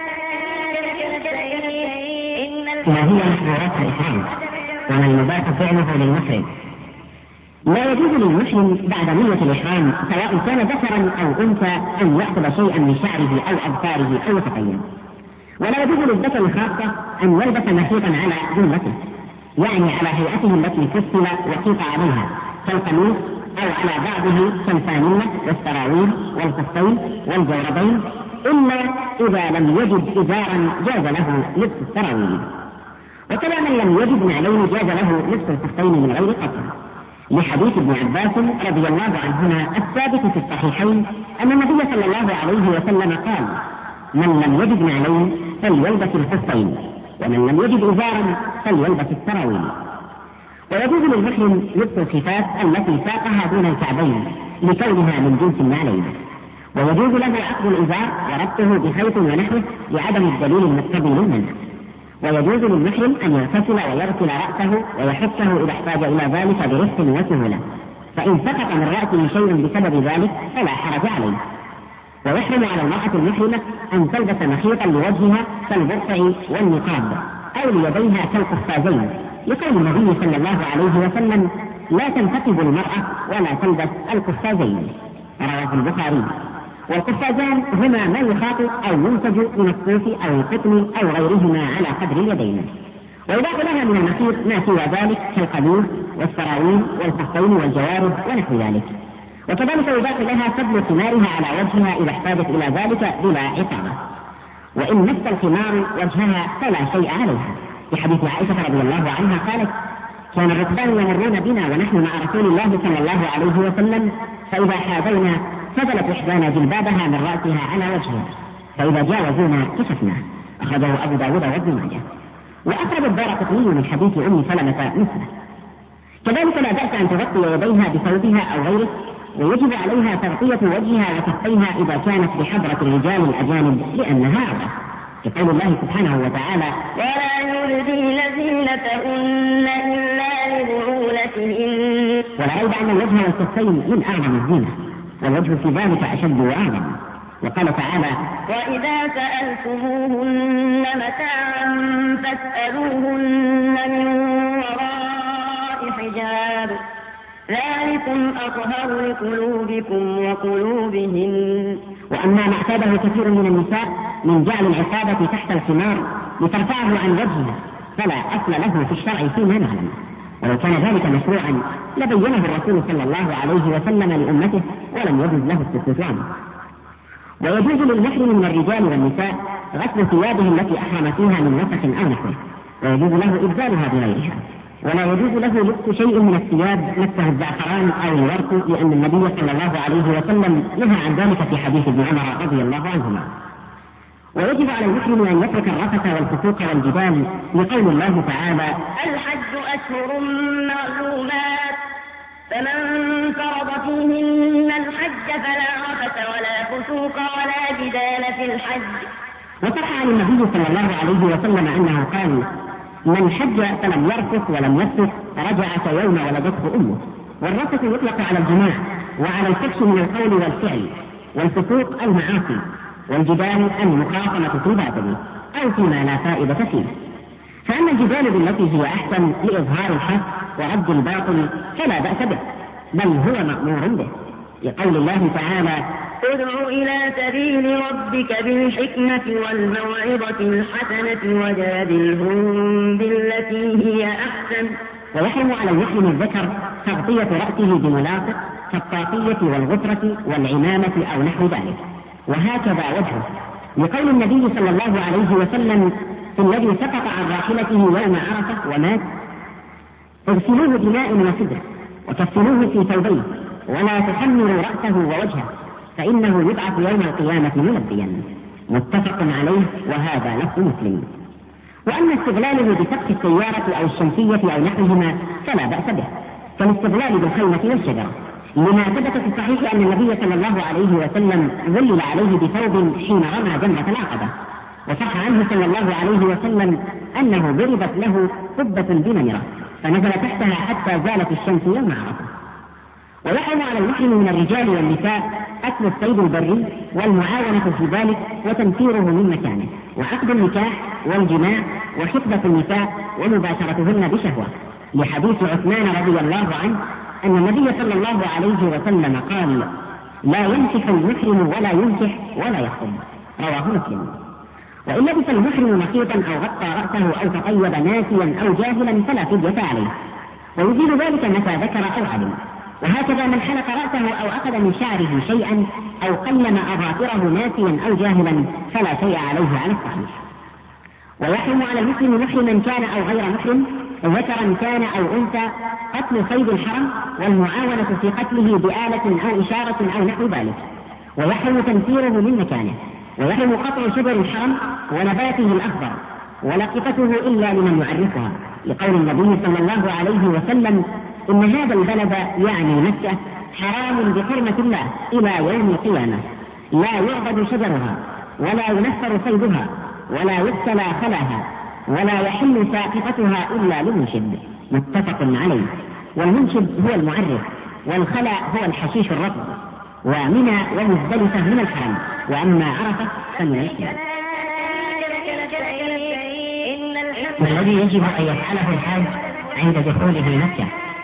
ما هي محظورات الإحرام وما المباح فعله للمحرم؟ لا يجوز للمحرم بعد نية الإحرام سواء كان ذكرا أو أنثى أن يأخذ شيئا من شعره أو أظفاره أو يتقيم، ولا يجوز للذكر خاصة أن يلبس محيطا على جملته، يعني على هيئته التي فصل وقيط عليها كالقميص أو على بعضه كالفانلة والسراويل والخفين والجوربين، إلا إذا لم يجد إزارا جاز له لبس السراويل. وكذا من لم يجد نعلين جاز له لبس الخفين من غير قطع، لحديث ابن عباس رضي الله عنهما الثابت في الصحيحين أن النبي صلى الله عليه وسلم قال من لم يجد نعلين فليلبس الخفين ومن لم يجد إزارا فليلبس السراويل. ويجوز للمحرم لبس الخفاف التي ساقها دون الكعبين لكونها من جنس النعلين، ويجوز له عقد الإزار وربطه بخيط ونحوه لعدم الدليل المقتضي للمنع. ويجوز للمحرم أن يغتسل ويغسل رأسه ويحكه إذا احتاج إلى ذلك برفق وسهولة، فإن سقط من رأسه شيء بسبب ذلك فلا حرج عليه. ويحرم على المرأة المحرمة أن تلبس مخيطا لوجهها كالبرقع والنقاب أو ليديها كالقفازين، لقول النبي صلى الله عليه وسلم لا تنتقب المرأة ولا تلبس القفازين، رواه البخاري. والقفازان هما ما يخاط أو ينتج من الصوف أو القطن أو غيرهما على قدر اليدين. ويضاف لها من المخيط ما سوى ذلك كالقميص والسراويل والخفين والجوارب ونحو ذلك. وكذلك يضاف لها سبل خمارها على وجهها إذا احتاجت إلى ذلك بلا عقابة، وإن مس الخمار وجهها فلا شيء عليها، في حديث عائشة رضي الله عنها قالت كان الركبان يمرون بنا ونحن مع رسول الله صلى الله عليه وسلم فإذا حاذينا فضلت إحدانا جلبابها من رأسها على وجهها فإذا جاوزونا كشفنا، أخرجه أبو داود وابن ماجه. وأخرج الدارقطني من حديث أم سلمة مثله. كذلك لا بأس أن تغطي يديها بثوبها أو غيره، ويجب عليها تغطية وجهها وكفيها إذا كانت بحضرة الرجال الأجانب لأنها عورة، كقول الله سبحانه وتعالى ولا يبدين زينتهن إلا لبعولتهن. ولا عيب أن الوجه والكفين من أعظم الزينة، والوجه في ذلك أشد وأعظم. وقال تعالى وإذا سألتموهن متاعا فاسألوهن من وراء حجاب ذلكم أطهر لقلوبكم وقلوبهن. وأما ما اعتاده كثير من النساء من جعل العصابة تحت الخمار لترفعه عن وجهها فلا أصل له في الشرع فيما نعلم، ولو كان ذلك مشروعا لبينه الرسول صلى الله عليه وسلم لأمته ولم يجوز له السكوت عنه. ويجوز للمحرم من الرجال والنساء غسل ثيابه التي أحرم فيها من وسخ أو نحوه، ويجوز له إبدالها بغيرها. ولا يجوز له لبس شيء من الثياب مسه الزعفران أو الورق، لأن النبي صلى الله عليه وسلم نهى عن ذلك في حديث ابن عمر رضي الله عنهما. ويجب على المحرم أن يترك الرفث والفسوق والجدال لقول الله تعالى الحج أشهر معلومات فمن فرض فيهن الحج فلا رفث ولا فسوق ولا جدال في الحج. وصح عن النبي صلى الله عليه وسلم أنه قال من حج فلم يرفث ولم يفسق رجع كيوم ولدته أمه. والرفث يطلق على الجماع وعلى الفحش من القول والفعل، والفسوق المعاصي، والجدال المخاصمة في الباطل أو فيما لا فائدة فيه. فأما الجدال بالتي هي أحسن لإظهار الحق ورد الباطل فلا بأس به، بل هو مأمور به، لقول الله تعالى ادع إلى سبيل ربك بالحكمة والموعظة الحسنة وجادلهم بالتي هي أحسن. ويحرم على المحرم الذكر تغطية رأسه بملاصق كالطاقية والغفرة والعمامة أو نحو ذلك، وهكذا وجهه، لقول النبي صلى الله عليه وسلم في الذي سقط عن راحلته يوم عرفة ومات؟ اغسلوه بماء وسدر وكفنوه في ثوبين ولا تحمروا رأسه ووجهه فإنه يبعث يوم القيامة ملبيا. متفق عليه وهذا لفظ مسلم. وأما استغلاله بسقف السيارة أو الشمسية أو نحوهما فلا بأس به، كالاستغلال بالخيمة والشجرة، لما ثبت في الصحيح أن النبي صلى الله عليه وسلم ظلل عليه بثوب حين رمى جمرة العقبة، وصح عنه صلى الله عليه وسلم أنه ضربت له قبة بنمرة فنزل تحتها حتى زالت الشمس يوم عرفة. ويحرم على المحرم من الرجال والنساء أكل الصيد البري والمعاونة في ذلك وتنفيره من مكانه، وعقد النكاح والجماع وخطبة النساء ومباشرتهن بشهوة، لحديث عثمان رضي الله عنه أن النبي صلى الله عليه وسلم قال: لا ينكح المحرم ولا ينكح ولا يخطب، رواه مسلم. وإن لبس المحرم مخيطا أو غطى رأسه أو تطيب ناسيا أو جاهلا فلا فدية عليه، ويزيل ذلك متى ذكر أو علم. وهكذا من حلق رأسه أو أخذ من شعره شيئا أو قلم أظافره ناسيا أو جاهلا فلا شيء عليه على الصحيح. ويحرم على المسلم محرما كان أو غير محرم، ذكرا كان أو أنثى، قتل صيد الحرم والمعاونة في قتله بآلة أو إشارة أو نحو ذلك، ويحرم تنفيره من مكانه، ويحرم قطع شجر الحرم ونباته الأخضر ولقطته إلا لمن يعرفها، لقول النبي صلى الله عليه وسلم: إن هذا البلد يعني مكة حرام بحرمة الله إلى يوم القيامة، لا يعبد شجرها ولا ينفر صيدها ولا يغسل خلاها ولا يحل ساقطتها إلا للمنشد. متفق عليه. والمنشد هو المعرف، والخلا هو الحشيش الرطب، ومنى ومزدلفة من الحرم، وأما عرفة فمن الإسلام. والذي يجب أن يفعله الحاج عند دخوله مكة: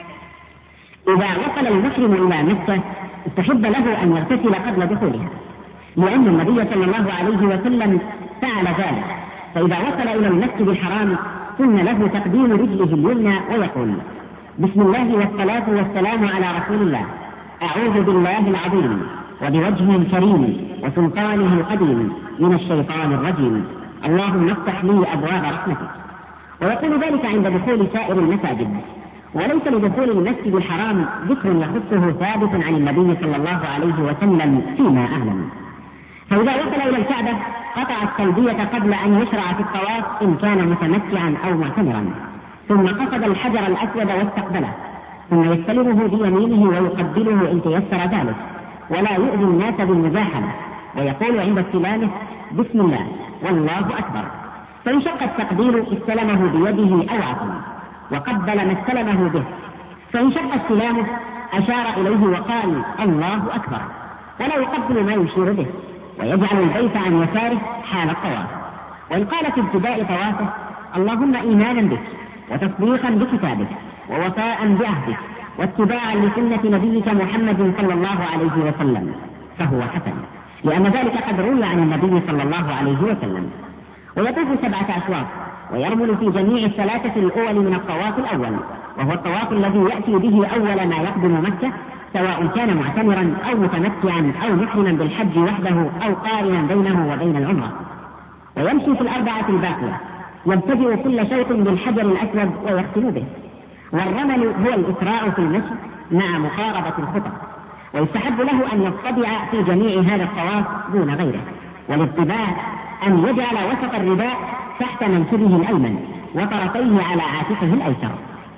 إذا وصل المحرم إلى مكة استحب له أن يغتسل قبل دخولها، لأن النبي صلى الله عليه وسلم فعل ذلك. فإذا وصل إلى المسجد الحرام سن له تقديم رجله اليمنى ويقول: بسم الله والصلاة والسلام على رسول الله، أعوذ بالله العظيم وبوجهه الكريم وسلطانه القديم من الشيطان الرجيم، اللهم افتح لي أبواب رحمتك. ويقول ذلك عند دخول سائر المساجد، وليس لدخول المسجد الحرام ذكر يخصه ثابت عن النبي صلى الله عليه وسلم فيما أعلم. فإذا وصل إلى الكعبة قطع التلبية قبل أن يشرع في الطواف إن كان متمتعا أو معتمرا، ثم قصد الحجر الأسود واستقبله، ثم يستلمه بيمينه ويقبله إن تيسر ذلك، ولا يؤذي الناس بالمزاحمة، ويقول عند استلامه: بسم الله والله أكبر. فإن شق التقبيل استلمه بيده أو عصا وقبل ما استلمه به، فإن شق استلامه أشار إليه وقال: الله أكبر، ولا يقبل ما يشير به، ويجعل البيت عن يساره حال الطواف. وإن قال في ابتداء طوافه: اللهم إيمانا بك وتصديقا بكتابك ووفاء بعهدك واتباعا لسنة نبيك محمد صلى الله عليه وسلم، فهو حسن، لأن ذلك قد روي عن النبي صلى الله عليه وسلم. ويطوف سبعة أشواط ويرمل في جميع الثلاثة الأول من الطواف الأول، وهو الطواف الذي يأتي به أول ما يقدم مكة، سواء كان معتمرا أو متمتعا أو محرما بالحج وحده أو قارنا بينه وبين العمرة. ويمشي في الأربعة الباقية، يبتدئ كل شوط بالحجر الأسود ويختم به. والرمل هو الإسراع في المشي مع مقاربة الخطى، ويستحب له أن يطبع في جميع هذا الطواف دون غيره. والاتباع أن يجعل وسط الرداء تحت منكبه الأيمن وطرفيه على عاتقه الأيسر.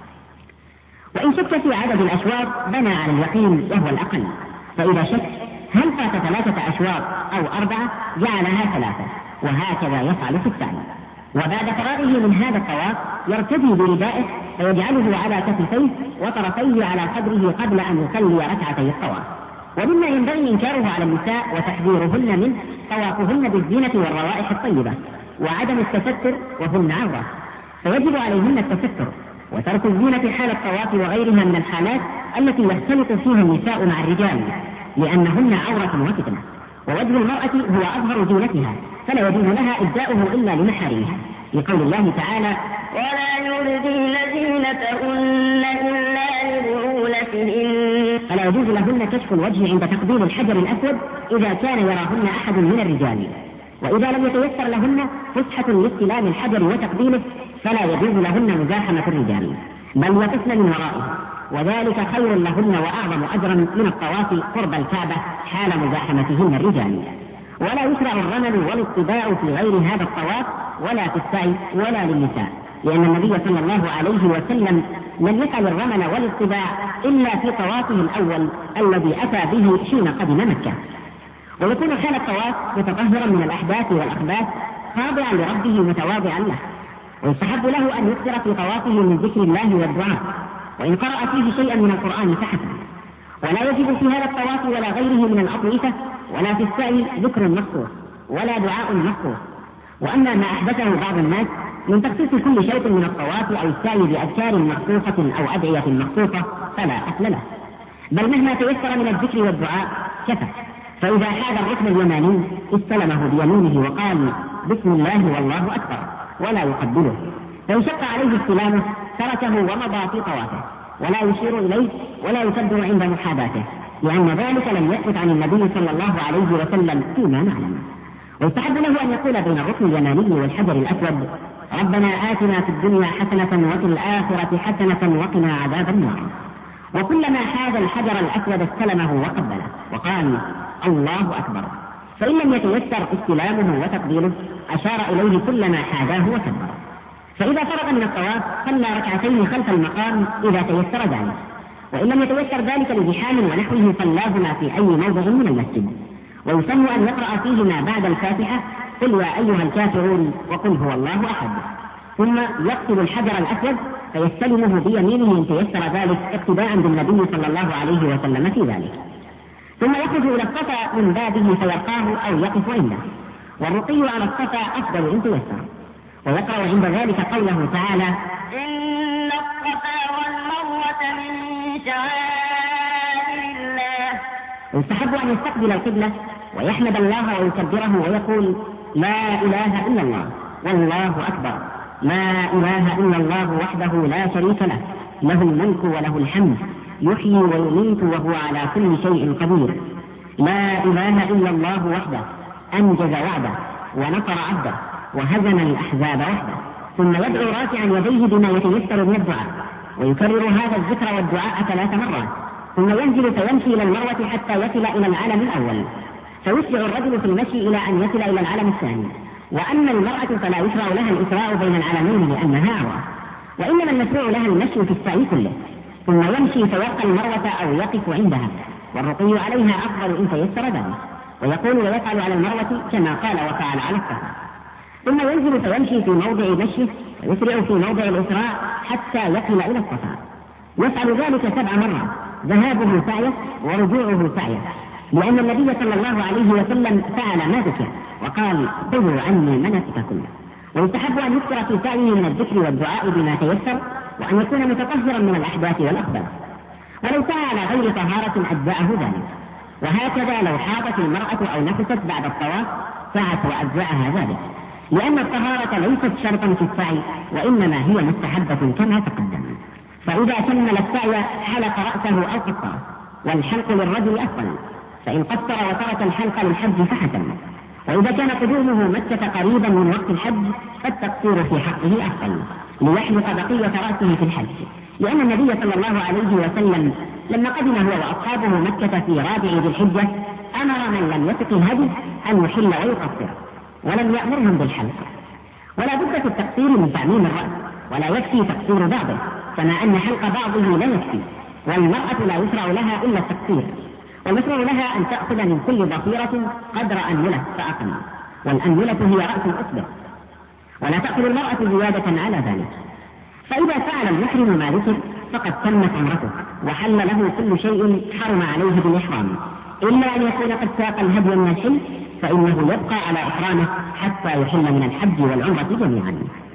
وإن شك في عدد الأشواط بنى على اليقين وهو الأقل، فإذا شك هل فات ثلاثة أشواط أو أربعة جعلها ثلاثة، وهكذا يفعل في الثاني. وبعد فراغه من هذا الطواف يرتدي بردائه ويجعله على كتفيه وطرفيه على قدره قبل أن يصلي ركعتي الطواف. ومما ينبغي إنكاره على النساء وتحذيرهن منه طوافهن بالزينة والروائح الطيبة وعدم التستر وهن عورة، فيجب عليهن التستر وترك الزينة حال الطواف وغيرها من الحالات التي يختلط فيها النساء مع الرجال، لأنهن عورة وفتنة. ووجه المرأة هو أظهر زينتها، فلا يجوز لها إبداؤه إلا لمحارمها، لقول الله تعالى: ولا يبدين زينتهن إلا لبعولتهن. فلا يجوز لهن كشف الوجه عند تقبيل الحجر الأسود إذا كان يراهن أحد من الرجال. وإذا لم يتيسر لهن فسحة لاستلام الحجر وتقبيله فلا يجوز لهن مزاحمة الرجال، بل يقفن من ورائه، وذلك خير لهن وأعظم أجرا من الطواف قرب الكعبة حال مزاحمتهن الرجال. ولا يشرع الرمل والاطباع في غير هذا الطواف ولا في السعي ولا للنساء، لأن النبي صلى الله عليه وسلم لم يفعل الرمل والاطباع إلا في طوافه الأول الذي أتى به حين قدم مكة. ويكون حال الطواف متطهرا من الأحداث والأخباث خاضعا لربه متواضعا له، ويستحب له أن يكثر في طوافه من ذكر الله والدعاء، وإن قرأ فيه شيئا من القرآن فحسن. ولا يجب في هذا الطواف ولا غيره من الأطوفة ولا في السعي ذكر مخصوص ولا دعاء مخصوص. وأما ما أحدثه بعض الناس من تخصيص كل شيء من الطواف أو السعي بأذكار مخصوصة أو أدعية مخصوصة فلا أصل له، بل مهما تيسر من الذكر والدعاء كفى. فإذا حاذ الركن اليماني استلمه بيمينه وقال بسم الله والله أكبر ولا يقبله، فإن شق عليه استلامه تركه ومضى في طوافه ولا يشير إليه ولا يكبر عند محاذاته، لأن ذلك لم يثبت عن النبي صلى الله عليه وسلم فيما نعلم. ويستحب له أن يقول بين الركن اليماني والحجر الأسود ربنا آتنا في الدنيا حسنة وفي الآخرة حسنة وقنا عذاب النار. وكلما حاذ الحجر الأسود استلمه وقبله وقال الله أكبر، فإن لم يتيسر استلامه وتقبيله أشار إليه كلما حاذاه وكبر. فإذا فرغ من الطواف صلى ركعتين خلف المقام إذا تيسر ذلك، وإن لم يتيسر ذلك لزحام ونحوه صلاهما في أي موضع من المسجد. ويسن أن يقرأ فيهما بعد الفاتحة قل يا أيها الكافرون وقل هو الله أحد، ثم يقصد الحجر الأسود فيستلمه بيمينه إن تيسر ذلك اقتداء بالنبي صلى الله عليه وسلم في ذلك، ثم يخرج إلى الصفا من بابه فيرقاه أو يقف عنده، والرقي على الصفا أفضل إن تيسر. ويقرأ عند ذلك قوله تعالى إن الصفا والمروة من شعائر الله. ويستحب أن يستقبل القبلة ويحمد الله ويكبره ويقول لا إله إلا الله والله أكبر، لا إله إلا الله وحده لا شريك له، له الملك وله الحمد يحيي ويميت وهو على كل شيء قدير، لا إله إلا الله وحده أنجز وعده ونصر عبده وهزم الأحزاب وحده. ثم يدعو رافعا يديه بما يتيسر من الدعاء، ويكرر هذا الذكر والدعاء ثلاث مرات، ثم ينزل فيمشي إلى المروة حتى يصل إلى العلم الأول، فيسرع الرجل في المشي إلى أن يصل إلى العلم الثاني. وأما المرأة فلا يشرع لها الإسراء بين العلمين لأنها عورة، وإنما المشروع لها المشي في السعي كله، ثم يمشي فيرقى المروة أو يقف عندها، والرقي عليها أفضل إن تيسر ذلك. ويقول ويفعل على المروة كما قال وفعل على الصفا، ثم ينزل فيمشي في موضع مشيه ويسرع في موضع الإسراء حتى يصل إلى الصفا. يفعل ذلك سبع مرات، ذهابه سعيه ورجوعه سعيه، لأن النبي صلى الله عليه وسلم فعل ما ذكر وقال خذوا عني مناسككم. ويستحب أن يكثر في سعيه من الذكر والدعاء بما تيسر، وأن يكون متطهرا من الأحداث والأخبار، ولو سعى على غير طهارة أجزأه ذلك. وهكذا لو حاضت المرأة أو نفست بعد الطواف سعت وأجزأها ذلك، لأن الطهارة ليست شرطا في السعي وإنما هي مستحبة كما تقدم. فإذا كمل السعي حلق رأسه أو قصره، والحلق للرجل أفضل، فإن قصر وترك الحلق للحج فحسن. وإذا كان قدومه مكة قريبا من وقت الحج فالتقصير في حقه أفضل ليحلق بقية رأسه في الحج، لأن النبي صلى الله عليه وسلم لما قدم هو وأصحابه مكة في رابع ذي الحجة أمر من لم يسق الهدي أن يحل ويقصر، ولم يأمرهم بالحلق. ولا بد في التقصير من تعميم الرأس، ولا يكفي تقصير بعضه، كما أن حلق بعضه لا يكفي، والمرأة لا يشرع لها إلا التقصير، والمشروع لها أن تأخذ من كل ضفيرة قدر أنملة فأقل، والأنملة هي رأس الأصبع، ولا تأخذ المرأة زيادة على ذلك. فإذا فعل المحرم ما ذكر فقد تمت عمرته وحل له كل شيء حرم عليه بالإحرام، إلا أن يكون قد ساق الهدي من الحل، فإنه يبقى على إحرامه حتى يحل من الحج والعمرة جميعا.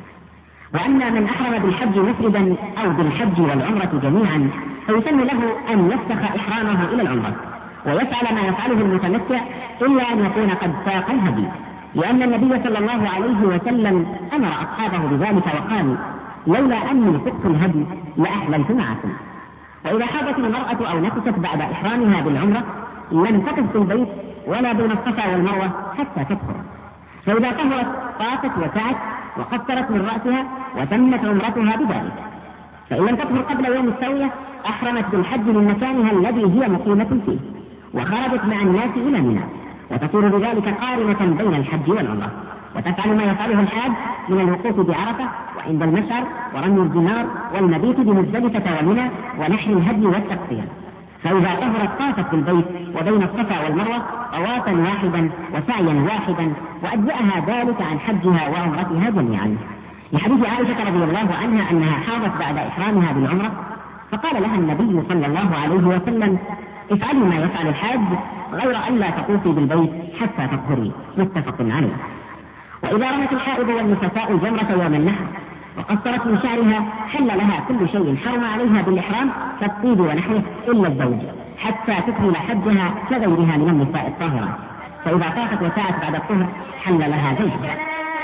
وأما من أحرم بالحج مفردا أو بالحج والعمرة جميعا فيسن له أن يفسخ إحرامه إلى العمرة ويفعل ما يفعله المتمتع، إلا أن يكون قد ساق الهدي، لأن النبي صلى الله عليه وسلم أمر أصحابه بذلك وقال لولا أني سقت الهدي لأحللت معكم. وإذا حاضت المرأة أو نفست بعد إحرامها بالعمرة لم تقف في البيت ولا بين الصفا والمروة حتى تطهر، فإذا طهرت طافت وسعت وقصرت من رأسها وتمت عمرتها بذلك. فإن لم تطهر قبل يوم التروية أحرمت بالحج من مكانها الذي هي مقيمة فيه، وخرجت مع الناس إلى منى، وتصير بذلك قارنة بين الحج والعمرة، وتفعل ما يفعله الحاج من الوقوف بعرفة وعند المشعر ورمي الجمار والمبيت بمزدلفة ومنى ونحر الهدي والتقصير. فإذا طهرت طافت بالبيت وبين الصفا والمروة طوافا واحدا وسعيا واحدا، وأجزأها ذلك عن حجها وعمرتها جميعا. لحديث عائشة رضي الله عنها أنها حاضت بعد إحرامها بالعمرة، فقال لها النبي صلى الله عليه وسلم: افعلي ما يفعل الحاج غير أن لا تطوفي بالبيت حتى تطهري. متفق عليه. وإذا رمت الحائض والنفساء الجمرة يوم النحر وقصرت من شعرها حل لها كل شيء حرم عليها بالإحرام كالطيب ونحوه إلا الزوج، حتى تكمل حجها كغيرها من النساء الطاهرات. فإذا طافت وسعت بعد الطهر حل لها زوجها.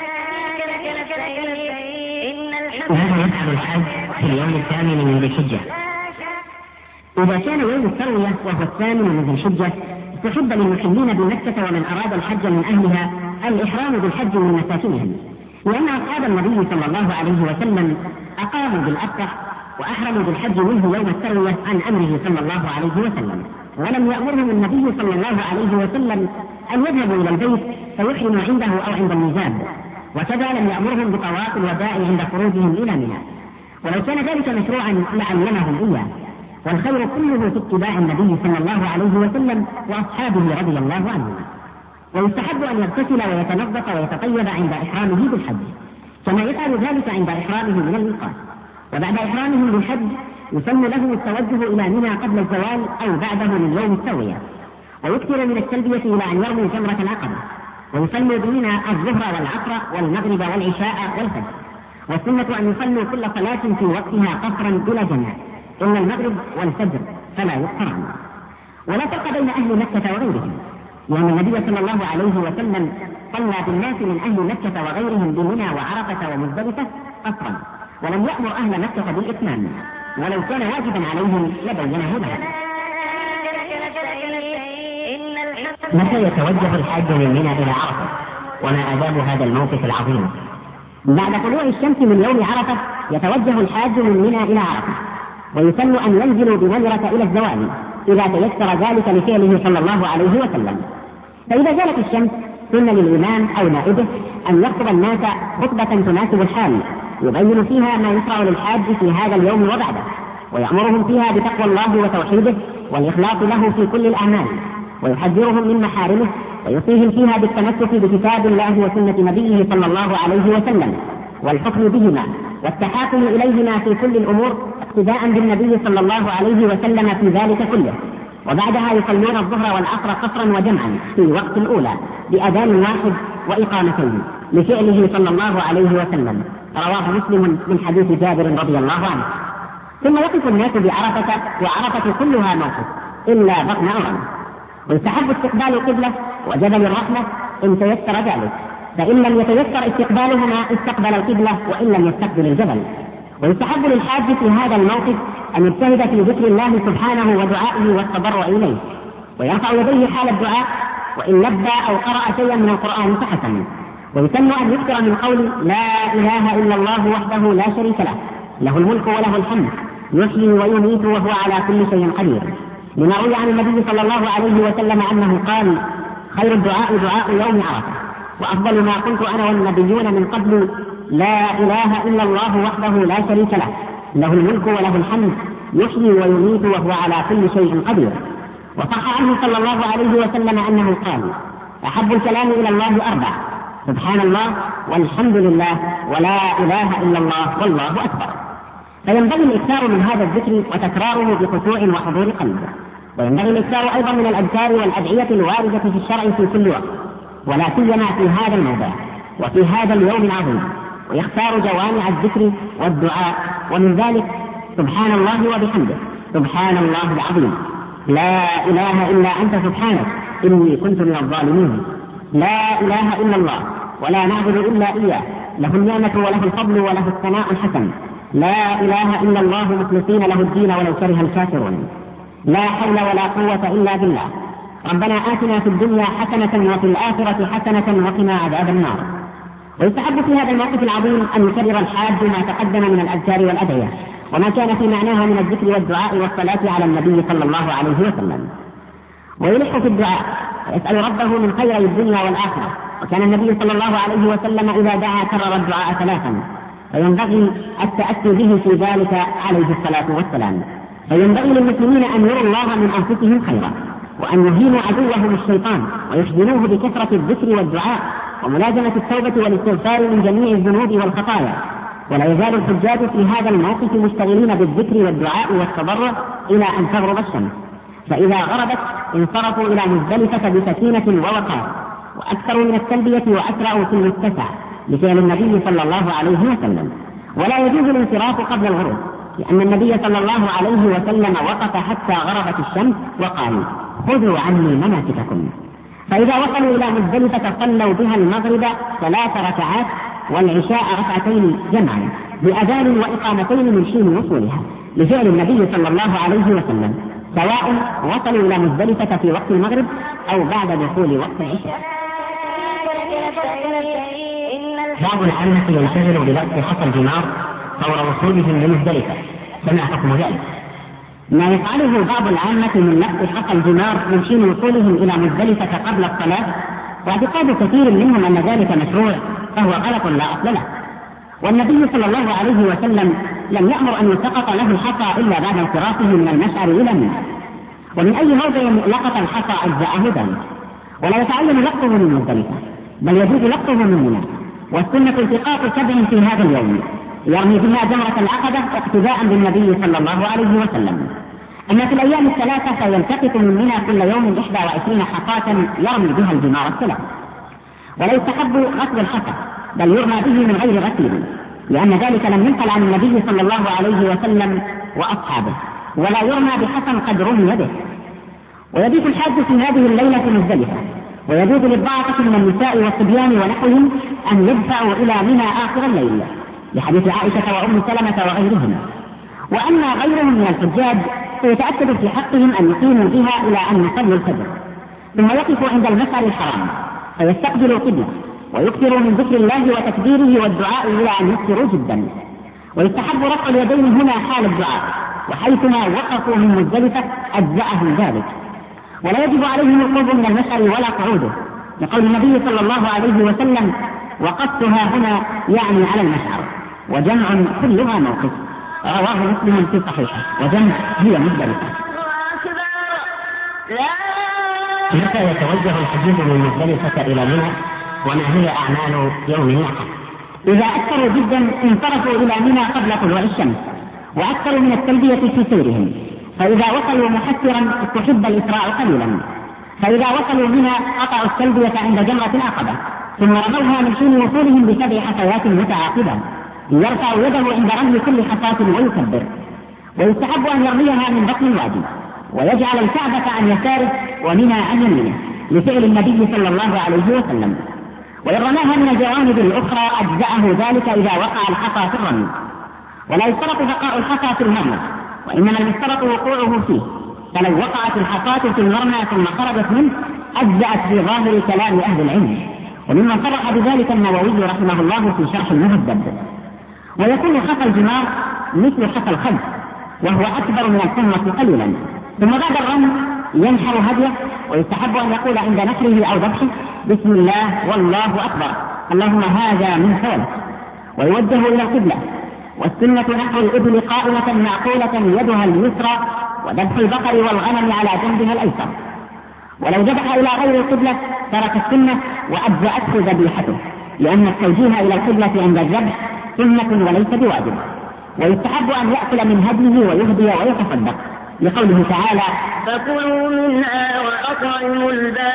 وهذا يفعل الحاج في اليوم الثامن من ذي الحجة. إذا كان يوم التروية وهو الثامن من ذي الحجة استحب للمحلين بمكة ومن أراد الحج من أهلها الإحرام بالحج من مساكنهم، لأن أصحاب النبي صلى الله عليه وسلم أقاموا بالأبطح وأحرموا بالحج منه يوم التروية عن أمره صلى الله عليه وسلم، ولم يأمرهم النبي صلى الله عليه وسلم أن يذهبوا إلى البيت فيحرموا عنده أو عند الميزاب، وكذا لم يأمرهم بطواف الوداع عند خروجهم إلى منى، ولو كان ذلك مشروعا لعلمهم إياه. والخير كله في اتباع النبي صلى الله عليه وسلم وأصحابه رضي الله عنهم. ويستحب أن يغتسل ويتنظف ويتطيب عند إحرامه بالحج، كما يفعل ذلك عند إحرامه من الميقات. وبعد إحرامه بالحج يسن له التوجه إلى منى قبل الزوال أو بعده من يوم التروية، ويكثر من التلبية إلى أن يرمي جمرة العقبة، ويصلي بمنى الظهر والعصر والمغرب والعشاء والفجر. والسنة أن يصلوا كل صلاة في وقتها قصرا بلا جمع إلا المغرب والفجر فلا يقصران. ولا فرق بين أهل مكة وغيرهم، لأن النبي صلى الله عليه وسلم صلى بالناس من أهل مكة وغيرهم بمنى وعرفة ومزدلفة قصرا، ولم يأمر أهل مكة بالإتمام، ولو كان واجبا عليهم لبينه لهم. متى يتوجه الحاج من منى إلى عرفة، وما آداب هذا الموقف العظيم؟ بعد طلوع الشمس من يوم عرفة يتوجه الحاج من منى إلى عرفة، ويسن أن ينزلوا بنمرة إلى الزوال إذا تيسر ذلك لفعله صلى الله عليه وسلم. فإذا زالت الشمس سن للإمام أو نائبه أن يخطب الناس خطبة تناسب الحال يبين فيها ما يشرع للحاج في هذا اليوم وبعده، ويأمرهم فيها بتقوى الله وتوحيده والإخلاص له في كل الأعمال، ويحذرهم من محارمه، ويوصيهم فيها بالتمسك بكتاب الله وسنة نبيه صلى الله عليه وسلم والحكم بهما والتحاكم إليهما في كل الأمور اقتداء بالنبي صلى الله عليه وسلم في ذلك كله. وبعدها يصلون الظهر والعصر قصرا وجمعا في وقت الأولى بأذان واحد وإقامتين لفعله صلى الله عليه وسلم، رواه مسلم من حديث جابر رضي الله عنه. ثم يقف الناس بعرفة، وعرفة كلها موقف إلا بطن أورم. ويستحب استقبال القبلة وجبل الرحمة إن تيسر ذلك، فإن لم يتيسر استقبالهما استقبل القبلة وإن لم يستقبل الجبل. ويستحب للحاج في هذا الموقف أن يجتهد في ذكر الله سبحانه ودعائه والتضرع إليه، ويرفع يديه حال الدعاء، وإن لبى أو قرأ شيئا من القرآن فحسن. ويسن أن يكثر من قول لا إله إلا الله وحده لا شريك له، له الملك وله الحمد يحيي ويميت وهو على كل شيء قدير، لما روي عن النبي صلى الله عليه وسلم أنه قال: خير الدعاء دعاء يوم عرفة، وأفضل ما قلت أنا والنبيون من قبل لا إله إلا الله وحده لا شريك له، له الملك وله الحمد يحيي ويميت وهو على كل شيء قدير. وصح عنه صلى الله عليه وسلم أنه قال: أحب الكلام إلى الله أربع: سبحان الله والحمد لله ولا إله إلا الله والله أكبر. فينبغي الإكثار من هذا الذكر وتكراره بخشوع وحضور قلب. وينبغي الإكثار أيضا من الأذكار والأدعية الواردة في الشرع في كل وقت، ولا سيما في هذا الموضع وفي هذا اليوم العظيم. ويختار جوامع الذكر والدعاء، ومن ذلك سبحان الله وبحمده، سبحان الله العظيم، لا إله إلا أنت سبحانك إني كنت من الظالمين، لا إله إلا الله ولا نعبد إلا إياه، له النعمة وله الفضل وله الثناء الحسن، لا إله إلا الله مخلصين له الدين ولو كره الكافرون، لا حول ولا قوة إلا بالله، ربنا آتنا في الدنيا حسنة وفي الآخرة حسنة وقنا عذاب النار. ويستحب في هذا الموقف العظيم أن يكرر الحاج ما تقدم من الأذكار والأدعية وما كان في معناها من الذكر والدعاء والصلاة على النبي صلى الله عليه وسلم، ويلح في الدعاء ويسأل ربه من خير الدنيا والآخرة. وكان النبي صلى الله عليه وسلم إذا دعا كرر الدعاء ثلاثا، فينبغي التأسي به في ذلك عليه الصلاة والسلام. فينبغي للمسلمين أن يروا الله من أنفسهم خيرا، وأن يهينوا عدوهم الشيطان ويشغلوه بكثرة الذكر والدعاء وملازمة التوبة والاستغفار من جميع الذنوب والخطايا. ولا يزال الحجاج في هذا الموقف مشتغلين بالذكر والدعاء والتضرع إلى أن تغرب الشمس، فإذا غربت انصرفوا إلى مزدلفة بسكينة ووقار، وأكثروا من التلبية وأسرعوا في المتسع لفعل النبي صلى الله عليه وسلم. ولا يجوز الانصراف قبل الغروب، لأن النبي صلى الله عليه وسلم وقف حتى غربت الشمس وقال: خذوا عني مناسككم. فإذا وصلوا إلى مزدلفة صلوا بها المغرب ثلاث ركعات والعشاء ركعتين جمعا بأذان وإقامتين من حين وصولها لفعل النبي صلى الله عليه وسلم، سواء وصلوا إلى مزدلفة في وقت المغرب أو بعد دخول وقت العشاء. بعض العامة ينشغل بلقط حصى الجمار فور وصولهم لمزدلفة، فما حكم ذلك؟ ما يفعله بعض العامة من لقط حصى الجمار من حين وصولهم إلى مزدلفة قبل الصلاة، واعتقاد كثير منهم أن ذلك مشروع، فهو غلط لا أصل له. والنبي صلى الله عليه وسلم لم يأمر أن يسقط له الحصى إلا بعد انصرافه من المشعر إلى منى، ومن أي موضع لقط الحصى أجزأه ذلك، ولا يتعين لقطه من مزدلفة، بل يجوز لقطه من منى. والسنة التقاط سبع في هذا اليوم يرمي بها جمرة العقبة اقتداء بالنبي صلى الله عليه وسلم. أما في الأيام الثلاثة فيلتقط من منى كل يوم إحدى وعشرين حصاة يرمي بها الجمار الثلاث. ولا يستحب غسل الحصى، بل يرمى به من غير غسيل، لأن ذلك لم ينقل عن النبي صلى الله عليه وسلم وأصحابه. ولا يرمى بحصى قد رمي به. ويبيت الحاج في هذه الليلة مزدلفة، ويجوز للضعفة من النساء والصبيان ونحوهم أن يدفعوا إلى منى آخر الليل لحديث عائشة وأم سلمة وغيرهم. وأما غيرهم من الحجاج فيتأكد في حقهم أن يقيموا بها إلى أن يصلوا الفجر، ثم يقفوا عند المشعر الحرام فيستقبلوا القبلة ويكثروا من ذكر الله وتكبيره والدعاء إلى أن يكثروا جدا. ويستحب رفع اليدين هنا حال الدعاء، وحيثما وقفوا من مزدلفة أجزأهم ذلك. ولا يجب عليهم القرب من المشعر ولا قعوده، لقول النبي صلى الله عليه وسلم: وقفتها هنا يعني على المشعر، وجمع كلها موقف. رواه مسلم في صحيحه، وجمع هي مزدلفة. متى يتوجه الحجيج من مزدلفة إلى منى، وما هي أعمال يوم النحر؟ إذا أكثروا جدا انصرفوا إلى منى قبل طلوع الشمس، وأكثروا من التلبية في سيرهم، فإذا وصلوا محسرا استحب الإسراع قليلا، فإذا وصلوا منى قطعوا التلبية عند جمرة العقبة، ثم رموها من حين وصولهم بسبع حصيات متعاقبة، يرفع يده عند رمي كل حصاة ويكبر. ويستحب أن يرميها من بطن الوادي، ويجعل الكعبة عن يساره ومنى عن يمينه لفعل النبي صلى الله عليه وسلم. وإن رماها من الجوانب الأخرى أجزأه ذلك إذا وقع الحصى في الرمي. ولا يشترط بقاء الحصى في المرمى، وإنما المشترط وقوعه فيه، فلو وقعت الحصاة في المرمى ثم خرجت منه أجزأت في ظاهر كلام أهل العلم، وممن صرح بذلك النووي رحمه الله في شرح المهذب. ويكون حصى الجمار مثل حصى الخلف، وهو أكبر من الحمص قليلا. ثم بعد الرمي ينحر هديه، ويستحب أن يقول عند نحره أو ذبحه: بسم الله والله أكبر، اللهم هذا من خير، ويوجه إلى القبلة. والسنة نحو الإبل قائمة معقولة يدها اليسرى، وذبح البقر والغنم على جنبها الأيسر. ولو ذبح إلى غير القبلة ترك السنة وأجزأته ذبيحته، لأن التوجيه إلى القبلة عند الذبح سنة وليس بواجب. ويستحب أن يأكل من هديه ويهدي ويتصدق، لقوله تعالى: فكلوا منها وأطعموا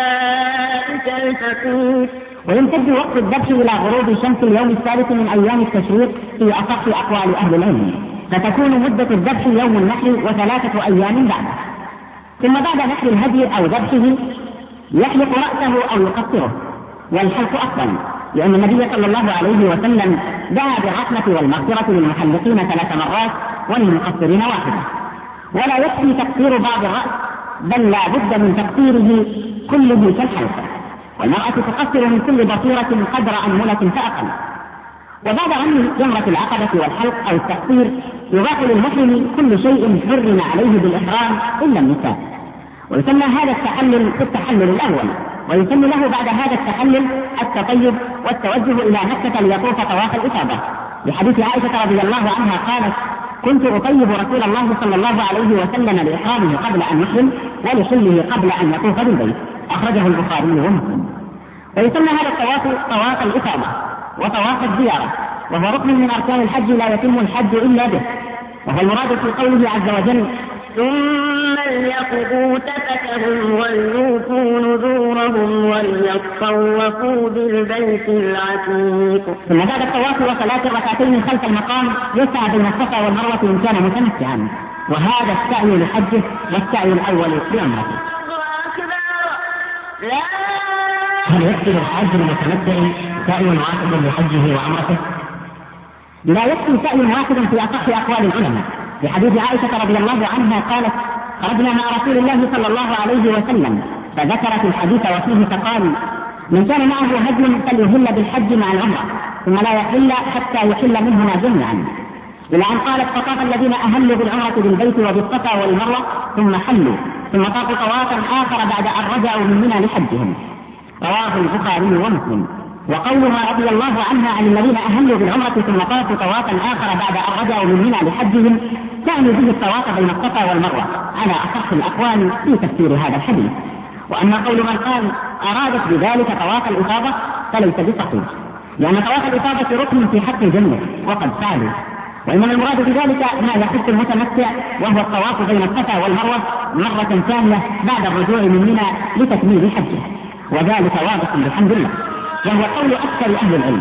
البائس الفقير. ويمتد وقت الذبح إلى غروب شمس اليوم الثالث من أيام التشريق في أصح أقوال أهل العلم، فتكون مدة الذبح يوم النحر وثلاثة أيام بعده. ثم بعد نحر الهدي أو ذبحه يحلق رأسه أو يقصره، والحلق أفضل، لأن النبي صلى الله عليه وسلم دعا بالرحمة والمغفرة للمحلقين ثلاث مرات وللمقصرين واحدة. ولا يكفي تقصير بعض الرأس، بل لا بد من تقصيره كله كالحلق، والمرأة تقصر من كل بصيرة قدر أنملة فأقل. وبعد رمي جمرة العقبة والحلق أو التقصير يباح للمحرم كل شيء حرم عليه بالإحرام إلا النساء، ويسمى هذا التحلل في التحلل الأول، ويسمى له بعد هذا التحلل التطيب والتوجه إلى مكة ليطوف طواف الإفاضة، لحديث عائشة رضي الله عنها قالت: كنت أطيب رسول الله صلى الله عليه وسلم لإحرامه قبل أن يحرم ولحله قبل أن يطوف بالبيت، أخرجه البخاري ومسلم. ويسمى هذا الطواف طواف الإفاضة وطواف الزيارة، وهو ركن من أركان الحج لا يتم الحج إلا به، وهو المراد في قوله عز وجل: ثم ليقضوا تفثهم وليوفوا نذورهم وليطوفوا بالبيت العتيق. ثم بعد الطواف وصلاة الركعتين خلف المقام يسعى بين الصفا والمروة إن كان متمتعا، وهذا السعي لحجه والسعي الأول لعمرته. هل يكفي الحاج المتمتع سعي واحد لحجه وعمرته؟ لا يكفي سعي واحد في أصح أقوال العلماء، لحديث عائشة رضي الله عنها قالت: خرجنا مع رسول الله صلى الله عليه وسلم فذكرت الحديث وفيه فقال: من كان معه هدي فليهل بالحج مع العمرة ثم لا يحل حتى يحل منهما جميعا، إلى أن قالت: فطاف الذين أهلوا بالعمرة بالبيت وبالصفا والمروة ثم حلوا ثم طافوا طوافا آخر بعد أن رجعوا من منى لحجهم، رواه البخاري ومسلم. وقولها رضي الله عنها عن الذين أهلوا بالعمرة ثم طافوا طوافا آخر بعد أن رجعوا من منى لحجهم تعني به الطواف بين الصفا والمروة على أصح الأقوال في تفسير هذا الحديث. وأما قول من قال أرادت بذلك طواف الإفاضة فليس بصحيح، لأن طواف الإفاضة ركن في حق الجنة وقد فعلوا، وإنما المراد بذلك ما يخص المتمتع وهو الطواف بين الصفا والمروة مرة ثانية بعد الرجوع من منى لتكميل حجه، وذلك واضح بالحمد لله، وهو قول أكثر أهل العلم.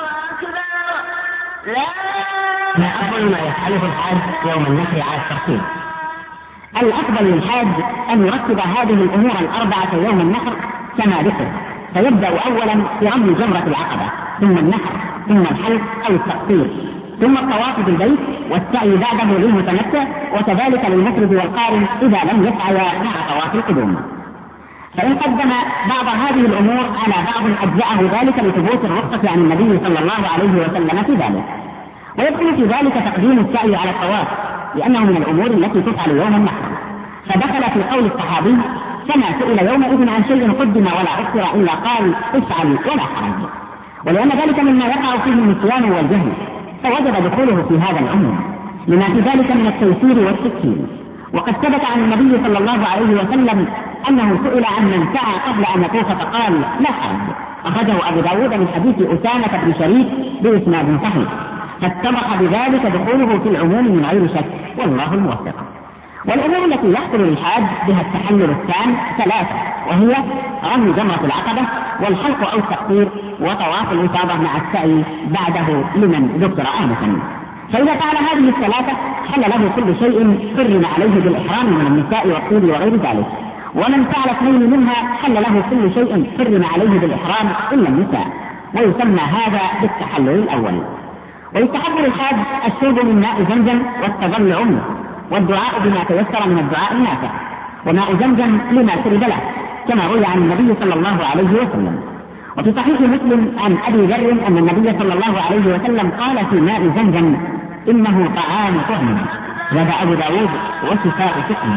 ما أفضل ما يفعله الحاج يوم النحر على الترتيب؟ الأفضل للحاج أن يرتب هذه الأمور الأربعة يوم النحر كما ذكر، فيبدأ أولا برمي جمرة العقبة ثم النحر ثم الحلق أو التقصير ثم الطواف بالبيت والسعي بعده للمتمتع، وكذلك للمفرد والقارن إذا لم يسعيا مع طواف القدوم. فإن قدم بعض هذه الأمور على بعض أجزأه ذلك لثبوت الرخصة عن النبي صلى الله عليه وسلم في ذلك، ويدخل في ذلك تقديم السعي على الطواف لأنه من الأمور التي تفعل يوم النحر، فدخل في قول الصحابي: فما سئل يومئذ عن شيء قدم ولا أخر إلا قال افعل ولا حرج، ولأن ذلك مما يقع فيه النسيان والجهل فوجب دخوله في هذا العموم لما في ذلك من التيسير والتسهيل. وقد ثبت عن النبي صلى الله عليه وسلم أنه سئل عن من سعى قبل أن يطوف فقال لا حرج، أخرجه أبو داود من حديث أسامة بن شريك بإسناد صحيح، فاتضح بذلك دخوله في العموم من غير شك، والله الموفق. والأمور التي يحصل للحاج بها التحلل التام ثلاثة، وهي رمي جمرة العقبة والحلق أو التقصير وطواف الإفاضة مع السعي بعده لمن ذكر آنفا. فإذا فعل هذه الثلاثة حل له كل شيء حرم عليه بالإحرام من النساء والطيب وغير ذلك، ومن فعل اثنين منها حل له كل شيء حرم عليه بالإحرام إلا النساء، ويسمى هذا بالتحلل الأول. ويستحب للحاج الشرب من ماء زمزم والتضلع منه والدعاء بما تيسر من الدعاء النافع، وماء زمزم لما شرب له كما روي عن النبي صلى الله عليه وسلم. وفي صحيح مسلم عن أبي ذر أن النبي صلى الله عليه وسلم قال في ماء زمزم: إنه طعام طعم، زاد أبو داود وشفاء سقم.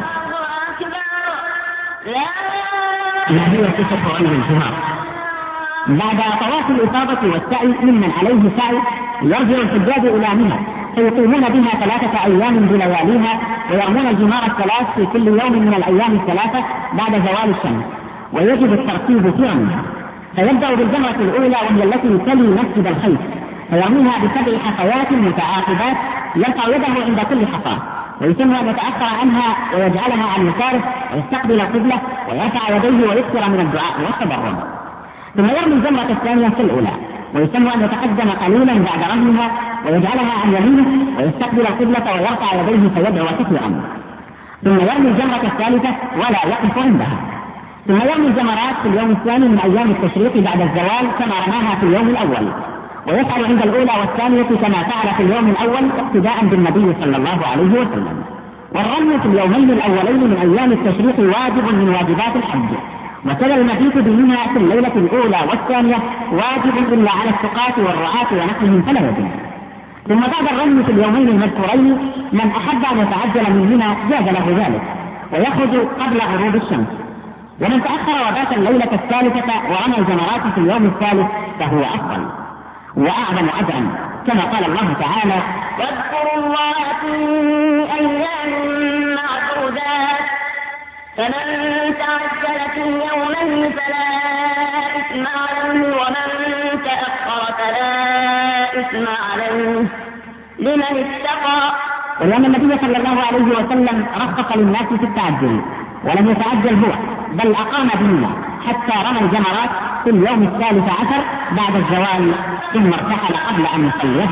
ما هي صفة عين الجمار؟ بعد طواف الإفاضة والسعي ممن عليه سعي يرجع الحجاج إلى منى فيقيمون بها ثلاثة أيام بلياليها، ويرمون الجمار الثلاث في كل يوم من الأيام الثلاثة بعد زوال الشمس، ويجب الترتيب في رميها. فيبدأ بالجمرة الأولى وهي التي تلي مسجد الخيف، فيرميها بسبع حصيات متعاقبات يرفع يده عند كل حصاة، ويتم أن يتأخر عنها ويجعلها عن يساره ويستقبل القبلة ويرفع يديه ويكثر من الدعاء والتضرع. ثم يرمي الجمرة الثانية في الأولى، ويتم أن يتقدم قليلا بعد رميها ويجعلها عن يمينه ويستقبل القبلة ويرفع يديه فيدعو كثيرا. ثم يرمي الجمرة الثالثة ولا يقف عندها. ثم يرمي الجمرات في اليوم الثاني من أيام التشريق بعد الزوال كما رماها في اليوم الأول، ويفعل عند الأولى والثانية كما فعل في اليوم الأول اقتداء بالنبي صلى الله عليه وسلم. والرمي في اليومين الأولين من أيام التشريق واجب من واجبات الحج، وكذا المبيت بمنى في الليلة الأولى والثانية واجب إلا على السقاة والرعاة ونحوهم فلا يجب. ثم بعد الرمي في اليومين المذكورين من أحب أن يتعجل من منى جاز له ذلك ويخرج قبل غروب الشمس، ومن تأخر وبات الليلة الثالثة ورمى الجمرات في اليوم الثالث فهو أفضل وأعظم أجرا، كما قال الله تعالى: واذكروا الله في أيام معدودات فمن تعجل في يومين فلا إثم عليه ومن تأخر فلا إثم عليه لمن اتقى. ولأن النبي صلى الله عليه وسلم رخص للناس في التعجل ولم يتعجل هو، بل أقام بمنى حتى رمى الجمرات في اليوم الثالث عشر بعد الزوال، ثم ارتحل قبل أن يصلي.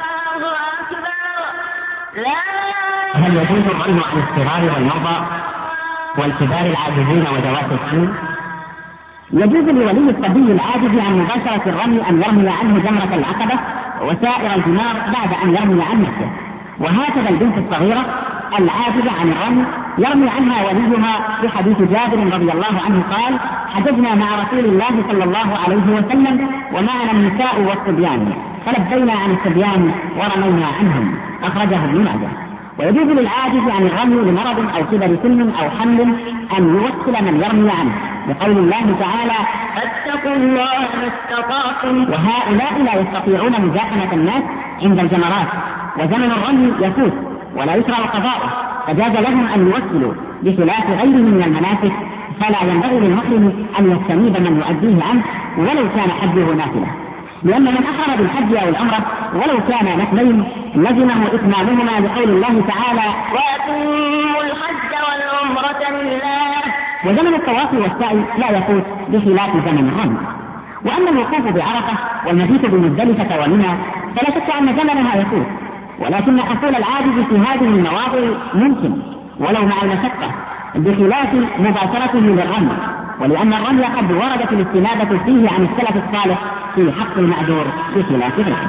هل يجوز الرمي عن الصغار والمرضى والكبار العاجزين وذوات السن؟ يجوز لولي الصبي العاجز عن مباشرة الرمي أن يرمي عنه جمرة العقبة وسائر الجمار بعد أن يرمي عن نفسه، وهكذا البنت الصغيرة العاجزة عن الرمي يرمي عنها وليها في حديث جابر رضي الله عنه قال: حججنا مع رسول الله صلى الله عليه وسلم ومعنا النساء والصبيان فلبينا عن الصبيان ورمينا عنهم، أخرجه ابن ماجه. ويجوز للعاجز عن الرمي لمرض أو كبر سن أو حمل أن يوكل من يرمي عنه، لقول الله تعالى: فاتقوا الله ما استطعتم. وهؤلاء لا يستطيعون مزاحمة الناس عند الجمرات، وزمن الرمي يفوت ولا يشرع قضاؤه، فجاز لهم أن يوكلوا بخلاف غيرهم من المناسك، فلا ينبغي للمحرم أن يستنيب من يؤديه عنه ولو كان حجه نافلة، لأن من أحرم بالحج أو العمرة ولو كان نفلين لزمه إتمامهما لقول الله تعالى: وأتموا الحج والعمرة لله. وزمن الطواف والسعي لا يفوت بخلاف زمن الرمي. وأما الوقوف بعرفة والمبيت بمزدلفة ومنى فلا شك أن زمنها يفوت، ولكن حصول العاجز في هذه المواضع ممكن ولو مع المشقة بخلاف مباشرته للرمي، ولأن الرمي قد وردت الاستنابة فيه عن السلف الصالح في حق المعذور بخلاف غيره.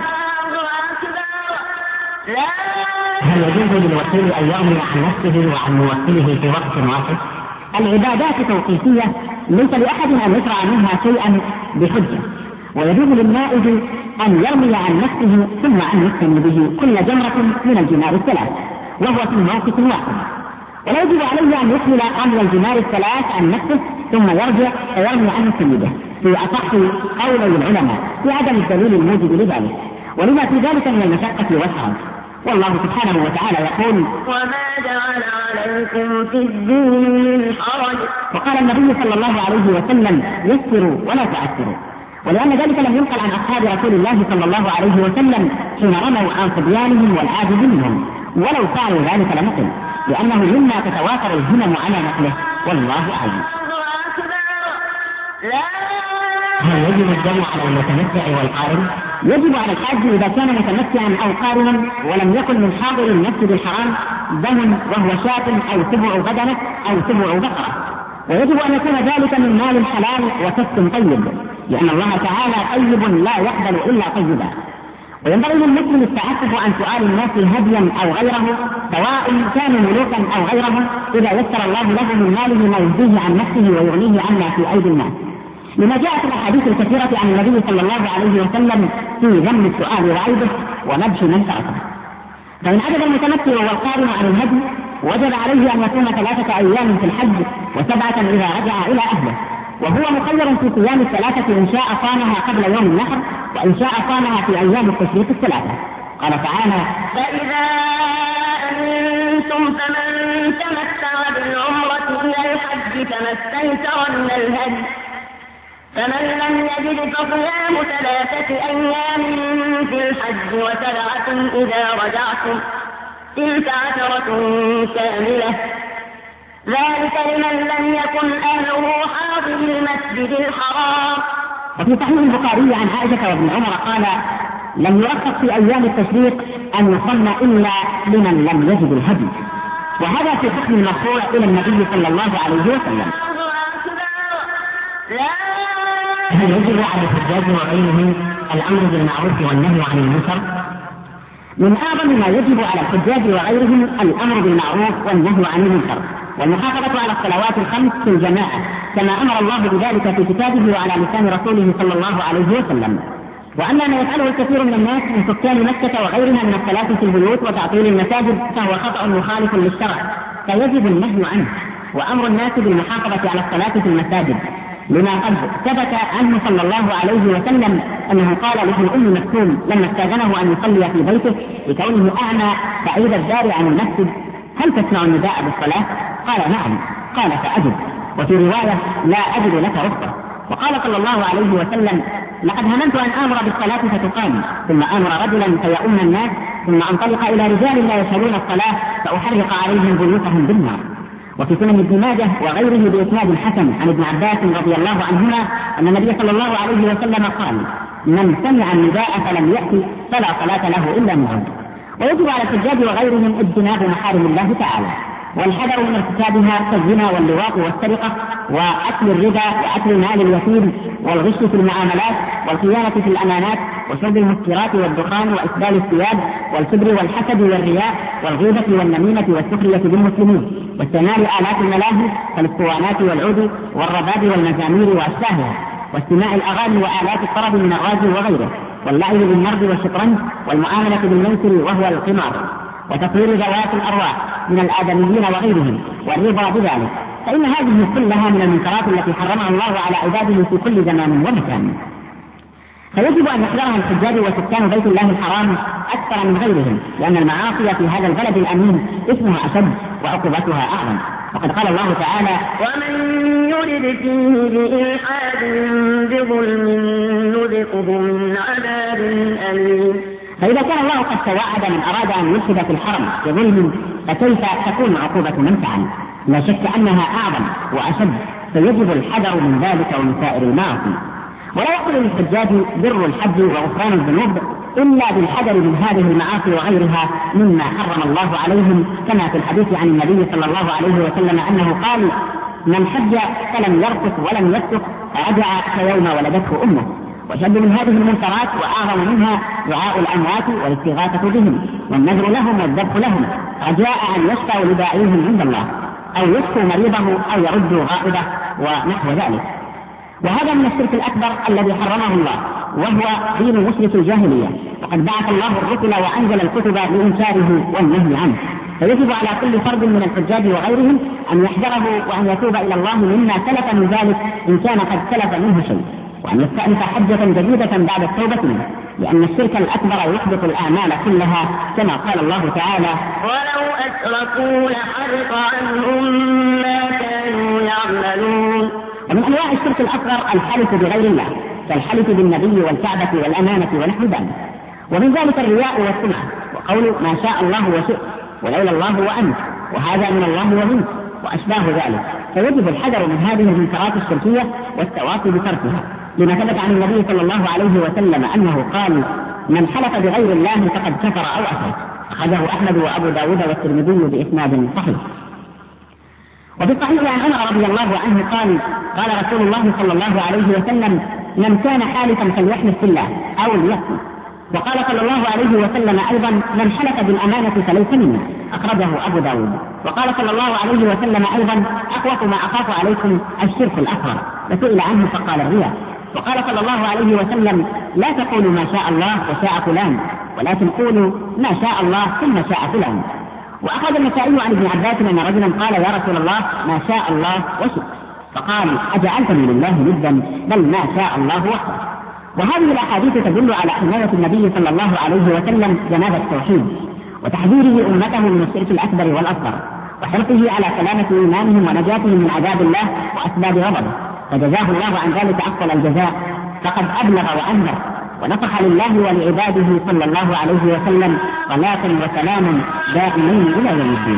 هل يجوز للوكيل أن يرمي عن نفسه وعن موكله في وقت واحد؟ العبادات توقيفية ليس لأحد أن يشرع منها شيئا بحجة، ويجوز للنائب أن يرمي عن نفسه ثم أن يختم به كل جمرة من الجمار الثلاث وهو في موقف واحد، ولا يجب عليه أن يكمل رمي الجمار الثلاث عن نفسه ثم يرجع ويرمي عن سيده في أصح قولي العلماء في عدم الدليل الموجب لذلك، ولما في ذلك من المشقة والحرج. والله سبحانه وتعالى يقول: وما جعل عليكم في الدين من حرج. وقال النبي صلى الله عليه وسلم: يسروا ولا تعسروا. ولأن ذلك لم ينقل عن أصحاب رسول الله صلى الله عليه وسلم حين رموا عن صبيانهم والعاجز منهم، ولو فعلوا ذلك لنقل، لأنه مما تتوافر الهمم على نقله، والله أعلم. هل يجب الدم على المتمتع والقارن؟ يجب على الحاج إذا كان متمتعا أو قارنا ولم يكن من حاضر المسجد الحرام دم وهو شاة أو سبع بدنة أو سبع بقرة، ويجب أن يكون ذلك من مال حلال وكسب طيب، لأن الله تعالى طيب لا يقبل إلا طيبا. وينبغي للمسلم التعفف عن سؤال الناس هديا أو غيره سواء كانوا ملوكا أو غيرهم إذا يسر الله له من ماله ما يهديه عن نفسه ويغنيه عما في أيدي الناس، لما جاء في الأحاديث الكثيرة عن النبي صلى الله عليه وسلم في ذم السؤال وعيبه ونبش من تركه. فإن عجز المتمتع والقارن عن الهدي وجب عليه أن يكون ثلاثة أيام في الحج وسبعة إذا رجع إلى أهله، وهو مخير في صيام الثلاثة إن شاء صامها قبل يوم النحر وإن شاء صامها في أيام التشريق الثلاثة. قال تعالى: فإذا أمنتم فمن تمتع بالعمرة إلى الحج فما استيسر من الهدي، فمن لم يجد فصيام ثلاثة أيام في الحج وسبعة إذا رجعتم، تلك عشرة كاملة، ذلك لمن لم يكن أهله حاضر المسجد الحرام. وفي صحيح البخاري عن عائشة وابن عمر قال: لم يرخص في أيام التشريق أن يصلى إلا لمن لم يجد الهدي، وهذا في حكم المرفوع إلى النبي صلى الله عليه وسلم. هل يجب على الحجاج وغيرهم الأمر بالمعروف والنهي عن المنكر؟ من أعظم ما يجب على الحجاج وغيرهم الأمر بالمعروف والنهي عن المنكر والمحافظة على الصلوات الخمس في الجماعة كما أمر الله بذلك في كتابه وعلى لسان رسوله صلى الله عليه وسلم. وأما ما يفعله الكثير من الناس من سكان مكة وغيرها من الصلاة في البيوت وتعطيل المساجد فهو خطأ مخالف للشرع، فيجب النهي عنه وأمر الناس بالمحافظة على الصلاة في المساجد، لما قد ثبت عنه صلى الله عليه وسلم أنه قال لابن أم مكتوم لما استأذنه أن يصلي في بيته لكونه أعمى بعيد الدار عن المسجد: هل تسمع النداء بالصلاة؟ قال: نعم. قال: فأجب. وفي رواية: لا أجد لك رخصة. وقال صلى الله عليه وسلم: لقد هممت أن آمر بالصلاة فتقام، ثم آمر رجلا فيؤم الناس، ثم أنطلق إلى رجال لا يشهدون الصلاة فأحرق عليهم بيوتهم بالنار. وفي سنن ابن ماجه وغيره بإسناد حسن عن ابن عباس رضي الله عنهما أن النبي صلى الله عليه وسلم قال: من سمع النداء فلم يأتي فلا صلاة له إلا معه. ويجب على الحجاج وغيرهم اجتناب محارم الله تعالى والحذر من ارتكابها كالزنا واللواط والسرقة وأكل الربا وأكل مال اليتيم والغش في المعاملات والخيانة في الأمانات وشرب المسكرات والدخان وإسبال الثياب والكبر والحسد والرياء والغيبة والنميمة والسخرية بالمسلمين واستعمال آلات الملاهي كالاسطوانات والعود والرباب والمزامير وأشباهها واستماع الأغاني وآلات الطرب من الغاز وغيره واللعب بالنرد والشطرنج والمعاملة بالميسر وهو القمار وتطوير ذوات الأرواح من الآدميين وغيرهم والرضا بذلك، فإن هذه كلها من المنكرات التي حرمها الله على عباده في كل زمان ومكان. فيجب أن يحذرها الحجاج وسكان بيت الله الحرام أكثر من غيرهم، لأن المعاصي في هذا البلد الأمين اسمها أشد وعقوبتها أعظم. وقد قال الله تعالى: ومن يرد فيه بإلحاد بظلم نذقه من عذاب أليم. فإذا كان الله قد توعد من أراد أن يلحد في الحرم بظلم فكيف تكون عقوبة من فعل؟ لا شك أنها أعظم وأشد، فيجب الحذر من ذلك ومن سائر المعاصي. ولا يحصل للحجاج بر الحج وغفران الذنوب إلا بالحذر من هذه المعاصي وغيرها مما حرم الله عليهم، كما في الحديث عن النبي صلى الله عليه وسلم أنه قال: من حج فلم يرفث ولم يفسق رجع كيوم ولدته أمه. وشد من هذه المنكرات وأعظم منها دعاء الأموات والاستغاثة بهم والنذر لهم والذبح لهم رجاء أن يشفوا لداعيهم عند الله أو يشفوا مريضه أو يردوا غائبه ونحو ذلك. وهذا من الشرك الأكبر الذي حرمه الله، وهو دين مشرك الجاهلية، وقد بعث الله الرسل وأنزل الكتب لإنكاره والنهي عنه. فيجب على كل فرد من الحجاج وغيرهم أن يحذره وأن يتوب إلى الله مما سلف من ذلك إن كان قد سلف منه شيء، وأن يستأنف حجة جديدة بعد التوبة منه، لأن الشرك الأكبر يحبط الأعمال كلها كما قال الله تعالى: ولو أشركوا لحرق عنهم ما كانوا يعملون. ومن أنواع الشرك الأصغر الحلف بغير الله كالحلف بالنبي والكعبة والأمانة ونحو ذلك. ومن ذلك الرياء والسمعة وقول ما شاء الله وشئت ولولا الله وأنت وهذا من الله ومنك وأشباه ذلك. فيجب الحذر من هذه المنكرات الشركية والتواصي بتركها، لما ثبت عن النبي صلى الله عليه وسلم أنه قال: من حلف بغير الله فقد كفر أو أشرك. أخرجه أحمد وأبو داود والترمذي بإسناد صحيح. وفي الصحيح عن عمر رضي الله عنه قال: قال رسول الله صلى الله عليه وسلم: من كان حالفا فليحلف بالله أو ليصمت. وقال صلى الله عليه وسلم أيضا: من حلف بالأمانة فليس منا. أخرجه أبو داود. وقال صلى الله عليه وسلم أيضا: أخوف ما أخاف عليكم الشرك الأكبر. فسئل عنه فقال: الرياء. وقال صلى الله عليه وسلم: لا تقولوا ما شاء الله وشاء فلان، ولكن قولوا ما شاء الله ثم شاء فلان. وأخذ النسائي عن ابن عباس أن رجلا قال: يا رسول الله ما شاء الله وشئت. فقال: أجعلتني لله ندا؟ بل ما شاء الله وحده. وهذه الأحاديث تدل على حماية النبي صلى الله عليه وسلم جناب التوحيد وتحذيره أمته من الشرك الأكبر والأصغر وحرصه على سلامة إيمانهم ونجاتهم من عذاب الله وأسباب غضبه، فجزاه الله عن ذلك أفضل الجزاء، فقد أبلغ وأنذر ونصح لله ولعباده صلى الله عليه وسلم صلاة وسلاما دائمين إلى يوم الدين.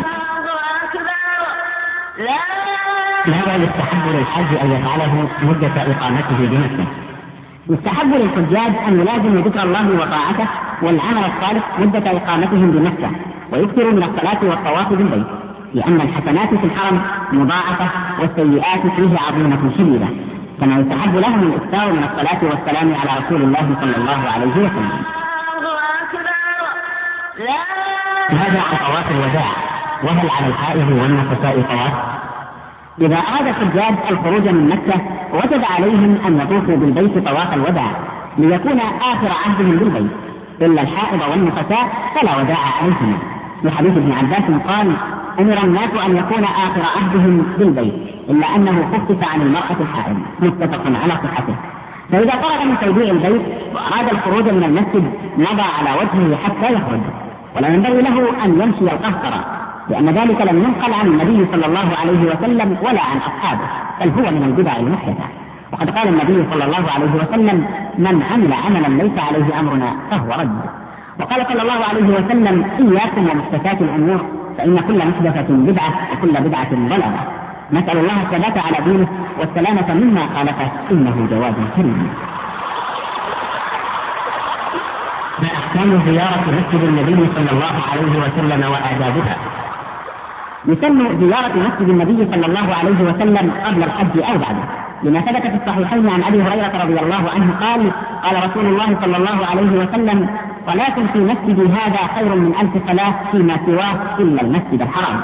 لهذا يستحب للحج أن يفعله مدة إقامته بمكة. يستحب للحجاج أن يلازموا ذكر الله وطاعته والعمل الصالح مدة إقامتهم بمكة، ويكثروا من الصلاة والطواف بالبيت، لأن الحسنات في الحرم مضاعفة والسيئات فيه عظيمة شديدة. كما يستحب لهم الإكثار من الصلاة والسلام على رسول الله صلى الله عليه وسلم. هذا عن طواف الوداع. وهل على الحائض والنفساء طواف؟ إذا أراد الحجاج الخروج من مكة وجب عليهم أن يطوفوا بالبيت طواف الوداع ليكون آخر عهدهم بالبيت، إلا الحائض والنفساء فلا وداع عليهما. في حديث ابن عباس قال: أمر الناس أن يكون آخر عهدهم بالبيت إلا أنه خفف عن المرأة الحائض، متفق على صحته. فإذا فرغ من توديع البيت وأراد الخروج من المسجد مضى على وجهه حتى يخرج، ولا ينبغي له أن يمشي القهقرة، لأن ذلك لم ينقل عن النبي صلى الله عليه وسلم ولا عن أصحابه، بل هو من البدع المحدثة. وقد قال النبي صلى الله عليه وسلم: من عمل عملا ليس عليه أمرنا فهو رد. وقال صلى الله عليه وسلم: إياكم ومحدثات الأمور فإن كل محدثة بدعة وكل بدعة ضلالة. نسأل الله الثبات على دينه والسلامة مما خالفه، إنه جواد كريم. ما أحكام زيارة مسجد النبي صلى الله عليه وسلم وآدابها؟ يسن زيارة مسجد النبي صلى الله عليه وسلم قبل الحج أو بعده، لما ثبت في الصحيحين عن أبي هريرة رضي الله عنه قال: قال رسول الله صلى الله عليه وسلم: صلاة في مسجدي هذا خير من ألف صلاة فيما سواه إلا المسجد الحرام.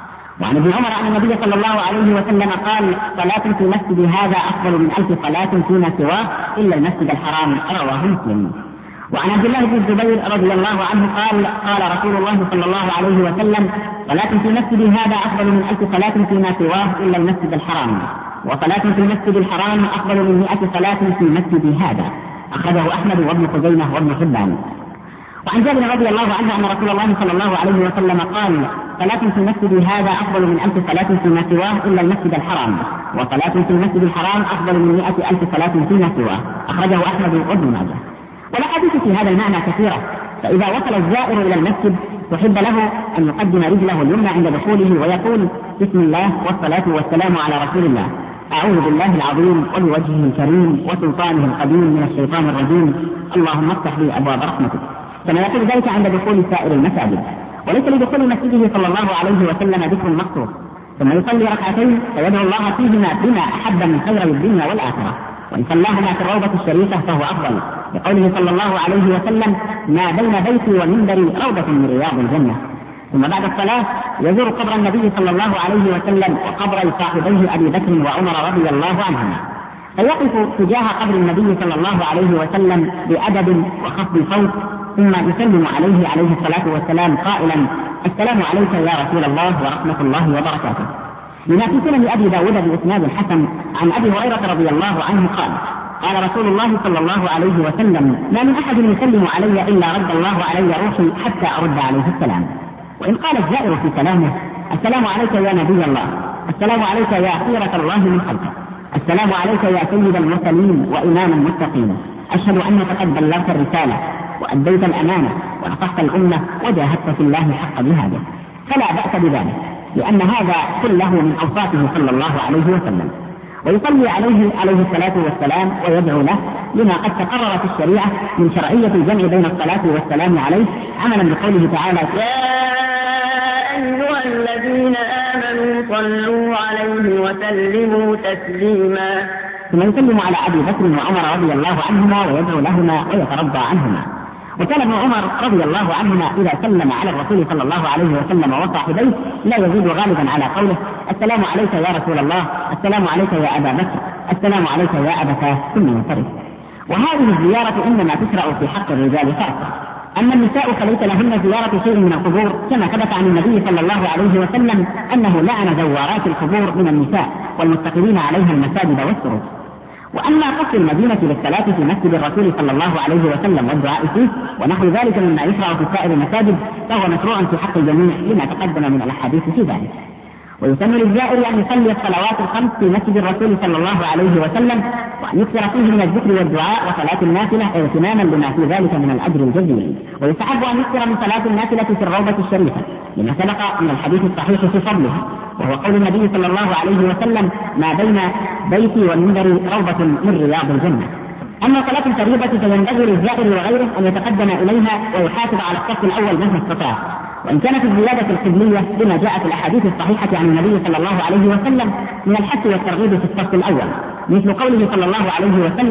وعن ابن عمر أن النبي صلى الله عليه وسلم قال: صلاة في مسجدي هذا أفضل من ألف صلاة فيما سواه إلا المسجد الحرام، رواه مسلم. وعن عبد الله بن الزبير رضي الله عنه قال: قال رسول الله صلى الله عليه وسلم: صلاة في مسجدي هذا أفضل من ألف صلاة فيما سواه إلا المسجد الحرام، وصلاة في المسجد الحرام أفضل من مئة صلاة في مسجدي هذا، أخرجه أحمد وابن خزيمة وابن حبان. وعن جابر رضي الله عنه أن رسول الله صلى الله عليه وسلم قال: صلاة في مسجدي هذا أفضل من ألف صلاة فيما سواه إلا المسجد الحرام، وصلاة في المسجد الحرام أفضل من مئة ألف صلاة فيما سواه، أخرجه أحمد وابن ماجه. والأحاديث في هذا المعنى كثيرة، فإذا وصل الزائر إلى المسجد تحب له أن يقدم رجله اليمنى عند دخوله ويقول: بسم الله والصلاة والسلام على رسول الله، أعوذ بالله العظيم وبوجهه الكريم وسلطانه القديم من الشيطان الرجيم، اللهم افتح لي أبواب رحمتك، كما يقول ذلك عند دخول سائر المساجد. وليس لدخول مسجده صلى الله عليه وسلم ذكر مخصوص، ثم يصلي ركعتين فيدعو الله فيهما بما أحب من خير الدنيا والآخرة، وإن صلاهما في الروضة الشريفة فهو أفضل، لقوله صلى الله عليه وسلم: ما بين بيتي ومنبري روضة من رياض الجنة. ثم بعد الصلاة يزور قبر النبي صلى الله عليه وسلم وقبر صاحبيه أبي بكر وعمر رضي الله عنهما، فيقف تجاه قبر النبي صلى الله عليه وسلم بأدب وخفض صوت، ثم يسلم عليه عليه الصلاة والسلام قائلا: السلام عليك يا رسول الله ورحمة الله وبركاته. لما في سنن أبي داود بإسناد حسن عن أبي هريرة رضي الله عنه قال: قال رسول الله صلى الله عليه وسلم: ما من أحد يسلم علي إلا رد الله علي روحي حتى أرد عليه السلام. وإن قال الزائر في كلامه: السلام عليك يا نبي الله، السلام عليك يا خيرة الله من خلقه، السلام عليك يا سيد المرسلين وإمام المتقين، أشهد أنك قد بلغت الرسالة وأديت الأمانة ونصحت الأمة وجاهدت في الله حق جهاده، فلا بأس بذلك، لأن هذا كله من أوصافه صلى الله عليه وسلم. ويصلي عليه عليه الصلاة والسلام ويدعو له، لما قد تقرر في الشريعة من شرعية الجمع بين الصلاة والسلام عليه، عملا بقوله تعالى: يا أيها الذين آمنوا صلوا عليه وسلموا تسليما. ثم يسلم على أبي بكر وعمر رضي الله عنهما ويدعو لهما ويترضى عنهما. وكان ابن عمر رضي الله عنهما إذا سلم على الرسول صلى الله عليه وسلم وصاحبيه لا يزيد غالبا على قوله: السلام عليك يا رسول الله، السلام عليك يا أبا بكر، السلام عليك يا أبتاه، ثم ينصرف. وهذه الزيارة إنما تشرع في حق الرجال خاصة، أما النساء فليس لهن زيارة شيء من القبور، كما ثبت عن النبي صلى الله عليه وسلم أنه لعن زوارات القبور من النساء والمتخذين عليها المساجد والسرج. وأما قصد المدينة للصلاة في مسجد الرسول صلى الله عليه وسلم والدعاء فيه ونحو ذلك مما يشرع في سائر المساجد فهو مشروع في حق الجميع لما تقدم من الأحاديث في ذلك. ويسن للزائر أن يصلي الصلوات الخمس في مسجد الرسول صلى الله عليه وسلم، وأن يكثر فيه من الذكر والدعاء وصلاة النافلة اغتناما لما في ذلك من الأجر الجزيل. ويستحب أن يكثر من صلاة النافلة في الروضة الشريفة لما سبق من الحديث الصحيح في فضلها، وهو قول النبي صلى الله عليه وسلم: ما بين بيتي ومنبري روضة من رياض الجنة. أما صلاة الفريضة فينبغي للزائر وغيره أن يتقدم إليها ويحافظ على الصف الأول مهما استطاع، وإن كانت الزيادة القبلية بما جاء في الأحاديث الصحيحة عن النبي صلى الله عليه وسلم من الحث والترغيب في الصف الأول، مثل قوله صلى الله عليه وسلم: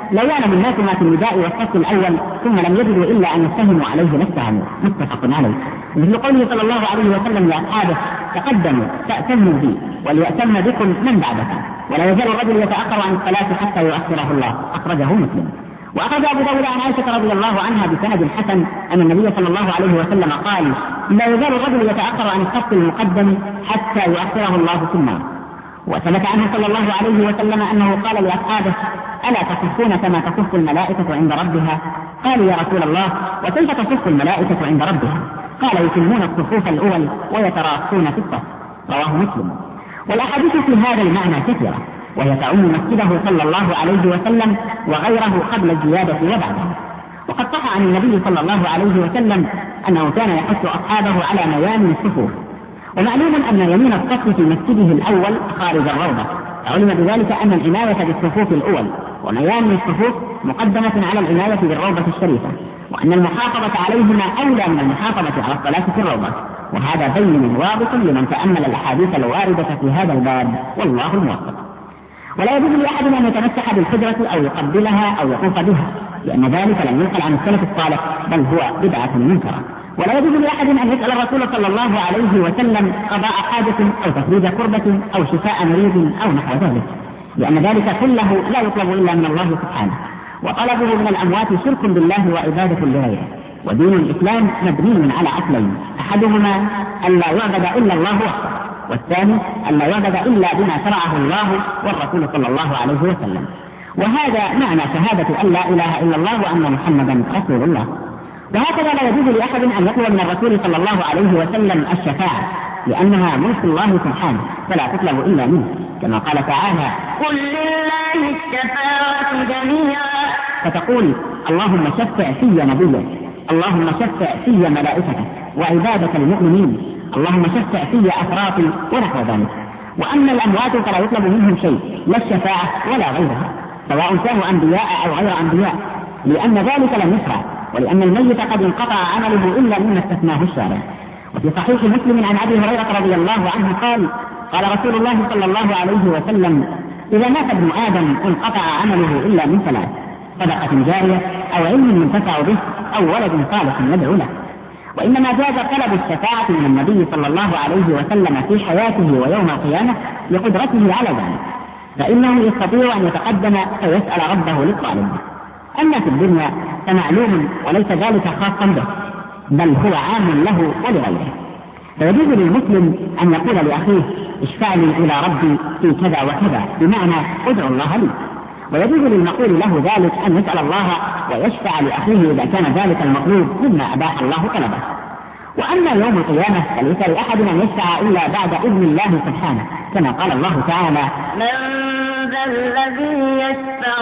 لا يعلم الناس ما في النداء والصف الأول ثم لم يجدوا إلا أن يتهموا عليه نفسهم، متفق عليه. مثل قوله صلى الله عليه وسلم لأصحابه: تقدموا تأتموا بي وليأتم بكم من بعدكم، ولا يزال الرجل يتأخر عن الصلاة حتى يؤخره الله، أخرجه مسلم. وأخذ أبو داود عن عائشة رضي الله عنها بسند حسن أن النبي صلى الله عليه وسلم قال: لا يزال الرجل يتأخر عن الصف المقدم حتى يؤخره الله في النار. وثبت عنه صلى الله عليه وسلم أنه قال لأصحابه: ألا تصفون كما تصف الملائكة عند ربها؟ قالوا: يا رسول الله وكيف تصف الملائكة عند ربها؟ قال: يتمون الصفوف الأول ويتراصون في الصف، رواه مسلم. والأحاديث في هذا المعنى كثيرة، وهي تعم مسجده صلى الله عليه وسلم وغيره قبل الزيادة وبعدها. وقد صح عن النبي صلى الله عليه وسلم أنه كان يحث أصحابه على ميامن الصفوف. ومعلوم أن يمين الصف في مسجده الأول خارج الروضة، علم بذلك أن العناية بالصفوف الأول وميامن الصفوف مقدمة على العناية بالروضة الشريفة، وأن المحافظة عليهما أولى من المحافظة على الصلاة في الروضة. وهذا بين واضح لمن تأمل الأحاديث الواردة في هذا الباب، والله الموفق. ولا يجوز لأحد أن يتمسح بالحجرة أو يقبلها أو يطوف بها، لأن ذلك لم ينقل عن السلف الصالح، بل هو بدعة منكرة. ولا يجوز لأحد أن يسأل الرسول صلى الله عليه وسلم قضاء حاجة أو تفريج كربة أو شفاء مريض أو نحو ذلك، لأن ذلك كله لا يطلب إلا من الله سبحانه، وطلبه من الأموات شرك بالله وعبادة لغيره. ودين الإسلام مبني على أصلين: أحدهما أن لا يعبد إلا الله وحده، والثاني أن لا يعبد إلا بما شرعه الله والرسول صلى الله عليه وسلم. وهذا معنى شهادة أن لا إله إلا الله وأن محمدا رسول الله. وهكذا لا يجوز لأحد أن يطلب من الرسول صلى الله عليه وسلم الشفاعة، لأنها ملك الله سبحانه فلا تطلب إلا منه، كما قال تعالى: قل لله الشفاعة جميعا. فتقول: اللهم شفع في نبيك، اللهم شفع في ملائكتك وعبادك المؤمنين، اللهم شفع في أفراطي ونحو ذلك. وأما الأموات فلا يطلب منهم شيء، لا الشفاعة ولا غيرها، سواء كانوا أنبياء أو غير أنبياء، لأن ذلك لم يشرع، ولأن الميت قد انقطع عمله إلا مما استثناه الشارع. وفي صحيح مسلم عن أبي هريرة رضي الله عنه قال: قال رسول الله صلى الله عليه وسلم: إذا مات ابن آدم انقطع عمله إلا من ثلاث: صدقة جارية أو علم ينتفع به أو ولد صالح يدعو له. وإنما جاز طلب الشفاعة من النبي صلى الله عليه وسلم في حياته ويوم القيامة لقدرته على ذلك، فإنه يستطيع أن يتقدم فيسأل ربه للطالب. أما في الدنيا فمعلوم وليس ذلك خاصا به، بل هو عام له ولغيره. فيجوز للمسلم أن يقول لأخيه: اشفع لي إلى ربي في كذا وكذا، بمعنى ادعو الله لي. ويجوز للمقول له ذلك أن يسأل الله ويشفع لأخيه إذا كان ذلك المطلوب مما أباح الله طلبه. وأما يوم القيامة فليس لأحد أن يشفع إلا بعد إذن الله سبحانه، كما قال الله تعالى: من ذا الذي يشفع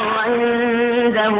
عنده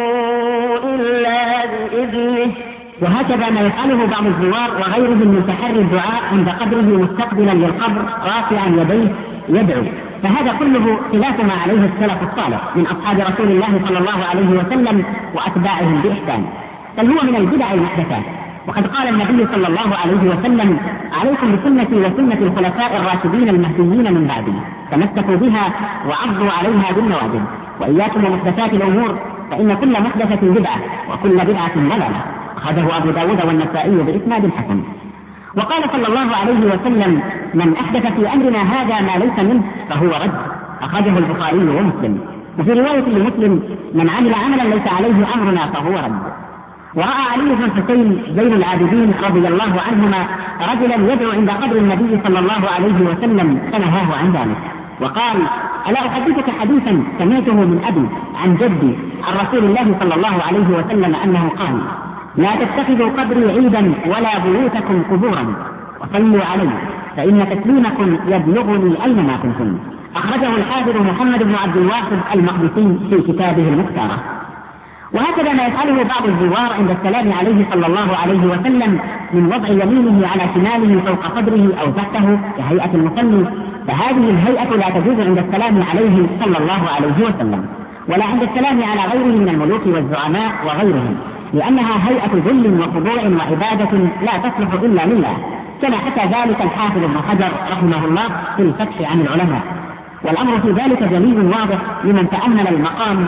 إلا بإذنه. وهكذا ما يفعله بعض الزوار وغيرهم من تحري الدعاء عند قبره مستقبلا للقبر رافعا يديه يدعو، فهذا كله خلاف ما عليه السلف الصالح من أصحاب رسول الله صلى الله عليه وسلم وأتباعهم بإحسان، بل هو من البدع المحدثات. وقد قال النبي صلى الله عليه وسلم: عليكم بسنتي وسنة الخلفاء الراشدين المهديين من بعدي، تمسكوا بها وعضوا عليها بالنواجذ، وإياكم ومحدثات الأمور، فإن كل محدثة بدعة وكل بدعة ضلالة. أخذه أبو داود والنسائي بإسناد حسن. وقال صلى الله عليه وسلم: من أحدث في أمرنا هذا ما ليس منه فهو رد، أخرجه البخاري ومسلم. وفي رواية لمسلم: من عمل عملا ليس عليه أمرنا فهو رد. ورأى علي بن الحسين زين العابدين رضي الله عنهما رجلا يدعو عند قبر النبي صلى الله عليه وسلم فنهاه عن ذلك، وقال: ألا أحدثك حديثا سمعته من أبي عن جدي عن رسول الله صلى الله عليه وسلم أنه قال: لا تتخذوا قبري عيدا ولا بيوتكم قبورا، وصلوا علي فإن تسليمكم يبلغني أينما كنتم. أخرجه الحافظ محمد بن عبد الواحد المقدسي في كتابه المختارة. وهكذا ما يفعله بعض الزوار عند السلام عليه صلى الله عليه وسلم من وضع يمينه على شماله فوق صدره أو تحته كهيئة المصلي، فهذه الهيئة لا تجوز عند السلام عليه صلى الله عليه وسلم، ولا عند السلام على غيره من الملوك والزعماء وغيرهم، لأنها هيئة ذل وخضوع وعبادة لا تصلح إلا لله، كما حكى ذلك الحافظ ابن حجر رحمه الله في الفتح عن العلماء. والأمر في ذلك جليل واضح لمن تأمل المقام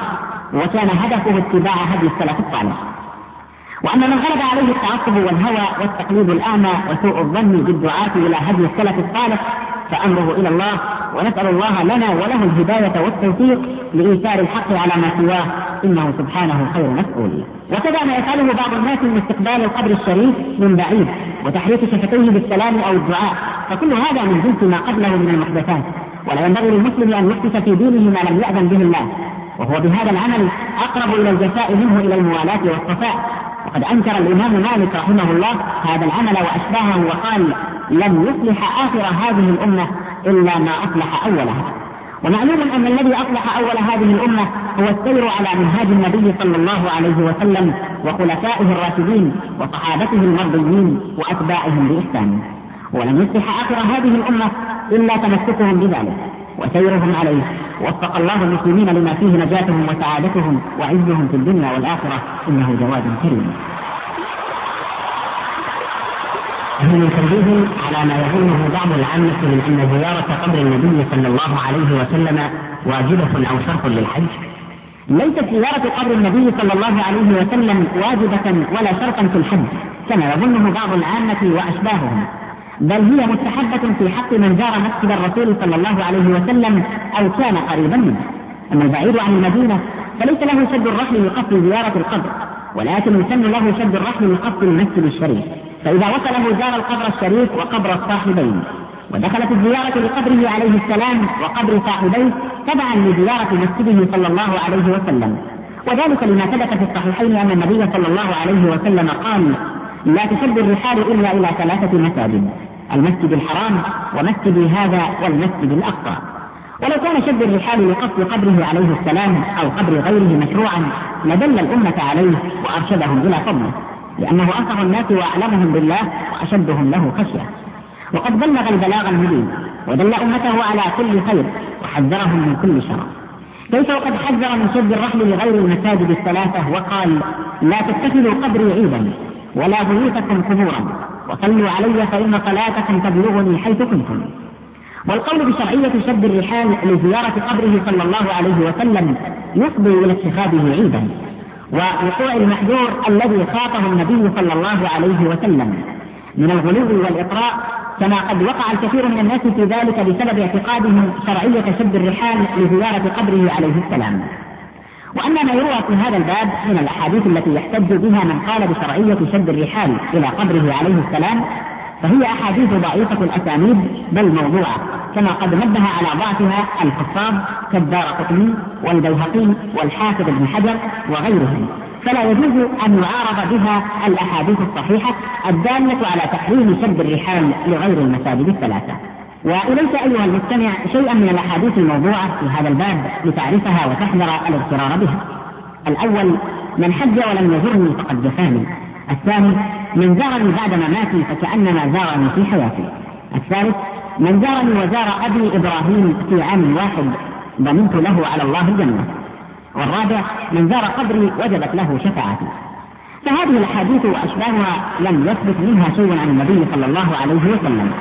وكان هدفه اتباع هدي السلف الصالح. وأما من غلب عليه التعصب والهوى والتقليد الأعمى وسوء الظن بالدعاة إلى هدي السلف الصالح فأمره إلى الله، ونسأل الله لنا وله الهداية والتوفيق لإيثار الحق على ما سواه، إنه سبحانه خير مسؤول. وكذا ما يفعله بعض الناس من استقبال القبر الشريف من بعيد وتحريك شفتيه بالسلام أو الدعاء، فكل هذا من جنس ما قبله من المحدثات، ولا ينبغي للمسلم أن يحدث في دينه ما لم يأذن به الله، وهو بهذا العمل أقرب إلى الجفاء منه إلى الموالاة والصفاء. وقد أنكر الإمام مالك رحمه الله هذا العمل وأشباهه وقال: لم يصلح آخر هذه الأمة إلا ما أصلح أولها. ومعلوم أن الذي أصلح أول هذه الأمة هو السير على منهاج النبي صلى الله عليه وسلم وخلفائه الراشدين وصحابته المرضيين وأتباعهم بإحسان، ولم يصلح آخر هذه الأمة إلا تمسكهم بذلك وسيرهم عليه. وفق الله المسلمين لما فيه نجاتهم وسعادتهم وعزهم في الدنيا والآخرة، إنه جواد كريم. من تنبيه على ما يظنه بعض العامة من أن زيارة قبر النبي صلى الله عليه وسلم واجبة أو شرط للحج. ليست زيارة قبر النبي صلى الله عليه وسلم واجبة ولا شرطا في الحج كما يظنه بعض العامة وأشباههم، بل هي مستحبة في حق من زار مسجد الرسول صلى الله عليه وسلم أو كان قريبا منه. أما البعيد عن المدينة فليس له شد الرحل لقصد زيارة القبر، ولكن يسن له شد الرحل لقصد المسجد الشريف، فإذا وصله زار القبر الشريف وقبر الصاحبين، ودخلت الزيارة لقبره عليه السلام وقبر صاحبيه تبعا لزيارة مسجده صلى الله عليه وسلم. وذلك لما ثبت في الصحيحين أن النبي صلى الله عليه وسلم قال: لا تشد الرحال إلا إلى ثلاثة مساجد: المسجد الحرام ومسجدي هذا والمسجد الأقصى. ولو كان شد الرحال لقصد قبره عليه السلام أو قبر غيره مشروعا لدل الأمة عليه وأرشدهم إلى فضله، لأنه أنصح الناس وأعلمهم بالله وأشدهم له خشية، وقد بلغ البلاغ المبين ودل أمته على كل خير وحذرهم من كل شر. كيف وقد حذر من شد الرحل لغير المساجد الثلاثة وقال: لا تتخذوا قبري عيدا ولا بيوتكم قبورا وصلوا علي فإن صلاتكم تبلغني حيث كنتم. والقول بشرعية شد الرحال لزيارة قبره صلى الله عليه وسلم يفضي إلى اتخاذه عيدا ووقوع المحذور الذي خاطه النبي صلى الله عليه وسلم من الغلو والإطراء، كما قد وقع الكثير من الناس في ذلك بسبب اعتقادهم شرعية شد الرحال لزيارة قبره عليه السلام. وأما ما يروى في هذا الباب من الأحاديث التي يحتج بها من قال بشرعية شد الرحال إلى قبره عليه السلام فهي أحاديث ضعيفة الأسانيد بل موضوعة، كما قد نبه على ضعفها الحفاظ كالدارقطني والبيهقي والحافظ ابن حجر وغيرهم، فلا يجوز أن يعارض بها الأحاديث الصحيحة الدالة على تحريم شد الرحال لغير المساجد الثلاثة. وإليك أيها المستمع شيئا من الأحاديث الموضوعة في هذا الباب لتعرفها وتحذر الاغترار بها. الأول: من حج ولم يزرني فقد جفاني. الثاني: من زارني بعد مماتي فكأنما زارني في حياتي. الثالث: من زارني وزار أبي إبراهيم في عام واحد ضمنت له على الله الجنة. والرابع: من زار قبري وجبت له شفاعتي. فهذه الأحاديث وأشباهها لم يثبت منها شيء عن النبي صلى الله عليه وسلم.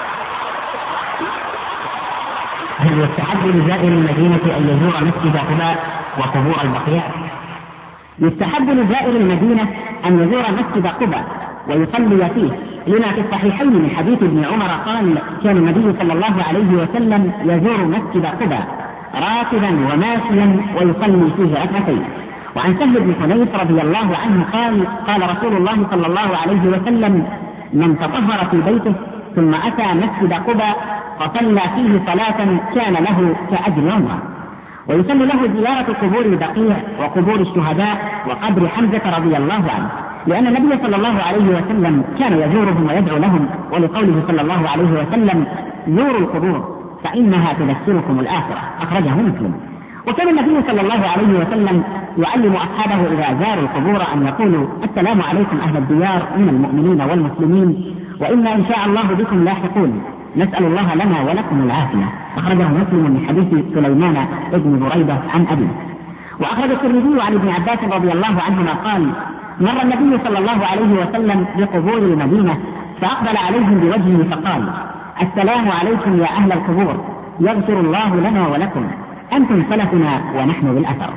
هل يستحب لزائر المدينة أن يزور مسجد قباء وقبور البقيع؟ يستحب لزائر المدينة أن يزور مسجد قباء ويصلي فيه، لما في الصحيحين من حديث ابن عمر قال: كان النبي صلى الله عليه وسلم يزور مسجد قباء راكبا وماشيا ويصلي فيه ركعتين. وعن سهل بن حنيف رضي الله عنه قال: قال رسول الله صلى الله عليه وسلم: من تطهر في بيته ثم أتى مسجد قباء فصلى فيه صلاة كان له كأجر عمره. ويسن له زيارة قبور البقيع وقبور الشهداء وقبر حمزة رضي الله عنه، لأن النبي صلى الله عليه وسلم كان يزورهم ويدعو لهم، ولقوله صلى الله عليه وسلم: زوروا القبور فإنها تذكركم الآخرة، أخرجه مسلم. وكان النبي صلى الله عليه وسلم يعلم أصحابه إذا زاروا القبور أن يقولوا: السلام عليكم أهل الديار من المؤمنين والمسلمين وإنا إن شاء الله بكم لاحقون، نسأل الله لنا ولكم العافية، أخرجه مسلم من حديث سليمان ابن بريدة عن أبيه. وأخرج الترمذي عن ابن عباس رضي الله عنهما قال: مر النبي صلى الله عليه وسلم بقبور المدينة فأقبل عليهم بوجهه فقال: السلام عليكم يا أهل القبور، يغفر الله لنا ولكم، أنتم سلفنا ونحن بالأثر.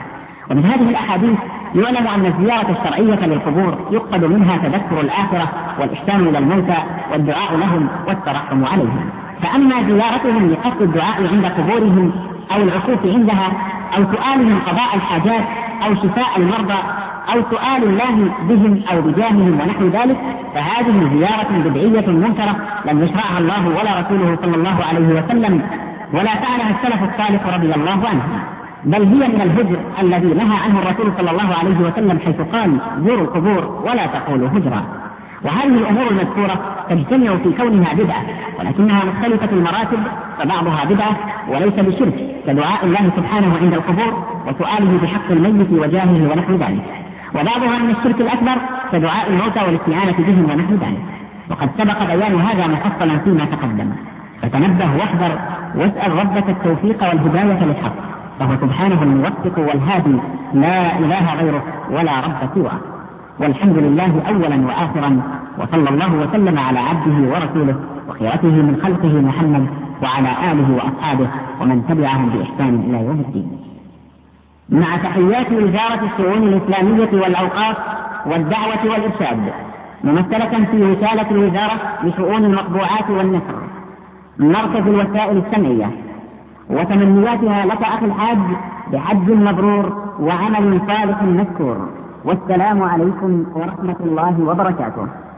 ومن هذه الأحاديث يعلم أن الزيارة الشرعية للقبور يقصد منها تذكر الآخرة والإحسان إلى الموتى والدعاء لهم والترحم عليهم. فأما زيارتهم لقصد الدعاء عند قبورهم أو العكوف عندها أو سؤالهم قضاء الحاجات أو شفاء المرضى أو سؤال الله بهم أو بجاههم ونحو ذلك، فهذه زيارة بدعية منكرة لم يشرعها الله ولا رسوله صلى الله عليه وسلم، ولا فعلها السلف الصالح رضي الله عنهم، بل هي من الهجر الذي نهى عنه الرسول صلى الله عليه وسلم حيث قال: زوروا القبور ولا تقولوا هجرا. وهذه الأمور المذكورة تجتمع في كونها بدعة، ولكنها مختلفة المراتب، فبعضها بدعة وليس بشرك كدعاء الله سبحانه عند القبور وسؤاله بحق الميت وجاهه ونحو ذلك، وبعضها من الشرك الأكبر كدعاء الموتى والاستعانة بهم ونحو ذلك، وقد سبق بيان هذا مفصلا فيما تقدم. فتنبه واحذر واسأل ربك التوفيق والهداية للحق، فهو سبحانه الموفق والهادي، لا إله غيره ولا رب سواه. والحمد لله أولا وآخرا، وصلى الله وسلم على عبده ورسوله وخيرته من خلقه محمد وعلى آله وأصحابه ومن تبعهم بإحسان إلى يوم الدين. مع تحيات وزارة الشؤون الإسلامية والأوقاف والدعوة والإرشاد، ممثلة في وكالة الوزارة لشؤون المطبوعات والنشر، مركز الوسائل السمعية، وتمنياتها لك أخي الحاج بحج مبرور وعمل صالح مذكور. والسلام عليكم ورحمة الله وبركاته.